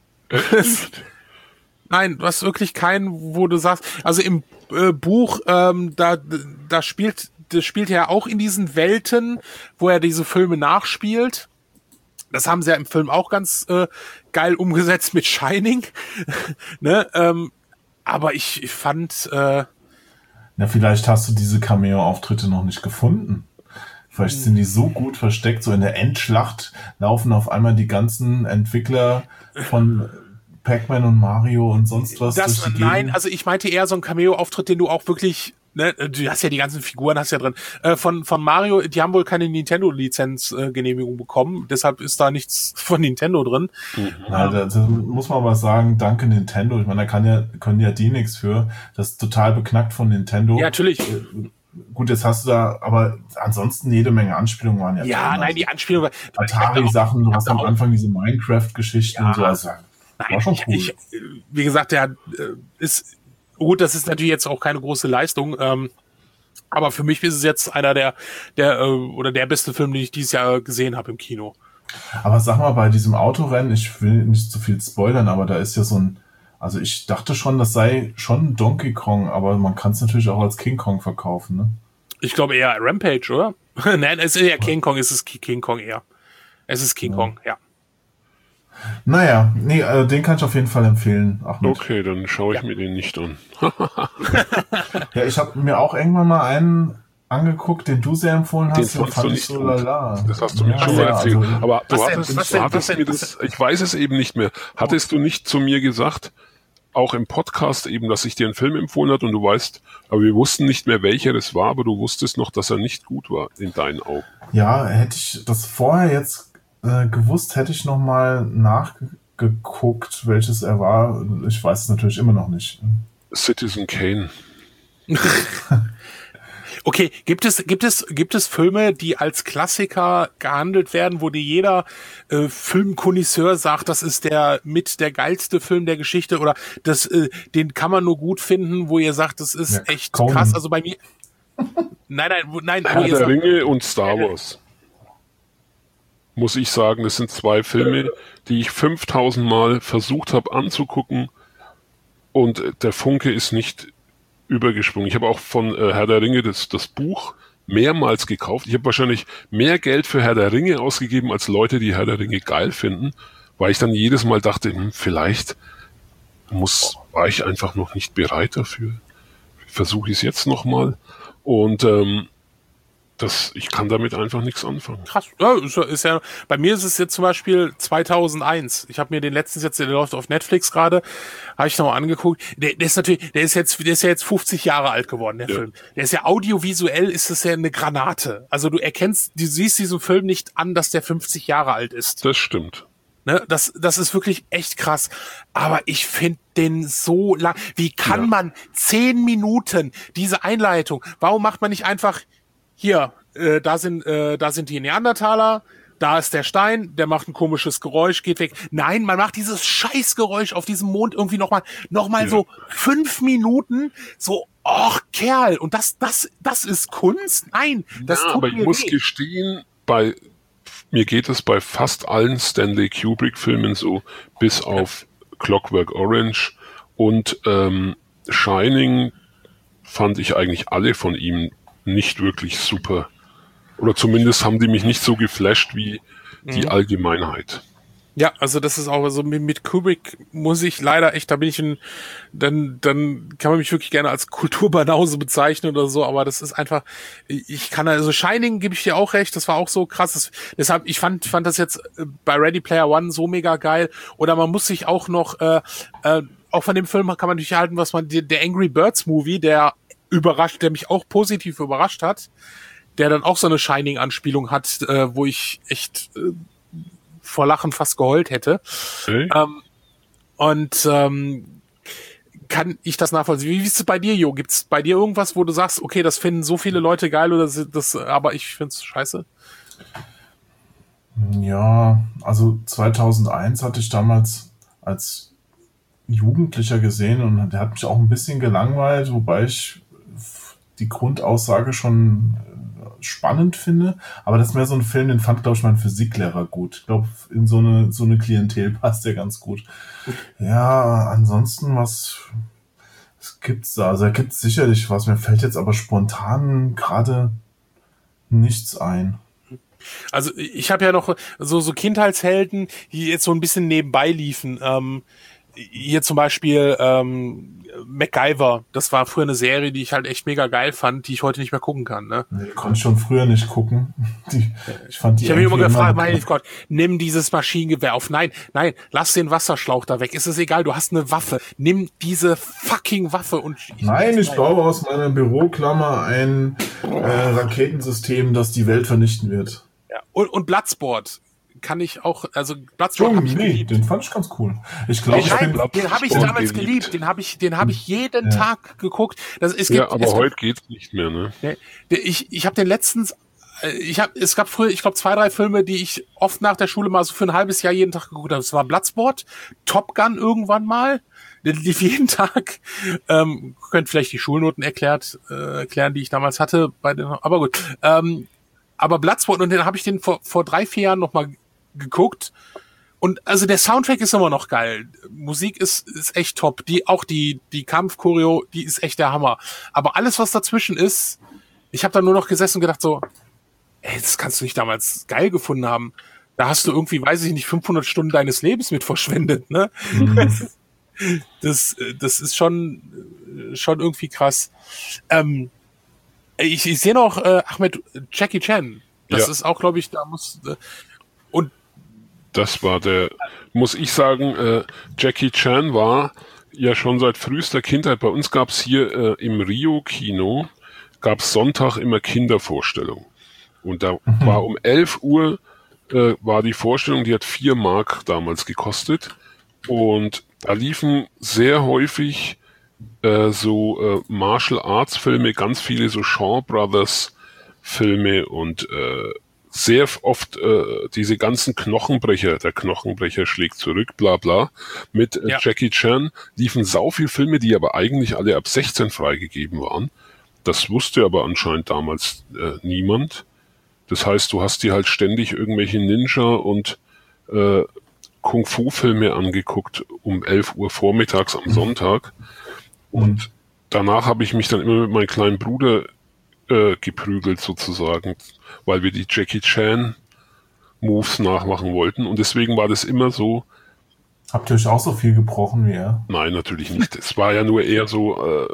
Nein, du hast wirklich keinen, wo du sagst, also im äh, Buch, ähm, da, da spielt, das spielt er auch in diesen Welten, wo er diese Filme nachspielt. Das haben sie ja im Film auch ganz äh, geil umgesetzt mit Shining. ne, ähm, aber ich, ich fand, äh, Na, vielleicht hast du diese Cameo-Auftritte noch nicht gefunden. Vielleicht sind die so gut versteckt, so in der Endschlacht laufen auf einmal die ganzen Entwickler von Pac-Man und Mario und sonst was das, durch die nein, Gegend. also ich meinte eher so einen Cameo-Auftritt, den du auch wirklich, ne, du hast ja die ganzen Figuren, hast ja drin, äh, von, von Mario, die haben wohl keine Nintendo-Lizenz-Genehmigung bekommen, deshalb ist da nichts von Nintendo drin. Na, da, da muss man aber sagen, danke Nintendo. Ich meine, da kann ja, können ja die nichts für. Das ist total beknackt von Nintendo. Ja, natürlich. Äh, Gut, jetzt hast du da, aber ansonsten jede Menge Anspielungen waren ja Ja, drin. nein, die Anspielung war... Atari-Sachen, du hast am auch- Anfang diese Minecraft-Geschichten Ja. und so. Also, Nein, war schon ich, cool. ich, wie gesagt, der äh, ist gut, das ist natürlich jetzt auch keine große Leistung, ähm, aber für mich ist es jetzt einer der, der äh, oder der beste Film, den ich dieses Jahr gesehen habe im Kino. Aber sag mal, bei diesem Autorennen, ich will nicht zu viel spoilern, aber da ist ja so ein, also ich dachte schon, das sei schon Donkey Kong, aber man kann es natürlich auch als King Kong verkaufen, ne? Ich glaube eher Rampage, oder? Nein, es ist eher King Kong, es ist King Kong eher. Es ist King Ja. Kong, ja. Naja, nee, äh, den kann ich auf jeden Fall empfehlen. Ahmed. Okay, dann schaue ich Ja. mir den nicht an. Ja, ich habe mir auch irgendwann mal einen angeguckt, den du sehr empfohlen Den hast, den fandst fand du ich nicht so gut. lala. Das hast du mir Ja, schon mal ja, erzählt. also- Aber du Was denn? hattest, Was du denn? hattest Was mir denn? das, ich weiß es eben nicht mehr. Hattest du nicht zu mir gesagt, auch im Podcast eben, dass ich dir einen Film empfohlen hat und du weißt, aber wir wussten nicht mehr, welcher das war, aber du wusstest noch, dass er nicht gut war in deinen Augen. Ja, hätte ich das vorher jetzt äh, gewusst, hätte ich noch mal nachgeguckt, welches er war. Ich weiß es natürlich immer noch nicht. Citizen Kane. Okay, gibt es, gibt es, gibt es Filme, die als Klassiker gehandelt werden, wo dir jeder äh, Filmkonnoisseur sagt, das ist der mit der geilste Film der Geschichte oder das, äh, den kann man nur gut finden, wo ihr sagt, das ist Ja, echt Conan. krass. Also bei mir, nein, nein, wo, nein, wo Herr ihr der sagt, Ringe und Star Wars. Muss ich sagen, das sind zwei Filme, die ich fünftausend Mal versucht habe anzugucken und äh, der Funke ist nicht übergesprungen. Ich habe auch von äh, Herr der Ringe das, das Buch mehrmals gekauft. Ich habe wahrscheinlich mehr Geld für Herr der Ringe ausgegeben als Leute, die Herr der Ringe geil finden, weil ich dann jedes Mal dachte, hm, vielleicht muss, war ich einfach noch nicht bereit dafür. Versuche ich es jetzt nochmal. Und ähm, das, ich kann damit einfach nichts anfangen. krass. Ja, ist, ja- ist ja, bei mir ist es jetzt zum Beispiel zweitausendeins. Ich habe mir den letztens jetzt, der läuft auf Netflix gerade, habe ich noch mal angeguckt. Der, der ist natürlich, der ist jetzt, der ist ja jetzt fünfzig Jahre alt geworden, der Ja. Film. Der ist ja audiovisuell, ist es ja eine Granate. Also du erkennst, du siehst diesem Film nicht an, dass der fünfzig Jahre alt ist. Das stimmt. Ne, das, das ist wirklich echt krass. Aber ich finde den so lang. Wie kann Ja. man zehn Minuten diese Einleitung? Warum macht man nicht einfach hier? Äh, da sind, äh, da sind die Neandertaler. Da ist der Stein. Der macht ein komisches Geräusch, geht weg. Nein, man macht dieses Scheißgeräusch auf diesem Mond irgendwie noch mal, noch mal Ja. so fünf Minuten. So, och Kerl. Und das, das, das ist Kunst? Nein, das ja, tut aber ich mir muss weh. gestehen, bei mir geht es bei fast allen Stanley Kubrick-Filmen so, bis auf Clockwork Orange und ähm, Shining fand ich eigentlich alle von ihm nicht wirklich super. Oder zumindest haben die mich nicht so geflasht wie die Mhm. Allgemeinheit. Ja, also das ist auch so mit, mit Kubrick muss ich leider echt, da bin ich ein, dann, dann kann man mich wirklich gerne als Kulturbanause bezeichnen oder so, aber das ist einfach, ich kann also Shining gebe ich dir auch recht, das war auch so krass, das, deshalb, ich fand, fand das jetzt äh, bei Ready Player One so mega geil oder man muss sich auch noch, äh, äh, auch von dem Film kann man natürlich halten, was man, der, der Angry Birds Movie, der überrascht, der mich auch positiv überrascht hat, der dann auch so eine Shining-Anspielung hat, äh, wo ich echt, äh, vor Lachen fast geheult hätte. Okay. Ähm, und ähm, kann ich das nachvollziehen. Wie ist es bei dir, Jo? Gibt es bei dir irgendwas, wo du sagst, okay, das finden so viele Leute geil oder das, das aber ich finde es scheiße? Ja, also zweitausendeins hatte ich damals als Jugendlicher gesehen und der hat mich auch ein bisschen gelangweilt, wobei ich die Grundaussage schon spannend finde. Aber das ist mehr so ein Film, den fand, glaube ich, mein Physiklehrer gut. Ich glaube, in so eine, so eine Klientel passt der ganz gut. Ja, ansonsten, was, was gibt's da? Also da gibt's sicherlich was. Mir fällt jetzt aber spontan gerade nichts ein. Also ich habe ja noch so so Kindheitshelden, die jetzt so ein bisschen nebenbei liefen. Ähm, hier zum Beispiel ähm, MacGyver. Das war früher eine Serie, die ich halt echt mega geil fand, die ich heute nicht mehr gucken kann. Ne? Nee, konnte ich schon früher nicht gucken. Die, ich fand die ich habe mich immer gefragt, immer mein Gott, nimm dieses Maschinengewehr auf. Nein, nein, lass den Wasserschlauch da weg. Ist es egal, du hast eine Waffe. Nimm diese fucking Waffe und... Nein, ich baue aus meiner Büroklammer ein äh, Raketensystem, das die Welt vernichten wird. Ja. Und, und Bloodsport kann ich auch, also Bloodsport habe ich nee, geliebt. den fand ich ganz cool. Ich glaube, ich Nein, bin den habe ich Bloodsport damals geliebt. geliebt. Den habe ich, den habe ich jeden Ja. Tag geguckt. Das, es gibt, Ja, aber es heute geht's nicht mehr, ne? gibt, ich, ich habe den letztens, äh, ich habe, es gab früher, ich glaube zwei, drei Filme, die ich oft nach der Schule mal so für ein halbes Jahr jeden Tag geguckt habe. Das war Bloodsport, Top Gun irgendwann mal. Der lief jeden Tag. Ähm, könnt vielleicht die Schulnoten erklärt, äh, erklären, die ich damals hatte. Bei den, aber gut. Ähm, aber Bloodsport, und den habe ich den vor, vor drei, vier Jahren noch mal geguckt. Und also der Soundtrack ist immer noch geil. Musik ist, ist echt top. Die, auch die, die Kampfchoreo, die ist echt der Hammer. Aber alles, was dazwischen ist, ich habe da nur noch gesessen und gedacht so, ey, das kannst du nicht damals geil gefunden haben. Da hast du irgendwie, weiß ich nicht, fünfhundert Stunden deines Lebens mit verschwendet, ne? Mhm. Das, das ist schon, schon irgendwie krass. Ähm, ich, ich sehe noch, äh, Ahmed, Jackie Chan. Das Ja. ist auch, glaube ich, da muss, äh, und Das war der, muss ich sagen, äh, Jackie Chan war ja schon seit frühester Kindheit. Bei uns gab's hier äh, im Rio-Kino, gab's Sonntag immer Kindervorstellung. Und da Mhm. war um elf Uhr äh, war die Vorstellung, die hat vier Mark damals gekostet. Und da liefen sehr häufig äh, so äh, Martial Arts Filme, ganz viele so Shaw Brothers Filme und äh, sehr oft äh, diese ganzen Knochenbrecher, der Knochenbrecher schlägt zurück, bla bla, mit äh, Ja. Jackie Chan liefen sau viel Filme, die aber eigentlich alle ab sechzehn freigegeben waren. Das wusste aber anscheinend damals äh, niemand. Das heißt, du hast dir halt ständig irgendwelche Ninja und äh, Kung-Fu-Filme angeguckt um elf Uhr vormittags am Sonntag. Und danach habe ich mich dann immer mit meinem kleinen Bruder äh, geprügelt sozusagen, weil wir die Jackie Chan Moves nachmachen wollten. Und deswegen war das immer so, Habt ihr euch auch so viel gebrochen wie er? nein, natürlich nicht. Es war ja nur eher so äh,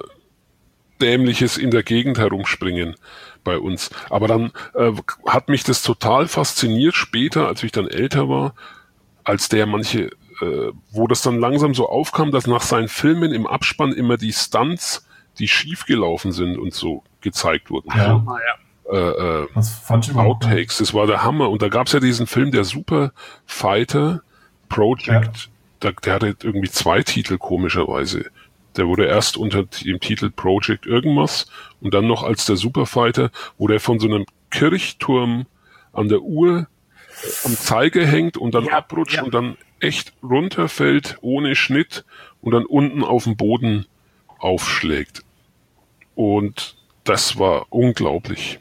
dämliches in der Gegend herumspringen bei uns. Aber dann äh, hat mich das total fasziniert später, als ich dann älter war, als der manche, äh, wo das dann langsam so aufkam, dass nach seinen Filmen im Abspann immer die Stunts, die schief gelaufen sind und so gezeigt wurden. Ja. ah, ja. Äh, äh, Das fand ich immer Outtakes, das war der Hammer. Und da gab's ja diesen Film, der Super Fighter Project, Ja. da, der hatte irgendwie zwei Titel komischerweise. Der wurde erst unter dem Titel Project irgendwas und dann noch als der Superfighter, wo der von so einem Kirchturm an der Uhr am Zeiger hängt und dann Ja, abrutscht ja. und dann echt runterfällt ohne Schnitt und dann unten auf dem Boden aufschlägt. Und das war unglaublich.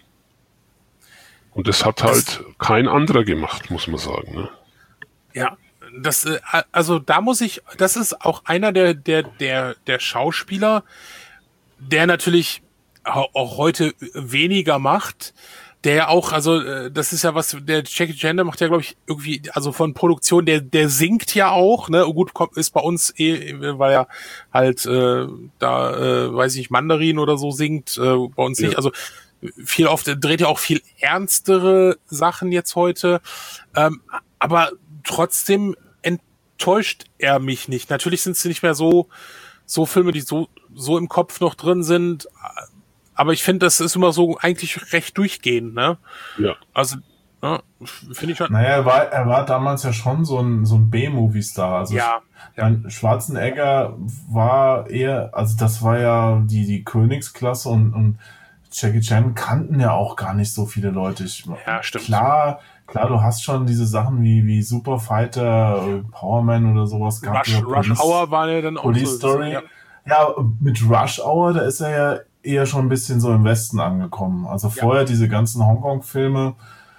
Und das hat halt kein anderer gemacht, muss man sagen. Ne? Ja, das, äh, also da muss ich, das ist auch einer der, der, der, der Schauspieler, der natürlich au- auch heute weniger macht, der auch, also äh, das ist ja was, der Jackie Chan, der macht ja, glaube ich, irgendwie, also von Produktion, der, der singt ja auch, ne, gut, kommt, ist bei uns eh, weil er halt äh, da, äh, weiß ich, Mandarin oder so singt, äh, bei uns Ja. nicht, also viel oft er dreht ja auch viel ernstere Sachen jetzt heute, ähm, aber trotzdem enttäuscht er mich nicht. Natürlich sind es nicht mehr so so Filme, die so so im Kopf noch drin sind, aber ich finde, das ist immer so eigentlich recht durchgehend, ne? Ja. Also Ja, finde ich schon. Naja, er war, er war damals ja schon so ein, so ein B-Movie-Star. Also Ja, ja. Mein Schwarzenegger war eher, also das war ja die, die Königsklasse und, und Jackie Chan kannten ja auch gar nicht so viele Leute. Ich, Ja, stimmt. Klar, klar, du hast schon diese Sachen wie, wie Super Fighter, äh, Powerman oder sowas gehabt. Rush, oder Rush Police- Hour war ja dann auch Police so. Story. Ja. Ja, mit Rush Hour, da ist er ja eher schon ein bisschen so im Westen angekommen. Also vorher diese ganzen Hongkong-Filme,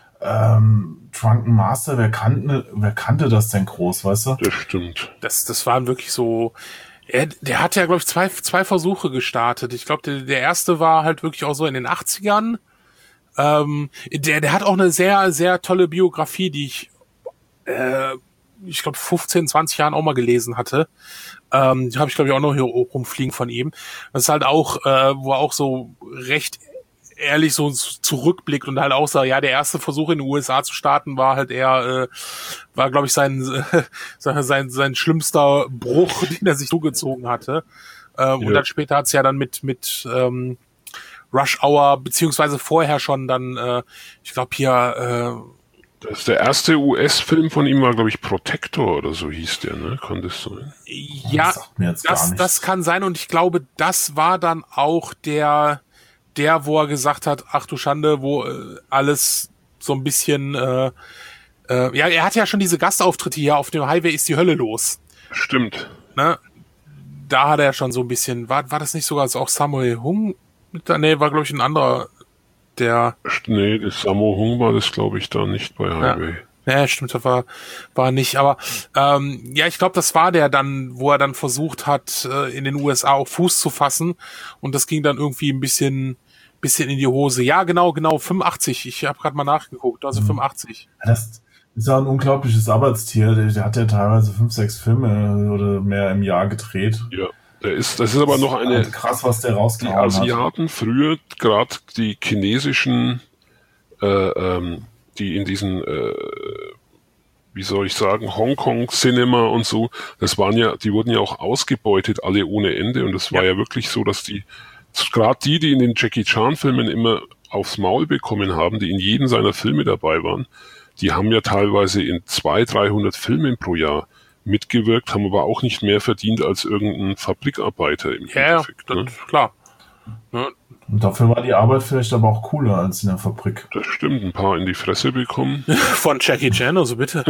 ähm, Drunken Master, wer kannte, wer kannte das denn groß, weißt du? Das stimmt. Das, das waren wirklich so. Er, der hat ja, glaube ich, zwei, zwei Versuche gestartet. Ich glaube, der, der erste war halt wirklich auch so in den achtzigern. Ähm, der, der hat auch eine sehr, sehr tolle Biografie, die ich, äh, ich glaube, fünfzehn, zwanzig Jahren auch mal gelesen hatte. Ähm, die habe ich, glaube ich, auch noch hier rumfliegen von ihm. Das ist halt auch, äh, wo er auch so recht ehrlich so zurückblickt und halt auch sagt, ja, der erste Versuch in den U S A zu starten war halt eher, äh, war, glaube ich, sein, äh, sein, sein schlimmster Bruch, den er sich zugezogen hatte. Äh, ja. Und dann später hat's ja dann mit, mit, ähm, Rush Hour, beziehungsweise vorher schon dann, äh, ich glaube hier, äh, das der erste U S-Film von ihm war, glaube ich, Protector oder so hieß der, ne? Kann das sein? Ja, das, sagt mir jetzt gar das, nichts. das kann sein und ich glaube, das war dann auch der, der, wo er gesagt hat, ach du Schande, wo äh, alles so ein bisschen, äh, äh, ja, er hat ja schon diese Gastauftritte hier auf dem Highway ist die Hölle los. Stimmt. Ne? Da hat er schon so ein bisschen, war, war das nicht sogar auch Sammo Hung? Nee, war glaube ich ein anderer, der... Nee, das Sammo Hung war das, glaube ich, da nicht bei Highway. Ja, ja stimmt, das war, war nicht, aber ähm, ja, ich glaube, das war der dann, wo er dann versucht hat, äh, in den U S A auch Fuß zu fassen und das ging dann irgendwie ein bisschen bisschen in die Hose. Ja, genau, genau, fünfundachtzig. Ich habe gerade mal nachgeguckt, also mhm. fünfundachtzig. Das ist ja ein unglaubliches Arbeitstier. Der, der hat ja teilweise fünf, sechs Filme oder mehr im Jahr gedreht. Ja, der ist, das ist aber noch eine... Das ist krass, was der rausgehauen hat. Die Asiaten hat. Früher, gerade die chinesischen, äh, ähm, die in diesen, äh, wie soll ich sagen, Hongkong-Cinema und so, das waren ja, die wurden ja auch ausgebeutet, alle ohne Ende. Und das war ja, ja wirklich so, dass die gerade die, die in den Jackie Chan-Filmen immer aufs Maul bekommen haben, die in jedem seiner Filme dabei waren, die haben ja teilweise in zweihundert, dreihundert Filmen pro Jahr mitgewirkt, haben aber auch nicht mehr verdient als irgendein Fabrikarbeiter im ja, Endeffekt. Ja, ne? Klar. Ja. Und dafür war die Arbeit vielleicht aber auch cooler als in der Fabrik. Das stimmt, ein paar in die Fresse bekommen. Von Jackie Chan, also bitte.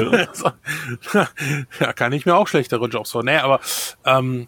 Ja, ja kann ich mir auch schlechtere Jobs vor. Nee, aber ähm,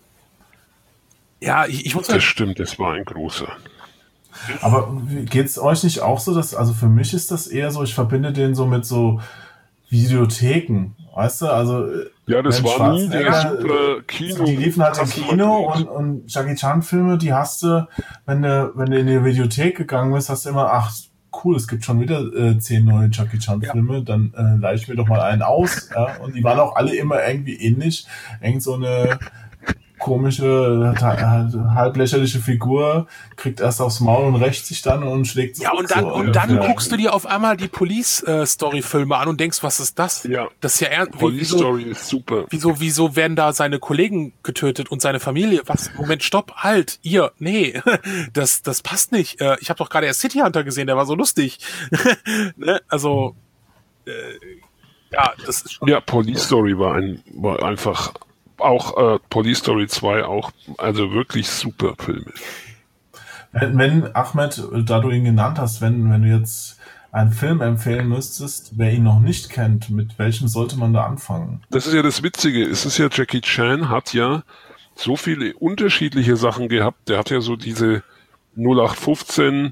ja, ich, ich muss Das stimmt, das war ein großer. Aber geht's euch nicht auch so, dass, also für mich ist das eher so, ich verbinde den so mit so Videotheken, weißt du, also ja, das war nie der super Kino. Die liefen halt im Kino und, und Jackie Chan Filme, die hast du, wenn du, wenn du in die Videothek gegangen bist, hast du immer, ach cool, es gibt schon wieder äh, zehn neue Jackie Chan Filme, ja. dann äh, leih ich mir doch mal einen aus, ja? Und die waren auch alle immer irgendwie ähnlich, irgend so eine komische, halblächerliche Figur, kriegt erst aufs Maul und rächt sich dann und schlägt sich. Ja, und dann, so, und dann ja. guckst du dir auf einmal die Police-Story-Filme an und denkst, was ist das? Ja. Das ist ja ernst. Police-Story ist super. Wieso, wieso werden da seine Kollegen getötet und seine Familie? Was? Moment, stopp, halt, ihr, nee, das, das passt nicht. Ich habe doch gerade erst City Hunter gesehen, der war so lustig. Ne? Also, äh, ja, das ist schon. Ja, Police-Story war ein, war einfach auch äh, Police Story zwei auch, also wirklich super Filme. Wenn, wenn, Ahmed, da du ihn genannt hast, wenn, wenn du jetzt einen Film empfehlen müsstest, wer ihn noch nicht kennt, mit welchem sollte man da anfangen? Das ist ja das Witzige, es ist ja, Jackie Chan hat ja so viele unterschiedliche Sachen gehabt, der hat ja so diese null acht fünfzehn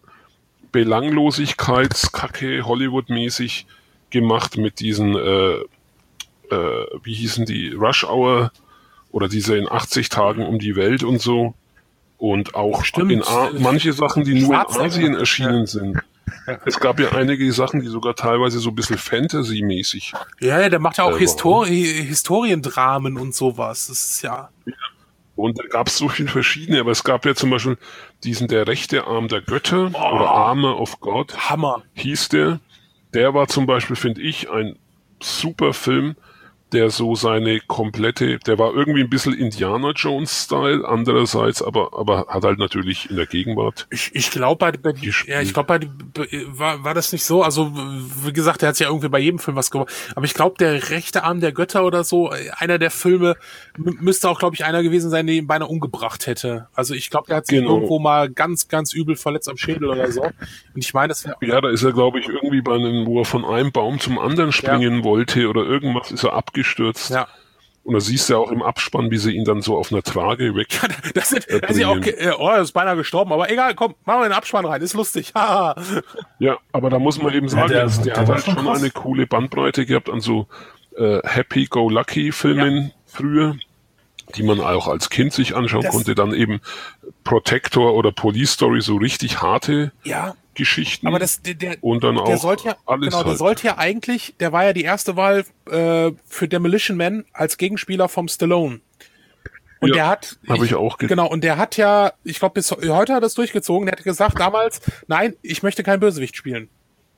Belanglosigkeitskacke Hollywood-mäßig gemacht mit diesen, äh, äh, wie hießen die, Rush Hour oder diese in achtzig Tagen um die Welt und so. Und auch Stimmt. in A- manche Sachen, die nur in Asien erschienen ja. sind. Ja. Es gab ja einige Sachen, die sogar teilweise so ein bisschen Fantasy-mäßig. Ja, ja, der macht ja auch Histori- Historiendramen und sowas. Das ist ja... ja. Und da gab es so viele verschiedene, aber es gab ja zum Beispiel diesen Der rechte Arm der Götter oh. oder Arme of God. Hammer. Hieß der. Der war zum Beispiel, finde ich, ein super Film, der so seine komplette, der war irgendwie ein bisschen Indiana Jones-Style, andererseits aber aber hat halt natürlich in der Gegenwart. Ich, ich glaube bei, bei die, ja, ich glaube bei die, war war das nicht so. Also wie gesagt, der hat ja irgendwie bei jedem Film was gemacht. Aber ich glaube, der rechte Arm der Götter oder so, einer der Filme m- müsste auch, glaube ich, einer gewesen sein, der ihn beinahe umgebracht hätte. Also ich glaube, der hat sich Genau. irgendwo mal ganz ganz übel verletzt am Schädel oder so. Und ich meine, das wäre Ja, da ist er, glaube ich, irgendwie bei einem, wo er von einem Baum zum anderen springen wollte oder irgendwas, ist er abgestürzt. ja. Und da siehst du ja auch im Abspann, wie sie ihn dann so auf einer Trage weg. Das ist, das ist ja auch, äh, oh, er ist beinahe gestorben, aber egal, komm, machen wir den Abspann rein, ist lustig. Haha. Ja, aber da muss man eben sagen, der- der, der hat war halt schon schon krass. eine coole Bandbreite gehabt an so äh, Happy-Go-Lucky-Filmen früher, die man auch als Kind sich anschauen Das- konnte. Dann eben Protector oder Police Story, so richtig harte Ja, Geschichten. aber das, der, der, und dann auch der sollte ja, alles genau, der halt. sollte ja eigentlich, der war ja die erste Wahl äh, für Demolition Man als Gegenspieler vom Stallone. Und Ja, der hat, hab ich auch ge- genau, und der hat ja, ich glaube, bis heute hat er das durchgezogen. Der hat gesagt damals, nein, ich möchte kein Bösewicht spielen.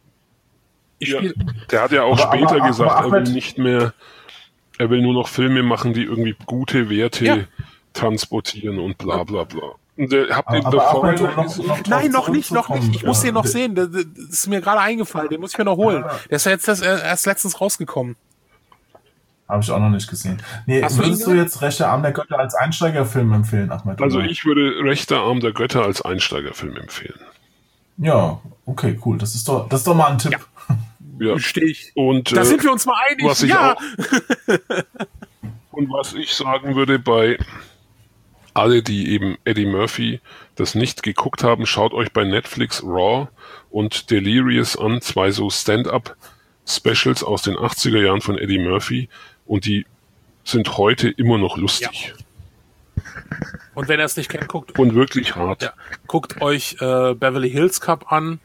Ich Ja, spiel, der hat ja auch Aber- später aber- aber gesagt, er will Ahmed- nicht mehr, er will nur noch Filme machen, die irgendwie gute Werte Ja. transportieren und bla bla bla. Und der habt ihr Aber The Ahmed, Photo noch- gesehen? noch- Nein, noch nicht, noch nicht. Ich muss Ja, den noch der- sehen. Das, das ist mir gerade eingefallen. Den muss ich mir noch holen. Ja. Der ist ja jetzt das, äh, erst letztens rausgekommen. Habe ich auch noch nicht gesehen. Nee, Hast du würdest ihn du jetzt Rechter Arm der Götter als Einsteigerfilm empfehlen, Ahmed? Also oder? ich würde Rechter Arm der Götter als Einsteigerfilm empfehlen. Ja, okay, cool. Das ist doch, das ist doch mal ein Tipp. Ja. Stehe ich. Und, Da äh, sind wir uns mal einig. was ich ja. auch, und was ich sagen würde bei alle, die eben Eddie Murphy das nicht geguckt haben, schaut euch bei Netflix Raw und Delirious an, zwei so Stand-up-Specials aus den achtziger Jahren von Eddie Murphy und die sind heute immer noch lustig Und wenn er es nicht kennt, guckt, und wirklich hart. ja, guckt euch äh, Beverly Hills Cop an.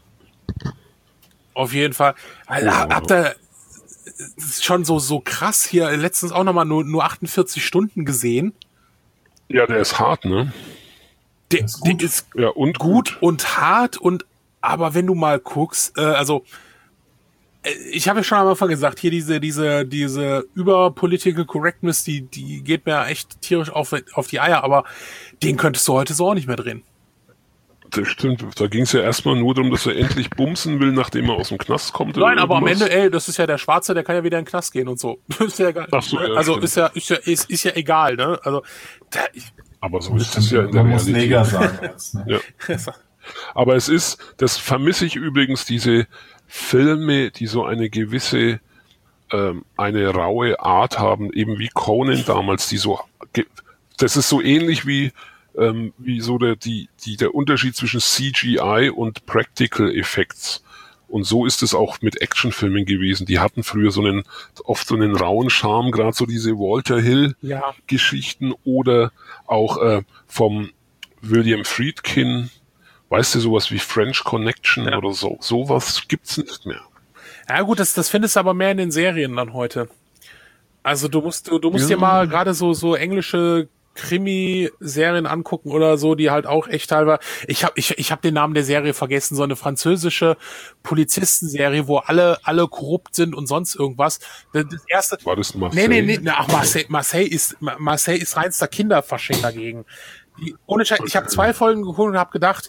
Auf jeden Fall. Also, Oh. Habt ihr das ist schon so so krass hier letztens auch nochmal nur, nur achtundvierzig Stunden gesehen. Ja, der ist hart, ne? Der, ist gut. der ist Ja, und gut und hart und aber wenn du mal guckst, äh, also äh, ich habe ja schon am Anfang gesagt, hier diese diese diese über Political Correctness, die die geht mir echt tierisch auf auf die Eier, aber den könntest du heute so auch nicht mehr drehen. Das stimmt, da ging es ja erstmal nur darum, dass er endlich bumsen will, nachdem er aus dem Knast kommt. oder Nein, aber am irgendwas. Ende, ey, das ist ja der Schwarze, der kann ja wieder in den Knast gehen und so. ist ja egal. Ach so, ja, also stimmt. ist ja ist ja ist, ist ja egal, ne? Also da, ich, Aber so ist es ja in der Man muss Realität. Neger sagen jetzt. Ne? Ja. Aber es ist, das vermisse ich übrigens, diese Filme, die so eine gewisse, ähm, eine raue Art haben, eben wie Conan damals, die so, ge- das ist so ähnlich wie, ähm, wie so der, die, die, der Unterschied zwischen C G I und Practical Effects. Und so ist es auch mit Actionfilmen gewesen. Die hatten früher so einen, oft so einen rauen Charme, gerade so diese Walter Hill ja. Geschichten oder auch äh, vom William Friedkin, weißt du, sowas wie French Connection Ja. oder so. Sowas gibt's nicht mehr. Ja gut, das das findest du aber mehr in den Serien dann heute. Also du musst du, du musst Ja. dir mal gerade so so englische Krimi-Serien angucken oder so, die halt auch echt teilweise. Ich habe ich, ich hab den Namen der Serie vergessen, so eine französische Polizistenserie, wo alle alle korrupt sind und sonst irgendwas. Das, das erste. War das Marseille? Nee, nee, nee, ach, Marseille, Marseille ist Marseille ist reinster Kinderfasching dagegen. Die, ohne Scheiß, ich habe zwei Folgen geguckt und habe gedacht,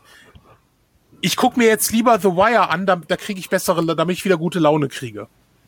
ich guck mir jetzt lieber The Wire an, da, da kriege ich bessere, damit ich wieder gute Laune kriege.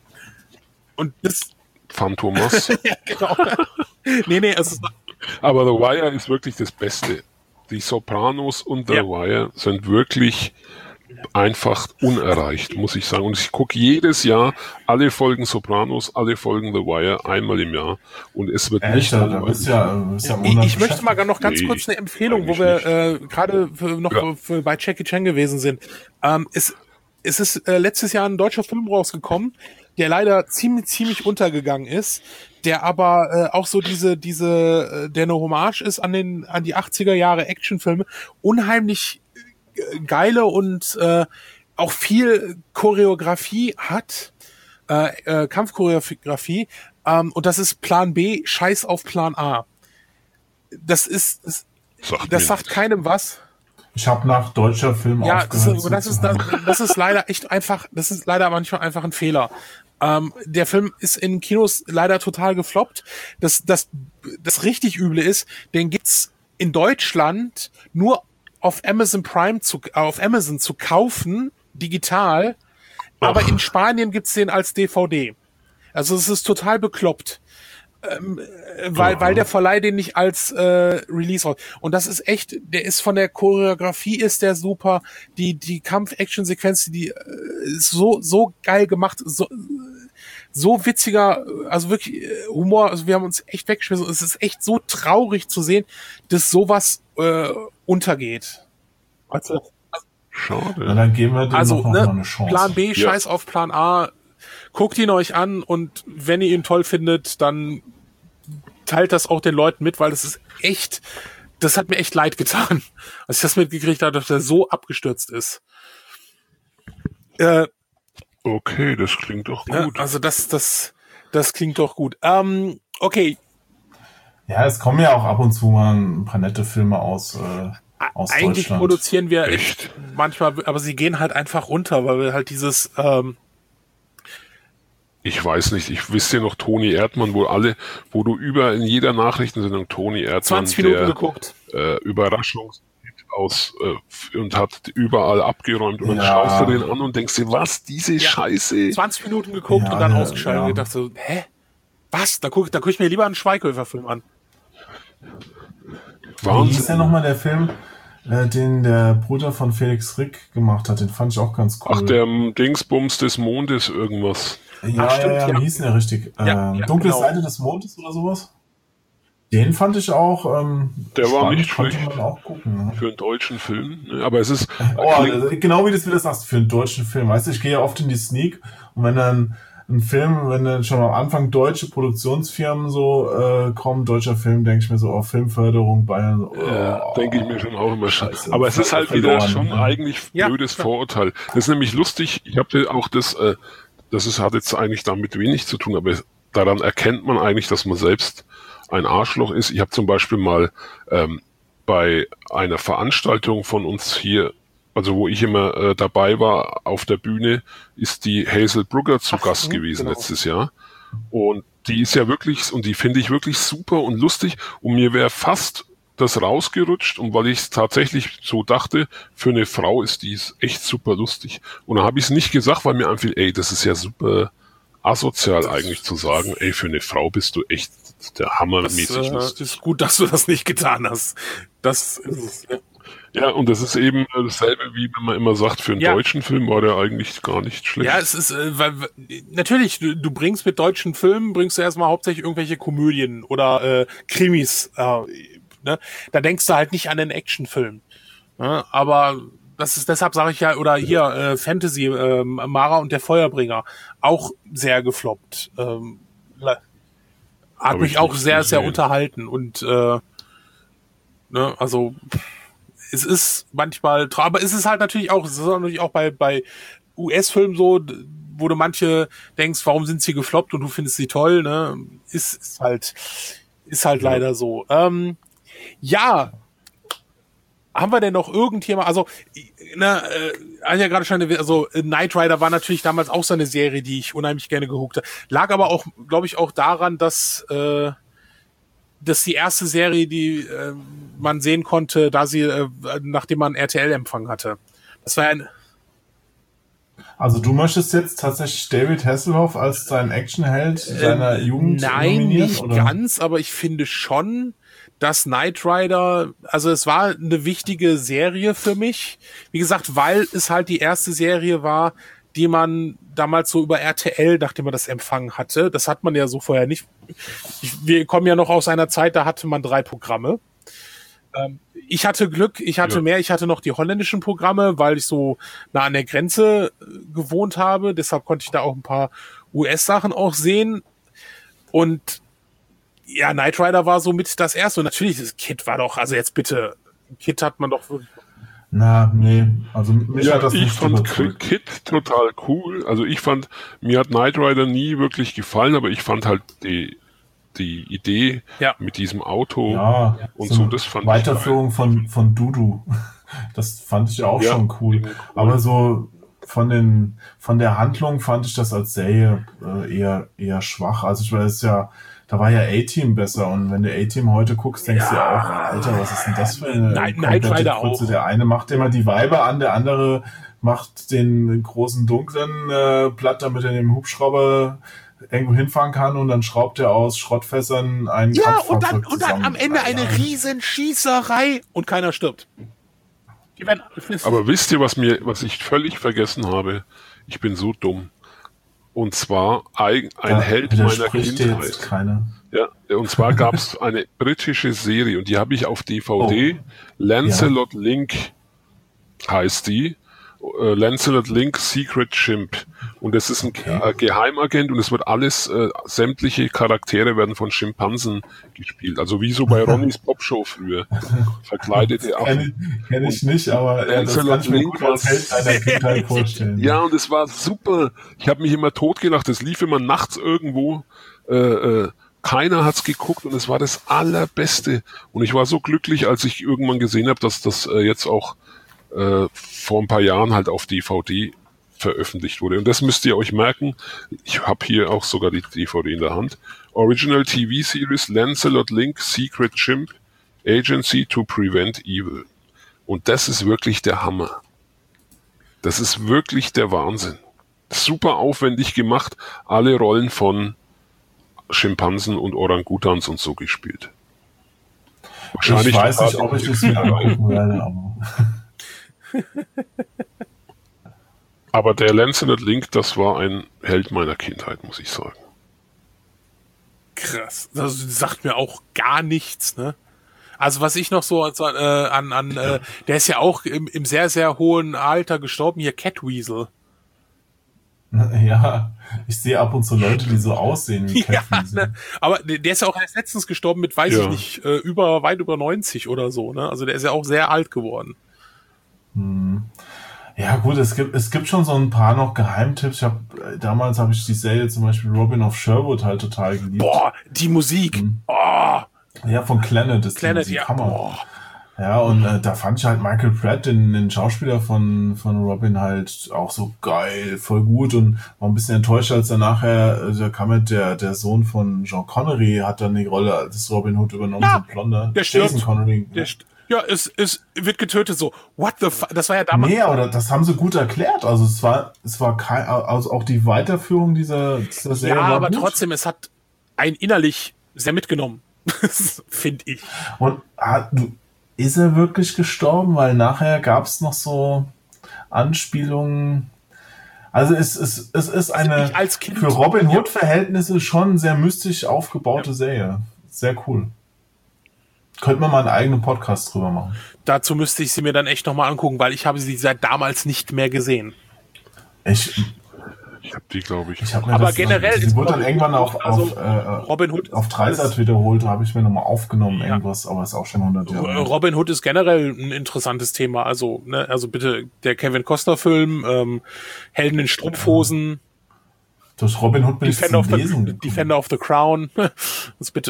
Und das, Phantomas. ja, genau. nee, nee, es ist, Aber The Wire ist wirklich das Beste. Die Sopranos und The Ja. Wire sind wirklich einfach unerreicht, muss ich sagen. Und ich gucke jedes Jahr alle Folgen Sopranos, alle Folgen The Wire einmal im Jahr. Und es wird Echt, nicht da langweilig. bist ja, bist ja im ich, Monat ich möchte mal gar noch ganz Nee, kurz eine Empfehlung, wo eigentlich wir nicht. äh, gerade für- noch Ja. für, bei Jackie Chan gewesen sind. Ähm, es, es ist äh, letztes Jahr ein deutscher Film rausgekommen, der leider ziemlich, ziemlich untergegangen ist, der aber äh, auch so diese, diese, äh, der eine Hommage ist an den, an die achtziger Jahre Actionfilme, unheimlich äh, geile und äh, auch viel Choreografie hat, äh, äh, Kampfchoreografie, ähm, und das ist Plan B, Scheiß auf Plan A. Das ist, das, Sagt das mir sagt nichts. keinem was. Ich habe nach deutscher Film Ja, das, aufgehört. ist- das ist das, zuzuhören. das ist leider echt einfach, das ist leider manchmal einfach ein Fehler. Ähm, der Film ist in Kinos leider total gefloppt. Das, das, das richtig Üble ist, den gibt's in Deutschland nur auf Amazon Prime zu, auf Amazon zu kaufen, digital, aber Ach. in Spanien gibt's den als D V D. Also es ist total bekloppt. Ähm, weil, weil der Verleih den nicht als äh, Release raus. Und das ist echt, der ist von der Choreografie ist der super, die die Kampf-Action-Sequenz, die äh, ist so so geil gemacht, so so witziger, also wirklich äh, Humor, also wir haben uns echt weggeschmissen. Es ist echt so traurig zu sehen, dass sowas äh, untergeht. Also, Schade. Na, dann geben wir dem also, noch, noch ne, mal eine Chance. Plan B, ja. scheiß auf Plan A. Guckt ihn euch an und wenn ihr ihn toll findet, dann teilt das auch den Leuten mit, weil das ist echt, das hat mir echt leid getan, als ich das mitgekriegt habe, dass er so abgestürzt ist. Äh, okay, das klingt doch gut. Ja, also das, das, das klingt doch gut. Ähm, okay. Ja, es kommen ja auch ab und zu mal ein paar nette Filme aus, äh, aus Eigentlich Deutschland. produzieren wir echt? echt manchmal, aber sie gehen halt einfach runter, weil wir halt dieses, ähm, ich weiß nicht, ich wüsste noch Toni Erdmann, wo alle, wo du über in jeder Nachrichtensendung Toni Erdmann, zwanzig Minuten der geguckt. Äh, Überraschungshit aus äh, und hat überall abgeräumt und dann Ja. schaust du den an und denkst dir, was, diese Ja. Scheiße? zwanzig Minuten geguckt Ja, und dann ja, ausgeschaltet ja. und gedacht so, hä? Was? Da guck, da guck ich mir lieber einen Schweighöfer-Film an. Wie Wahnsinn. hieß ja nochmal der Film, äh, den der Bruder von Felix Rick gemacht hat? Den fand ich auch ganz cool. Ach, der ähm, Dingsbums des Mondes irgendwas. Ja, Ach, stimmt, ja, ja, ja. wie hieß denn der richtig? Ja, ähm, ja, Dunkle genau. Seite des Mondes oder sowas? Den fand ich auch. Ähm, Der war spannend, nicht konnte schlecht. man auch gucken. Ne? Für einen deutschen Film. Ne? Aber es ist. Oh, klingt- also, genau wie du es wieder sagst, für einen deutschen Film. Weißt du, ich gehe ja oft in die Sneak und wenn dann ein Film, wenn dann schon am Anfang deutsche Produktionsfirmen so äh, kommen, deutscher Film, denke ich mir so, oh, Filmförderung, Bayern, so, oh, Ja, denke ich mir schon auch immer. Scheiße. Aber es ist halt Verloren, wieder schon ja. eigentlich Ja, blödes klar. Vorurteil. Das ist nämlich lustig. Ich habe auch das, äh, das ist, hat jetzt eigentlich damit wenig zu tun, aber daran erkennt man eigentlich, dass man selbst ein Arschloch ist. Ich habe zum Beispiel mal ähm, bei einer Veranstaltung von uns hier, also wo ich immer äh, dabei war auf der Bühne, ist die Hazel Brugger zu Ach, Gast hm, gewesen genau. letztes Jahr. Und die ist ja wirklich, und die finde ich wirklich super und lustig. Und mir wäre fast das rausgerutscht, und weil ich es tatsächlich so dachte, für eine Frau ist die echt super lustig. Und dann habe ich es nicht gesagt, weil mir einfiel, ey, das ist ja super asozial eigentlich zu sagen, ey, für eine Frau bist du echt der hammermäßig Das äh, lustig. ist gut, dass du das nicht getan hast. Das ist es. Ja. Ja, und das ist eben dasselbe, wie wenn man immer sagt, für einen Ja. deutschen Film war der eigentlich gar nicht schlecht. Ja, es ist, äh, weil, natürlich, du, du bringst mit deutschen Filmen, bringst du erstmal hauptsächlich irgendwelche Komödien oder äh, Krimis. Äh, ne? Da denkst du halt nicht an einen Actionfilm. Ne? Aber das ist, deshalb sage ich ja, oder hier, äh, Fantasy, äh, Mara und der Feuerbringer, auch sehr gefloppt. Ähm, hat Hab mich ich auch nicht sehr, sehr gesehen. unterhalten. Und äh, ne, also es ist manchmal, tra- aber es ist halt natürlich auch, es ist natürlich auch bei, bei U S-Filmen so, d- wo du manche denkst, warum sind sie gefloppt und du findest sie toll, ne? Ist, ist halt, ist halt Ja. leider so. Ähm, ja, haben wir denn noch irgendjemand, also, ne, äh, hat ja gerade schon, also äh, Knight Rider war natürlich damals auch so eine Serie, die ich unheimlich gerne geguckt habe. Lag aber auch, glaube ich, auch daran, dass, äh, dass die erste Serie, die äh, man sehen konnte, da sie, äh, nachdem man R T L-Empfang hatte. Das war ein, Also du möchtest jetzt tatsächlich David Hasselhoff als deinen Actionheld seiner Jugend nein, nominieren? nicht oder? ganz, aber ich finde schon, dass Knight Rider, also es war eine wichtige Serie für mich. Wie gesagt, weil es halt die erste Serie war, die man damals so über R T L, nachdem man das empfangen hatte. Das hat man ja so vorher nicht. Ich, wir kommen ja noch aus einer Zeit, da hatte man drei Programme. Ähm, ich hatte Glück, ich hatte Ja. mehr, ich hatte noch die holländischen Programme, weil ich so nah an der Grenze äh, gewohnt habe. Deshalb konnte ich da auch ein paar U S-Sachen auch sehen. Und ja, Knight Rider war so mit das erste. Und natürlich, das Kid war doch, also jetzt bitte, Kid hat man doch wirklich. Na, nee, also mich Ja, hat das ich nicht fand überzeugt. Kid total cool. Also ich fand, mir hat Knight Rider nie wirklich gefallen, aber ich fand halt die, die Idee Ja. mit diesem Auto Ja, und so so, eine das fand Weiterführung von, von Dudu. Das fand ich ja auch Ja, schon cool. eben cool. Aber so von den von der Handlung fand ich das als Serie äh, eher eher schwach. Also ich weiß ja, da war ja A-Team besser und wenn du A-Team heute guckst, denkst du ja auch, Alter, was ist denn das für eine Night, Night komplette Rider Grütze? auch. Der eine macht immer die Weiber an, der andere macht den großen dunklen äh, platt, damit er den Hubschrauber irgendwo hinfahren kann und dann schraubt er aus Schrottfässern ein Ja, und dann, Kraftfahrzeug und dann zusammen. am Ende eine Ja. riesen Schießerei und keiner stirbt. Die werden, Aber wisst ihr, was mir, was ich völlig vergessen habe? Ich bin so dumm. Und zwar ein, ein Da Held meiner widerspricht dir jetzt Kindheit. keiner. Ja, und zwar gab es eine britische Serie und die habe ich auf D V D. Oh. Lancelot Link heißt die. Äh, Lancelot Link Secret Chimp. Und das ist ein Okay. äh, Geheimagent und es wird alles, äh, sämtliche Charaktere werden von Schimpansen gespielt. Also wie so bei Ronnys Popshow früher. Verkleidete Affen. Kenne ich, kenn ich nicht, aber ja, das Lancelot kann ich mir Link gut als war Held deiner Kindheit vorstellen. Ja, und es war super. Ich habe mich immer totgelacht. Es lief immer nachts irgendwo. Äh, äh, keiner hat's geguckt und es war das Allerbeste. Und ich war so glücklich, als ich irgendwann gesehen habe, dass das äh, jetzt auch äh, vor ein paar Jahren halt auf D V D veröffentlicht wurde. Und das müsst ihr euch merken. Ich habe hier auch sogar die D V D in der Hand. Original T V Series Lancelot Link Secret Chimp Agency to Prevent Evil. Und das ist wirklich der Hammer. Das ist wirklich der Wahnsinn. Super aufwendig gemacht. Alle Rollen von Schimpansen und Orangutans und so gespielt. Ich weiß total nicht, ob ich das mir angucken werde, aber Aber der Lancelot Link, das war ein Held meiner Kindheit, muss ich sagen. krass. Das sagt mir auch gar nichts, ne? Also was ich noch so als, äh, an, an äh, der ist ja auch im, im sehr, sehr hohen Alter gestorben, hier Catweasel. ja, ich sehe ab und zu Leute, die so aussehen wie Ja, Catweasel. ne? Aber der der ist ja auch erst letztens gestorben mit, weiß Ja. ich nicht, äh, über weit über neunzig oder so, ne? Also der ist ja auch sehr alt geworden. Ja gut, es gibt es gibt schon so ein paar noch Geheimtipps. Ich hab, äh, damals habe ich die Serie zum Beispiel Robin of Sherwood halt total geliebt. Boah, die Musik. Oh, Ja, von Clannad ist Planet, die Musik. ja. Hammer. Boah. Ja, und äh, da fand ich halt Michael Pratt, den, den Schauspieler von, von Robin, halt auch so geil, voll gut und war ein bisschen enttäuscht, als er nachher, äh, da kam halt der, der Sohn von Sean Connery, hat dann die Rolle als Robin Hood übernommen, Ja, so ein Blonder. der stirbt. Jason Connery. Der st- ja, es, es wird getötet so. What the fuck? Das war ja damals. Nee, aber das haben sie gut erklärt. Also es war, es war kein, also auch die Weiterführung dieser, dieser Serie ja, war aber gut. trotzdem, es hat einen innerlich sehr mitgenommen. Finde ich. Und ah, du, ist er wirklich gestorben? Weil nachher gab es noch so Anspielungen. Also es, es, es ist eine ich als Kind- für Robin Hood-Verhältnisse schon sehr mystisch aufgebaute Serie. Sehr cool. Könnte man mal einen eigenen Podcast drüber machen. Dazu müsste ich sie mir dann echt nochmal angucken, weil ich habe sie seit damals nicht mehr gesehen. Ich, Ich habe die, glaube ich. ich habe mir Aber das generell sie ist wurde dann Robin irgendwann Hood, auf, also auf, äh, Robin Hood auf ist Dreisat alles- wiederholt, habe ich mir nochmal aufgenommen, Ja. irgendwas, aber ist auch schon hundert Jahre alt. Robin Hood ist generell ein interessantes Thema. Also, ne, also bitte der Kevin Costner-Film, ähm, Helden in Strumpfhosen, Durch Robin Hood bin ich Defender zum of, Lesen the, gekommen. Defender of the Crown. Das bitte.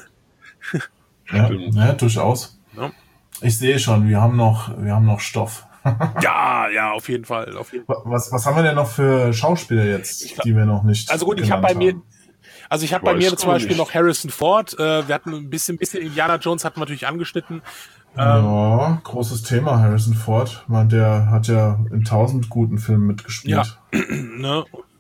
Ja, Stimmt. ja, durchaus. Ja. Ich sehe schon, wir haben noch, wir haben noch Stoff. Ja, ja, auf jeden Fall. Auf jeden Fall. Was, was haben wir denn noch für Schauspieler jetzt, die wir noch nicht Also gut, ich habe bei genannt mir, also ich habe bei Weiß mir zum auch Beispiel nicht. noch Harrison Ford. Äh, wir hatten ein bisschen, bisschen Indiana Jones hatten wir natürlich angeschnitten. haben. Ja, großes Thema, Harrison Ford. Man, der hat ja in tausend guten Filmen mitgespielt. Ja. Ne?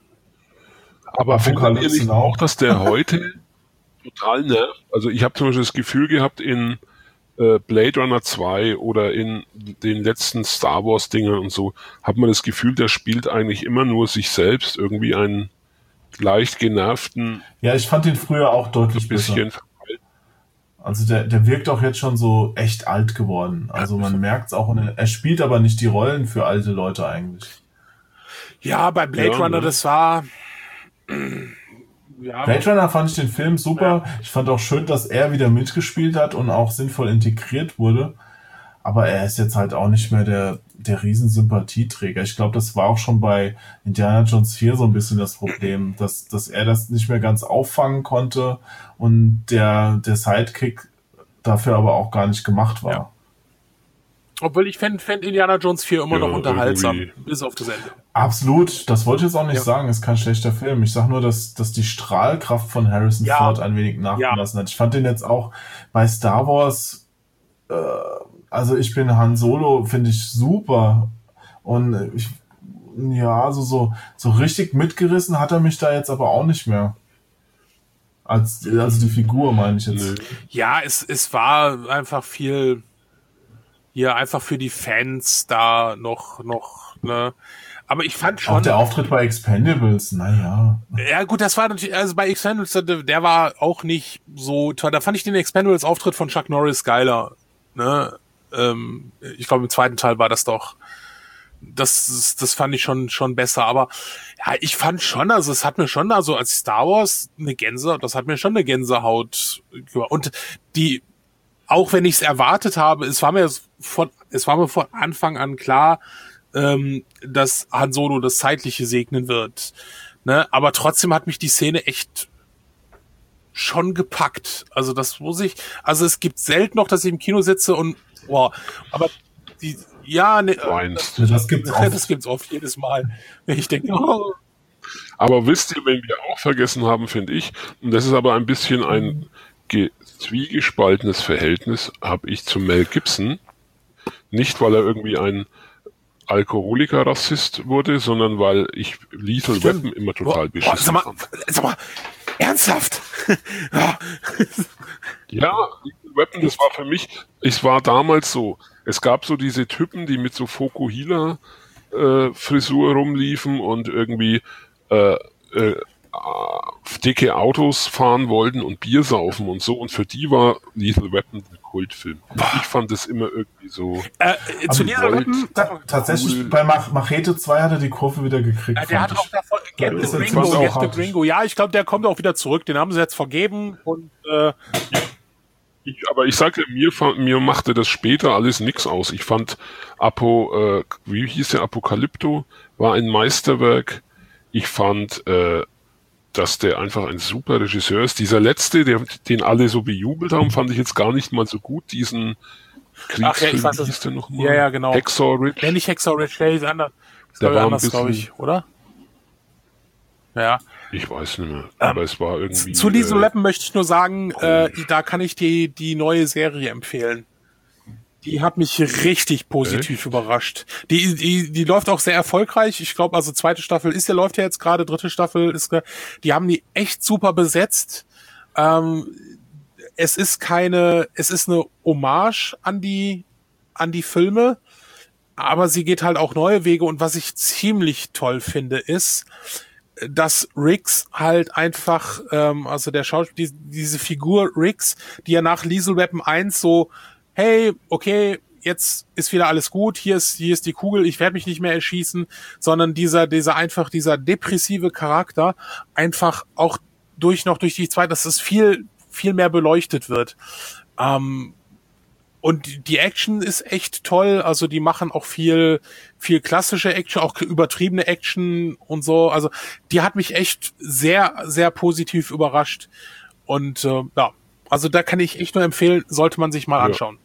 Aber findet ihr Apokalypse nicht Now. auch, dass der heute total nervt? Also ich habe zum Beispiel das Gefühl gehabt in äh, Blade Runner zwei oder in den letzten Star Wars Dingern und so, hat man das Gefühl, der spielt eigentlich immer nur sich selbst, irgendwie einen leicht genervten, Ja, ich fand ihn früher auch deutlich bisschen besser. Also der, der wirkt auch jetzt schon so echt alt geworden. Also man merkt es auch. Und er spielt aber nicht die Rollen für alte Leute eigentlich. Ja, bei Blade Ja, Runner, ne? das war. Ja, Blade Runner fand ich den Film super. Ich fand auch schön, dass er wieder mitgespielt hat und auch sinnvoll integriert wurde. Aber er ist jetzt halt auch nicht mehr der, der Riesensympathieträger. Ich glaube, das war auch schon bei Indiana Jones vier so ein bisschen das Problem, dass, dass er das nicht mehr ganz auffangen konnte und der, der Sidekick dafür aber auch gar nicht gemacht war. Ja. Obwohl ich fände fänd Indiana Jones vier immer Ja, noch unterhaltsam, irgendwie. bis auf das Ende. Absolut, das wollte ich jetzt auch nicht Ja. sagen, ist kein schlechter Film. Ich sag nur, dass, dass die Strahlkraft von Harrison Ja. Ford ein wenig nachgelassen hat. Ich fand den jetzt auch bei Star Wars, äh, also ich bin Han Solo, finde ich super. Und ich, ja, also so, so richtig mitgerissen hat er mich da jetzt aber auch nicht mehr. Als, also die Figur meine ich jetzt. Nö. Ja, es, es war einfach viel, hier einfach für die Fans da noch, noch, ne. Aber ich fand Auch schon, der Auftritt bei Expendables, naja. ja gut, das war natürlich, also bei Expendables, der, der war auch nicht so toll. Da fand ich den Expendables-Auftritt von Chuck Norris geiler, ne. Ähm, ich glaube, im zweiten Teil war das doch. Das, das fand ich schon, schon besser, aber ja, ich fand schon, also es hat mir schon, also als Star Wars eine Gänsehaut, das hat mir schon eine Gänsehaut gemacht. Und die, auch wenn ich es erwartet habe, es war mir von, es war mir von Anfang an klar, ähm, dass Han Solo das Zeitliche segnen wird, ne, aber trotzdem hat mich die Szene echt schon gepackt, also das muss ich, also es gibt selten noch, dass ich im Kino sitze und, boah, aber die, ja, ne, Weinst. Das gibt's auch. das gibt's oft jedes Mal. Ich denke, oh, Aber wisst ihr, wenn wir auch vergessen haben, finde ich, und das ist aber ein bisschen ein ge- zwiegespaltenes Verhältnis, habe ich zu Mel Gibson. Nicht, weil er irgendwie ein Alkoholiker-Rassist wurde, sondern weil ich Lethal Weapon immer total boah, beschissen sag mal, fand. sag mal, ernsthaft? Ja. Ja, Lethal Weapon, das war für mich, es war damals so, es gab so diese Typen, die mit so Fokuhila äh, Frisur rumliefen und irgendwie äh, äh, dicke Autos fahren wollten und Bier saufen und so, und für die war Lethal Weapon ein Kultfilm. Ich fand das immer irgendwie so. Äh, zu Aber dieser wollt- Weapon, Ta tatsächlich, Cool. bei Mach Machete zwei hat er die Kurve wieder gekriegt. äh, der hat fand auch ich. davon, Get Ja, the ist jetzt Gringo, fast Get auch the hart. Gringo, ja, ich glaube, der kommt auch wieder zurück, den haben sie jetzt vergeben und, äh, Ich, aber ich sage, mir, fa- mir machte das später alles nix aus. Ich fand Apo, äh, wie hieß der, Apokalypto, war ein Meisterwerk. Ich fand, äh, dass der einfach ein super Regisseur ist. Dieser letzte, der, den alle so bejubelt haben, fand ich jetzt gar nicht mal so gut. Diesen Kriegsfilm, Ach ja, ich weiß wie es. hieß der nochmal? Ja, ja, genau. Hacksaw Ridge. wenn nicht Hexer Rich, der ist anders, ist Der glaub ich war ein anders, glaube bisschen- ich, oder? Ja. Ich weiß nicht mehr. Aber es war irgendwie. Zu Lethal äh, Weapon möchte ich nur sagen, äh, da kann ich die, die neue Serie empfehlen. Die hat mich richtig positiv Echt? überrascht. Die, die, die läuft auch sehr erfolgreich. Ich glaube, also zweite Staffel ist ja, läuft ja jetzt gerade, dritte Staffel ist, ge- die haben die echt super besetzt. Ähm, es ist keine, es ist eine Hommage an die, an die Filme, aber sie geht halt auch neue Wege, und was ich ziemlich toll finde, ist, dass Riggs halt einfach, ähm, also der Schauspieler, die, diese Figur Riggs, die ja nach Lethal Weapon eins so, hey, okay, jetzt ist wieder alles gut, hier ist, hier ist die Kugel, ich werde mich nicht mehr erschießen, sondern dieser, dieser einfach, dieser depressive Charakter einfach auch durch, noch durch die zweite, dass es viel, viel mehr beleuchtet wird. Ähm, Und die Action ist echt toll, also die machen auch viel, viel klassische Action, auch übertriebene Action und so, also die hat mich echt sehr, sehr positiv überrascht, und äh, ja, also da kann ich echt nur empfehlen, sollte man sich mal Ja. anschauen.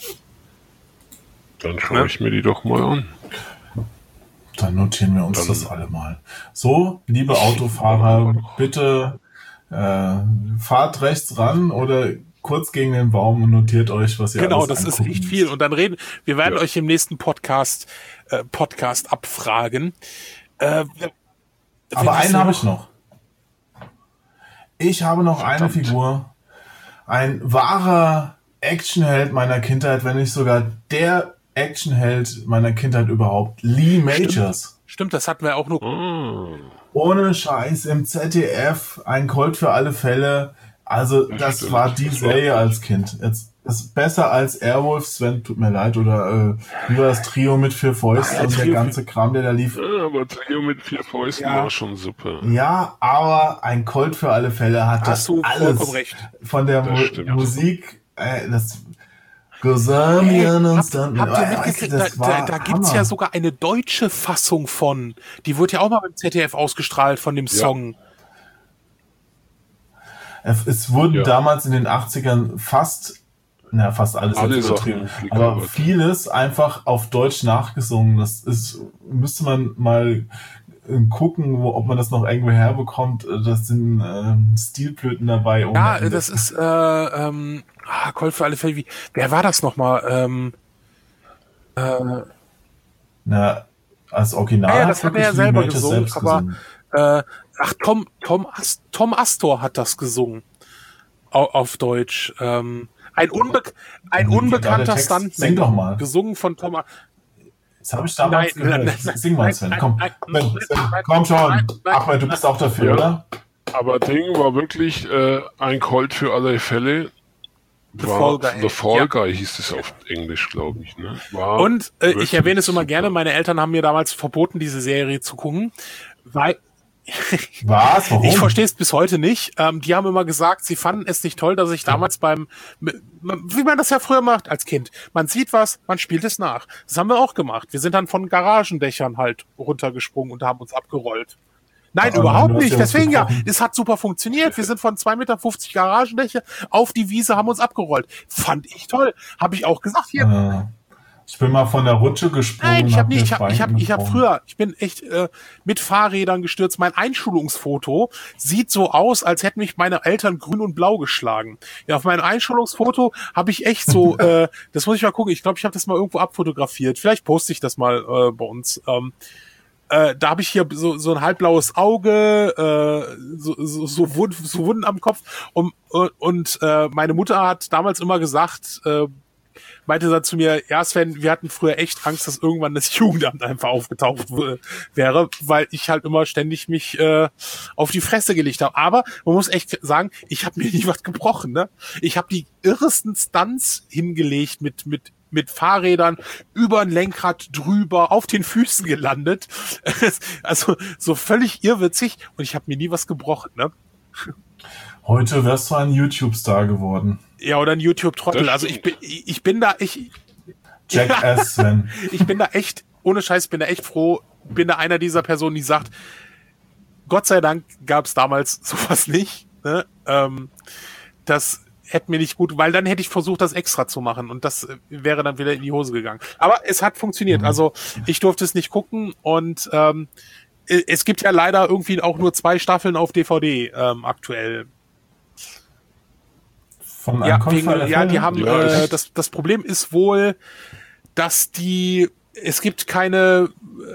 Dann schaue ich mir die doch mal an. Dann notieren wir uns Dann- das alle mal. So, liebe Autofahrer, bitte äh, fahrt rechts ran oder kurz gegen den Baum und notiert euch, was ihr Genau, alles das ist angucken echt viel, müsst. und dann reden, wir werden Ja. euch im nächsten Podcast, äh, Podcast abfragen. Äh, Aber wen hast einen du habe ich noch. Ich habe noch eine Verdammt. Figur. Ein wahrer Actionheld meiner Kindheit, wenn nicht sogar der Actionheld meiner Kindheit überhaupt. Lee Majors. Stimmt, das hatten wir auch nur. Ah, Ohne Scheiß im Z D F, ein Colt für alle Fälle. Also das stimmt. war die Das war- Serie als Kind. Jetzt ist besser als Airwolf, Sven, tut mir leid, oder äh, wie war das Trio mit vier Fäusten Ja, und der Trio- ganze Kram, der da lief. ja, aber Trio mit vier Fäusten Ja. war schon super. Ja, aber ein Colt für alle Fälle hat das Hast du alles vollkommen recht. von der Das Mu stimmt. Musik, äh, das Gosamian und Habt, dann, habt ihr weißt du, mitgekriegt, da, das da, war da gibt's Hammer. ja sogar eine deutsche Fassung von. Die wird ja auch mal beim Z D F ausgestrahlt von dem Song. Es, es wurden Ja. damals in den achtzigern fast na, fast alles, alles übertrieben. Aber vieles einfach auf Deutsch nachgesungen. Das ist, müsste man mal gucken, wo, ob man das noch irgendwo herbekommt. Das sind ähm, Stilblüten dabei. Ohne Ja, Ende. das ist äh, ähm, ah, Colt für alle Fälle. Wie, wer war das nochmal? Ähm, äh, Na, als Original ja, ja, hat das hat er wirklich ja Lee selber Majors gesungen, selbst aber gesungen. äh, ach, Tom, Tom, Ast, Tom Astor hat das gesungen. Au, auf Deutsch. Ähm, ein, Unbe ein Wie geht da unbekannter der Text? Stuntman. Sing doch mal. Gesungen von Tom Astor. Das habe ich damals Nein, gehört. nein, nein, Sing mal, nein, Sven. nein, Komm, nein, Sven, nein, Sven, nein, komm schon. nein, nein, Ahmed, du bist auch dafür, Ja. oder? Aber Ding war wirklich äh, ein Colt für alle Fälle. The War, Fall Guy. The Fall Ja. Guy hieß es auf Englisch, glaube ich. Ne? War Und äh, ich wirklich erwähne es immer super. gerne, meine Eltern haben mir damals verboten, diese Serie zu gucken, weil Was? Warum? ich verstehe es bis heute nicht. Ähm, die haben immer gesagt, sie fanden es nicht toll, dass ich damals beim, wie man das ja früher macht als Kind, man sieht was, man spielt es nach. Das haben wir auch gemacht. Wir sind dann von Garagendächern halt runtergesprungen und haben uns abgerollt. Nein, Aber überhaupt du hast nicht. ja was Deswegen ja, gebrochen. es hat super funktioniert. Wir sind von zwei Meter fünfzig Garagendächer auf die Wiese, haben uns abgerollt. Fand ich toll. Habe ich auch gesagt. Hier, Äh, ich bin mal von der Rutsche gesprungen. Nein, ich und habe nie, mir ich habe, ich habe, Bein ich habe gebrochen. früher, ich bin echt äh, mit Fahrrädern gestürzt. Mein Einschulungsfoto sieht so aus, als hätten mich meine Eltern grün und blau geschlagen. Ja, auf meinem Einschulungsfoto habe ich echt so, äh, das muss ich mal gucken. Ich glaube, ich habe das mal irgendwo abfotografiert. Vielleicht poste ich das mal äh, bei uns. Ähm, äh, da habe ich hier so, so ein halbblaues Auge, äh, so, so, so, Wund, so Wunden am Kopf. Und, und äh, meine Mutter hat damals immer gesagt, äh, meinte dann zu mir, ja Sven, wir hatten früher echt Angst, dass irgendwann das Jugendamt einfach aufgetaucht w- wäre, weil ich halt immer ständig mich äh, auf die Fresse gelegt habe. Aber man muss echt sagen, ich habe mir nie was gebrochen. Ne? Ich habe die irresten Stunts hingelegt mit mit mit Fahrrädern über ein Lenkrad drüber, auf den Füßen gelandet. Also so völlig irrwitzig und ich habe mir nie was gebrochen. Ne? Heute wärst du ein YouTube-Star geworden. Ja, oder ein YouTube-Trottel. Das Also ich bin, ich bin da, ich, Jackass, Sven. ich bin da echt, ohne Scheiß, bin da echt froh, bin da einer dieser Personen, die sagt, Gott sei Dank gab es damals sowas nicht. Ne? Ähm, das hätte mir nicht gut, weil dann hätte ich versucht, das extra zu machen und das wäre dann wieder in die Hose gegangen. Aber es hat funktioniert. Mhm. Also ich durfte es nicht gucken und ähm, es gibt ja leider irgendwie auch nur zwei Staffeln auf D V D ähm, aktuell. Von einem Ja, Kopf wegen, aller ja, Fälle? die haben, Ja, äh, echt? das, das Problem ist wohl, dass die, es gibt keine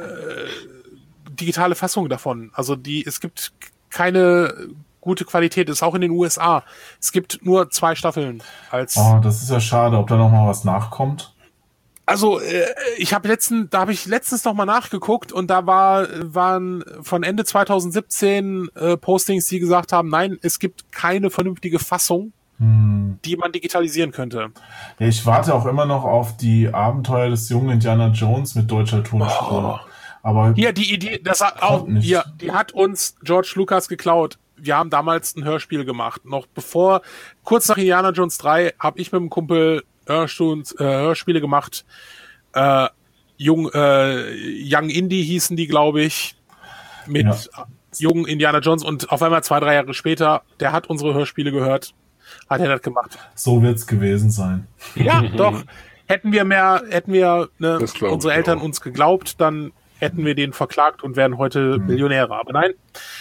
äh, digitale Fassung davon. Also die, es gibt keine gute Qualität, ist auch in den U S A. Es gibt nur zwei Staffeln als. Oh, das ist ja schade, ob da noch mal was nachkommt. Also äh, ich habe letzten, da habe ich letztens noch mal nachgeguckt und da war waren von Ende zwanzig siebzehn äh, Postings, die gesagt haben, nein, es gibt keine vernünftige Fassung, Hm. die man digitalisieren könnte. Ja, ich warte auch immer noch auf die Abenteuer des jungen Indiana Jones mit deutscher Tonspur. Aber Hier, die Idee, das hat auch, nicht. hier, die hat uns George Lucas geklaut. Wir haben damals ein Hörspiel gemacht. Noch bevor, kurz nach Indiana Jones drei, habe ich mit dem Kumpel Hörstuns, äh, Hörspiele gemacht. Äh, Jung, äh, Young Indie hießen die, glaube ich, mit Ja. jungen Indiana Jones. Und auf einmal zwei, drei Jahre später, der hat unsere Hörspiele gehört, hat er das gemacht. so wird's gewesen sein. Ja, doch. Hätten wir mehr, hätten wir ne, Das glaub unsere ich Eltern auch. uns geglaubt, dann hätten wir den verklagt und wären heute Millionäre. Aber nein,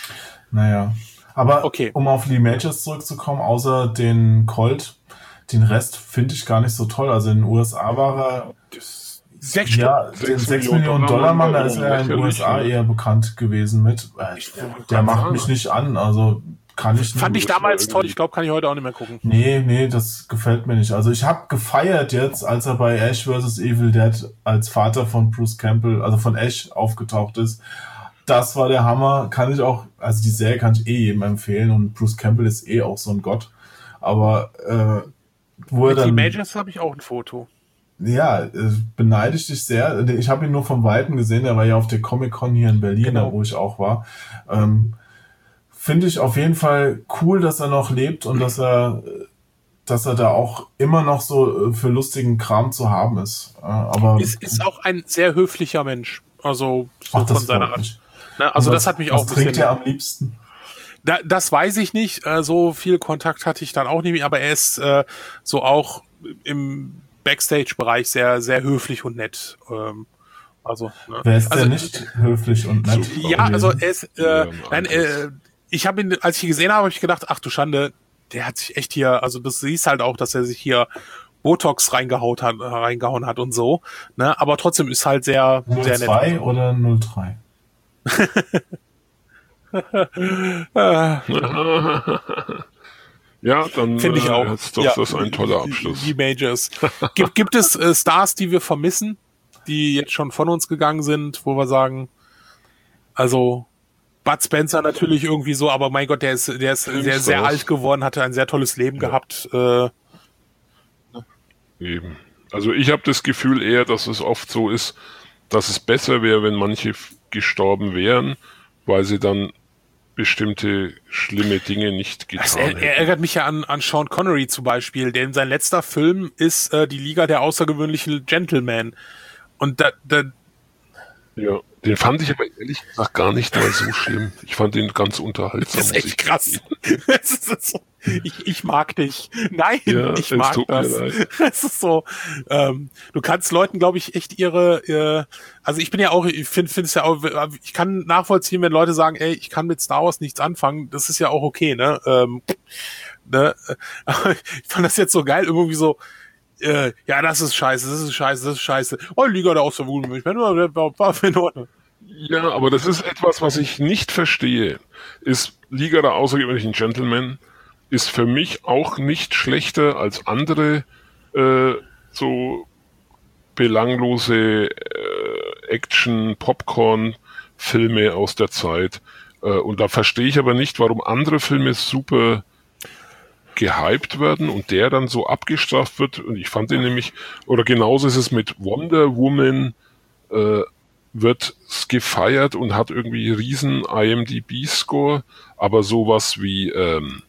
Naja. Aber Okay. um auf Lee Majors zurückzukommen, außer den Colt, den Rest finde ich gar nicht so toll. Also in den U S A war er, sechs Stück. ja, den sechs Millionen Dollar Mann, da ist er in den U S A eher bekannt gewesen mit. Äh, Der macht mich nicht an, also kann ich nicht. Fand ich das war damals toll. irgendwie- Ich glaube, kann ich heute auch nicht mehr gucken. Nee, nee, das gefällt mir nicht. Also ich habe gefeiert jetzt, als er bei Ash versus. Evil Dead als Vater von Bruce Campbell, also von Ash, aufgetaucht ist. Das war der Hammer. Kann ich auch, also die Serie kann ich eh jedem empfehlen und Bruce Campbell ist eh auch so ein Gott. Aber äh, wo er Mit Lee dann... Majors habe ich auch ein Foto. Ja, äh, beneide ich dich sehr. Ich habe ihn nur vom Weiten gesehen, der war ja auf der Comic-Con hier in Berlin, Genau. da wo ich auch war. Ähm, Finde ich auf jeden Fall cool, dass er noch lebt und dass er, dass er da auch immer noch so äh, für lustigen Kram zu haben ist. Äh, aber Ist, ist auch ein sehr höflicher Mensch. Also so ach, das von seiner freut Art. mich. Ne? Also Und das was- hat mich auch Was ein trinkt bisschen. er am liebsten? Da, das weiß ich nicht. Äh, so viel Kontakt hatte ich dann auch nicht mehr. Aber er ist äh, so auch im Backstage-Bereich sehr, sehr höflich und nett. Ähm, also, ne? Wer ist also, denn nicht höflich und nett? Ja, also er ist, äh, nein, äh, ich habe ihn, als ich ihn gesehen habe, habe ich gedacht, ach du Schande, der hat sich echt hier, also das siehst halt auch, dass er sich hier Botox reingehaut hat, reingehauen hat und so, ne? Aber trotzdem ist halt sehr, sehr nett. null zwei oder null drei? Ja, dann finde ich auch. ist doch ja, das ein toller Abschluss. Die Majors. Gibt, gibt es äh, Stars, die wir vermissen, die jetzt schon von uns gegangen sind, wo wir sagen, also Bud Spencer natürlich irgendwie so, aber mein Gott, der ist, der ist sehr, sehr alt geworden, hatte ein sehr tolles Leben ja. gehabt. Äh, Eben. Also ich habe das Gefühl eher, dass es oft so ist, dass es besser wäre, wenn manche gestorben wären, weil sie dann bestimmte schlimme Dinge nicht getan also er, hätten. Er ärgert mich ja an, an Sean Connery zum Beispiel, denn sein letzter Film ist äh, die Liga der außergewöhnlichen Gentlemen. Und da, da ja, den fand ich aber ehrlich gesagt gar nicht mal so schlimm. Ich fand den ganz unterhaltsam. Das ist echt krass. Das ist so, ich, ich mag dich. Nein, ja, ich mag das. Das ist so. Ähm, du kannst Leuten, glaube ich, echt ihre. Äh, also ich bin ja auch, ich finde, finde es ja auch. Ich kann nachvollziehen, wenn Leute sagen, ey, ich kann mit Star Wars nichts anfangen. Das ist ja auch okay, ne? Ähm, ne? Aber ich fand das jetzt so geil, irgendwie so. Äh, ja, das ist scheiße, das ist scheiße, das ist scheiße. Oh, Liga der Außergewöhnlichen. Ich meine, war in Ordnung. Ja, aber das ist etwas, was ich nicht verstehe. Ist Liga der außergewöhnlichen Gentlemen ist für mich auch nicht schlechter als andere äh, so belanglose äh, Action-Popcorn-Filme aus der Zeit. Äh, und da verstehe ich aber nicht, warum andere Filme super gehypt werden und der dann so abgestraft wird. Und ich fand den nämlich, oder genauso ist es mit Wonder Woman, äh, wird gefeiert und hat irgendwie riesen I M D B-Score, aber sowas wie, ähm,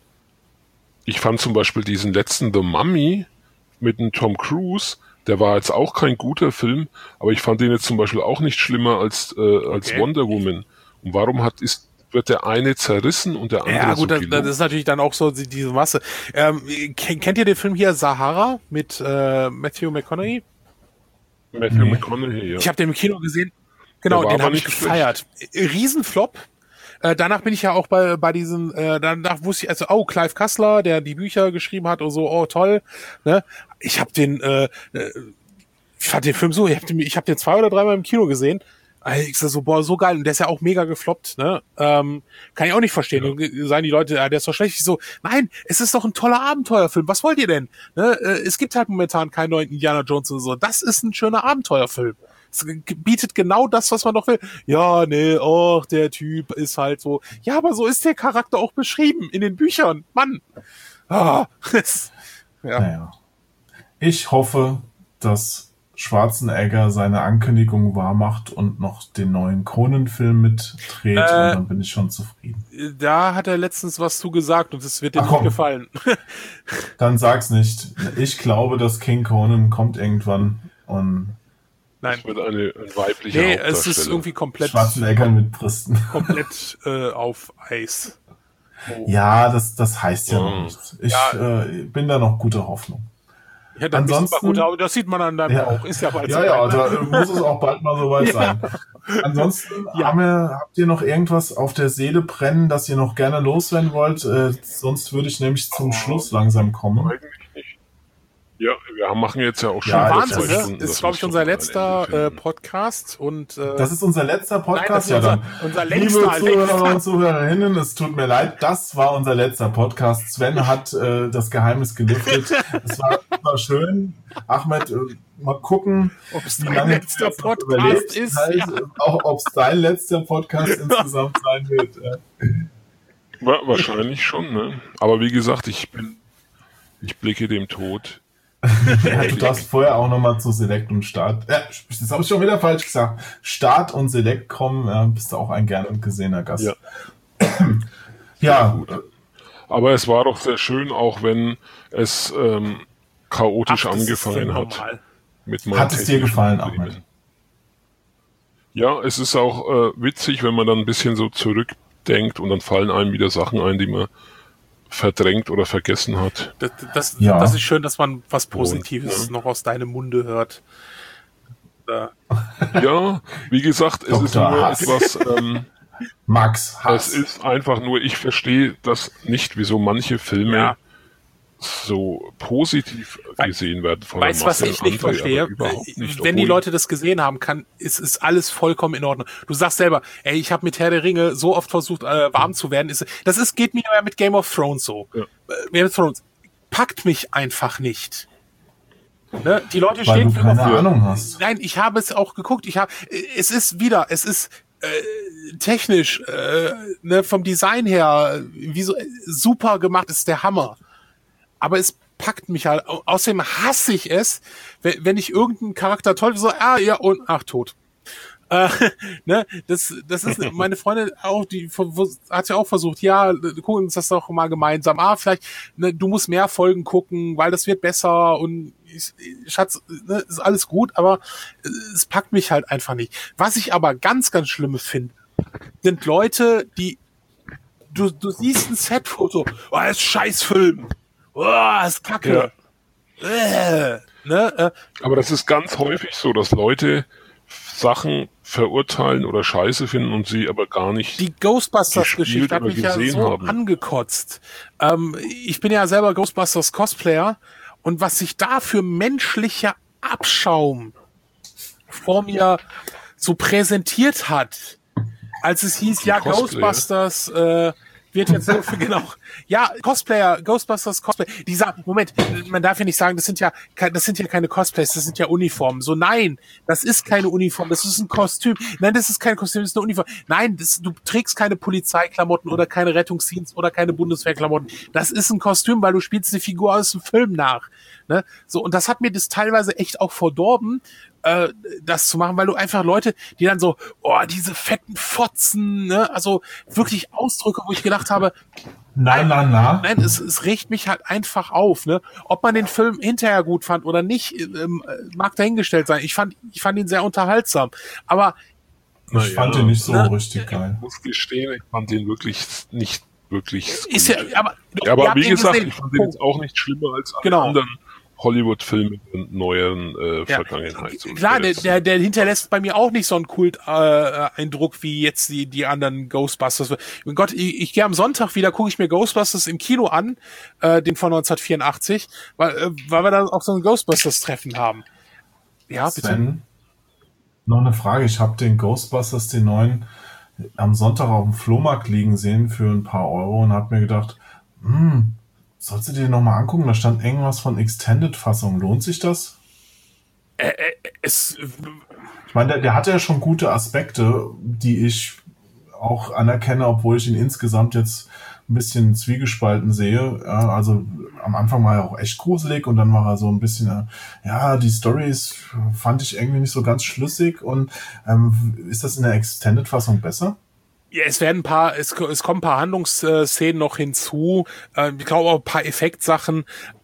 ich fand zum Beispiel diesen letzten The Mummy mit dem Tom Cruise, der war jetzt auch kein guter Film, aber ich fand den jetzt zum Beispiel auch nicht schlimmer als, äh, als okay. Wonder Woman. Und warum hat, ist, wird der eine zerrissen und der andere ja, gut, so das, das ist natürlich dann auch so die, diese Masse. Ähm, kennt ihr den Film hier Sahara mit äh, Matthew McConaughey? Matthew nee. McConaughey, ja. Ich habe den im Kino gesehen. Genau, den habe ich gefeiert. Schlecht. Riesenflop. Äh, danach bin ich ja auch bei bei diesen, äh, danach wusste ich, also, oh, Clive Cussler, der die Bücher geschrieben hat und so, oh, toll. Ne? Ich habe den, äh, ich fand den Film so, ich habe den, ich hab den zwei oder dreimal im Kino gesehen. Ich sag so, boah, so geil. Und der ist ja auch mega gefloppt, ne? Ähm, kann ich auch nicht verstehen. Ja. Und sagen die Leute, ja, der ist doch schlecht. Ich so, nein, es ist doch ein toller Abenteuerfilm. Was wollt ihr denn? Ne? Es gibt halt momentan keinen neuen Indiana Jones und so. Das ist ein schöner Abenteuerfilm. Es bietet genau das, was man doch will. Ja, nee, oh, der Typ ist halt so. Ja, aber so ist der Charakter auch beschrieben in den Büchern. Mann. Ah, das, ja. Naja. Ich hoffe, dass Schwarzenegger seine Ankündigung wahrmacht und noch den neuen Conan-Film mitdreht, äh, und dann bin ich schon zufrieden. Da hat er letztens was zu gesagt und es wird dir Ach, nicht komm. gefallen. Dann sag's nicht. Ich glaube, dass King Conan kommt irgendwann und Nein. Es wird eine, ein weiblicher Nee, es ist irgendwie komplett Schwarzenegger mit Brüsten. Komplett äh, auf Eis. Oh. Ja, das, das heißt ja oh. noch nichts. Ich ja. äh, bin da noch guter Hoffnung. Ja, dann Ansonsten, gut, aber das sieht man an deinem ja, Bauch. Ist ja bald ja, ja, da muss es auch bald mal soweit ja. sein. Ansonsten ja. haben wir, habt ihr noch irgendwas auf der Seele brennen, das ihr noch gerne loswerden wollt? Äh, sonst würde ich nämlich zum oh. Schluss langsam kommen. Eigentlich nicht. Ja, wir machen jetzt ja auch schon ja, Wahnsinn, zwei Stunden. Das ist, glaube ich, unser letzter äh, Podcast. Und, äh, das ist unser letzter Podcast? Nein, das ist ja, unser, dann. unser Liebe längster, Zuhörer und Zuhörerinnen, es tut mir leid, das war unser letzter Podcast. Sven hat äh, das Geheimnis gelüftet. Es war, war schön. Ahmed, äh, mal gucken, ob es dein letzter Podcast ist. Halt, ja. Auch ob es dein letzter Podcast insgesamt sein wird. Äh. Wahrscheinlich schon, ne? Aber wie gesagt, ich bin, ich blicke dem Tod. Ja, du darfst vorher auch nochmal zu Select und Start. Ja, das habe ich schon wieder falsch gesagt. Start und Select kommen, ja, bist du auch ein gern und gesehener Gast. Ja. ja. Gut. Aber es war doch sehr schön, auch wenn es ähm, chaotisch Ach, angefangen hat. Mit hat es dir gefallen, Ahmed? Ja, es ist auch äh, witzig, wenn man dann ein bisschen so zurückdenkt und dann fallen einem wieder Sachen ein, die man verdrängt oder vergessen hat. Das, das, Ja. das ist schön, dass man was Positives Und, ja. noch aus deinem Munde hört. Da. Ja, wie gesagt, es ist Doktor nur Hass. etwas, ähm, Max Hass. es ist einfach nur, ich verstehe das nicht, wieso manche Filme Ja. so positiv gesehen werden von Weißt du, der was Masse, ich nicht andere verstehe? aber überhaupt nicht, Wenn die obwohl- Leute das gesehen haben, kann, ist, ist alles vollkommen in Ordnung. Du sagst selber, ey, ich habe mit Herr der Ringe so oft versucht, äh, warm zu werden. Ist, das ist, geht mir ja mit Game of Thrones so. Ja. Äh, Game of Thrones packt mich einfach nicht. Ne? Die Leute Weil stehen du für keine immer- Ahnung hast. Nein, ich habe es auch geguckt. Ich habe, es ist wieder, es ist äh, technisch, äh, ne, vom Design her, wie so super gemacht, ist der Hammer. Aber es packt mich halt. Au- Außerdem hasse ich es, wenn, wenn ich irgendeinen Charakter toll so, ah ja und ach tot. Äh, ne, das, das ist meine Freundin auch, die ver- hat ja auch versucht, ja, gucken uns das doch mal gemeinsam. Ah, vielleicht, ne, du musst mehr Folgen gucken, weil das wird besser und ich, Schatz, ne, ist alles gut, aber es packt mich halt einfach nicht. Was ich aber ganz, ganz Schlimme finde, sind Leute, die du, du siehst ein Setfoto, oh, das ist Scheißfilm, oh, das ist Kacke. Äh, ne, äh, Aber das ist ganz häufig so, dass Leute Sachen verurteilen oder scheiße finden und sie aber gar nicht. Die Ghostbusters-Geschichte gespielt hat oder mich ja gesehen so haben. angekotzt. Ähm, ich bin ja selber Ghostbusters-Cosplayer und was sich da für menschlicher Abschaum vor mir so präsentiert hat, als es hieß, ja, Cosplayer. Ghostbusters äh, wird jetzt so für, genau, ja, Cosplayer, Ghostbusters Cosplayer, dieser, Moment, man darf ja nicht sagen, das sind ja, ke- das sind ja keine Cosplays, das sind ja Uniformen. So, nein, das ist keine Uniform, das ist ein Kostüm. Nein, das ist kein Kostüm, das ist eine Uniform. Nein, das, du trägst keine Polizeiklamotten oder keine Rettungsdienst oder keine Bundeswehrklamotten. Das ist ein Kostüm, weil du spielst eine Figur aus dem Film nach. Ne? So, und das hat mir das teilweise echt auch verdorben, äh, das zu machen, weil du einfach Leute, die dann so, oh, diese fetten Fotzen, ne, also wirklich Ausdrücke, wo ich gedacht habe, Na, na, na. nein, es, es regt mich halt einfach auf, ne, ob man den Film hinterher gut fand oder nicht, ähm, mag dahingestellt sein. Ich fand, ich fand ihn sehr unterhaltsam, aber Na Ich fand ja, den nicht so ne? richtig geil. Ich muss gestehen, ich fand den wirklich nicht wirklich ist gut. ja, aber, Ja, ihr aber habt wie ihn gesagt, gesehen. ich fand den jetzt auch nicht schlimmer als alle Genau. anderen Hollywood-Filme und neueren äh, Ja. Vergangenheit. So Klar, der, jetzt- der, der hinterlässt bei mir auch nicht so einen Kult-Eindruck äh, wie jetzt die, die anderen Ghostbusters. Mein Gott, ich, ich gehe am Sonntag wieder, gucke ich mir Ghostbusters im Kino an, äh, den von neunzehnhundertvierundachtzig, weil, äh, weil wir da auch so ein Ghostbusters-Treffen haben. Ja, bitte. Sven, noch eine Frage. Ich habe den Ghostbusters, den neuen, am Sonntag auf dem Flohmarkt liegen sehen für ein paar Euro und habe mir gedacht, hm, sollst du dir noch mal angucken? Da stand irgendwas von Extended-Fassung. Lohnt sich das? Äh, äh, es, Ich meine, der, der hat ja schon gute Aspekte, die ich auch anerkenne, obwohl ich ihn insgesamt jetzt ein bisschen zwiegespalten sehe. Ja, also am Anfang war er auch echt gruselig und dann war er so ein bisschen, äh, ja, die Storys fand ich irgendwie nicht so ganz schlüssig. Und ähm, ist das in der Extended-Fassung besser? ja, es werden ein paar, es, es kommen ein paar Handlungsszenen noch hinzu, äh, ich glaube auch ein paar Effektsachen,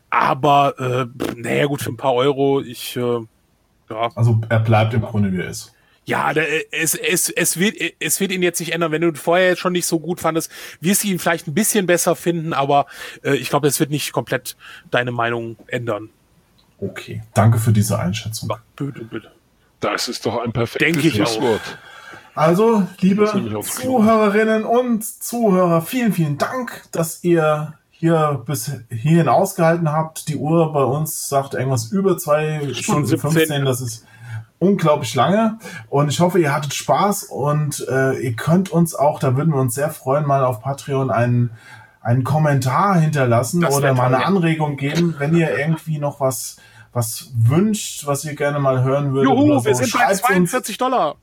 aber äh, naja gut, für ein paar Euro, ich äh, ja. Also er bleibt im Grunde, wie er ist. Ja, der, es, es, es, wird, es wird ihn jetzt nicht ändern. Wenn du ihn vorher jetzt schon nicht so gut fandest, wirst du ihn vielleicht ein bisschen besser finden, aber äh, ich glaube, es wird nicht komplett deine Meinung ändern. Okay, danke für diese Einschätzung. Ja, bitte, bitte. Das ist doch ein perfektes Denke ich auch. Schlusswort. Also, liebe nämlich aufs Klo. Zuhörerinnen und Zuhörer, vielen, vielen Dank, dass ihr hier bis hierhin ausgehalten habt. Die Uhr bei uns sagt irgendwas über zwei Stunden siebzehn. fünfzehn. Das ist unglaublich lange. Und ich hoffe, ihr hattet Spaß und äh, ihr könnt uns auch, da würden wir uns sehr freuen, mal auf Patreon einen, einen Kommentar hinterlassen Das wär oder mal toll, eine ja. Anregung geben, wenn ihr irgendwie noch was was wünscht, was ihr gerne mal hören würdet. Juhu, oder so. wir sind bei Schreibt's uns. zweiundvierzig Dollar.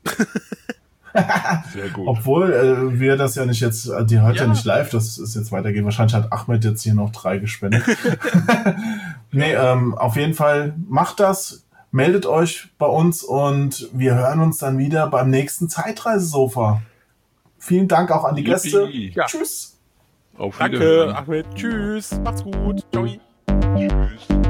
Sehr gut. Obwohl äh, wir das ja nicht jetzt, äh, die hört ja. Ja. nicht live, das ist jetzt weitergehen. Wahrscheinlich hat Ahmed jetzt hier noch drei gespendet. Nee, ähm, auf jeden Fall macht das, meldet euch bei uns und wir hören uns dann wieder beim nächsten Zeitreisesofa. Vielen Dank auch an die Yippie. Gäste. Ja. Tschüss. Auf Danke, Wiederhören. Ahmed. Tschüss. Macht's gut. Ciao. Tschüss.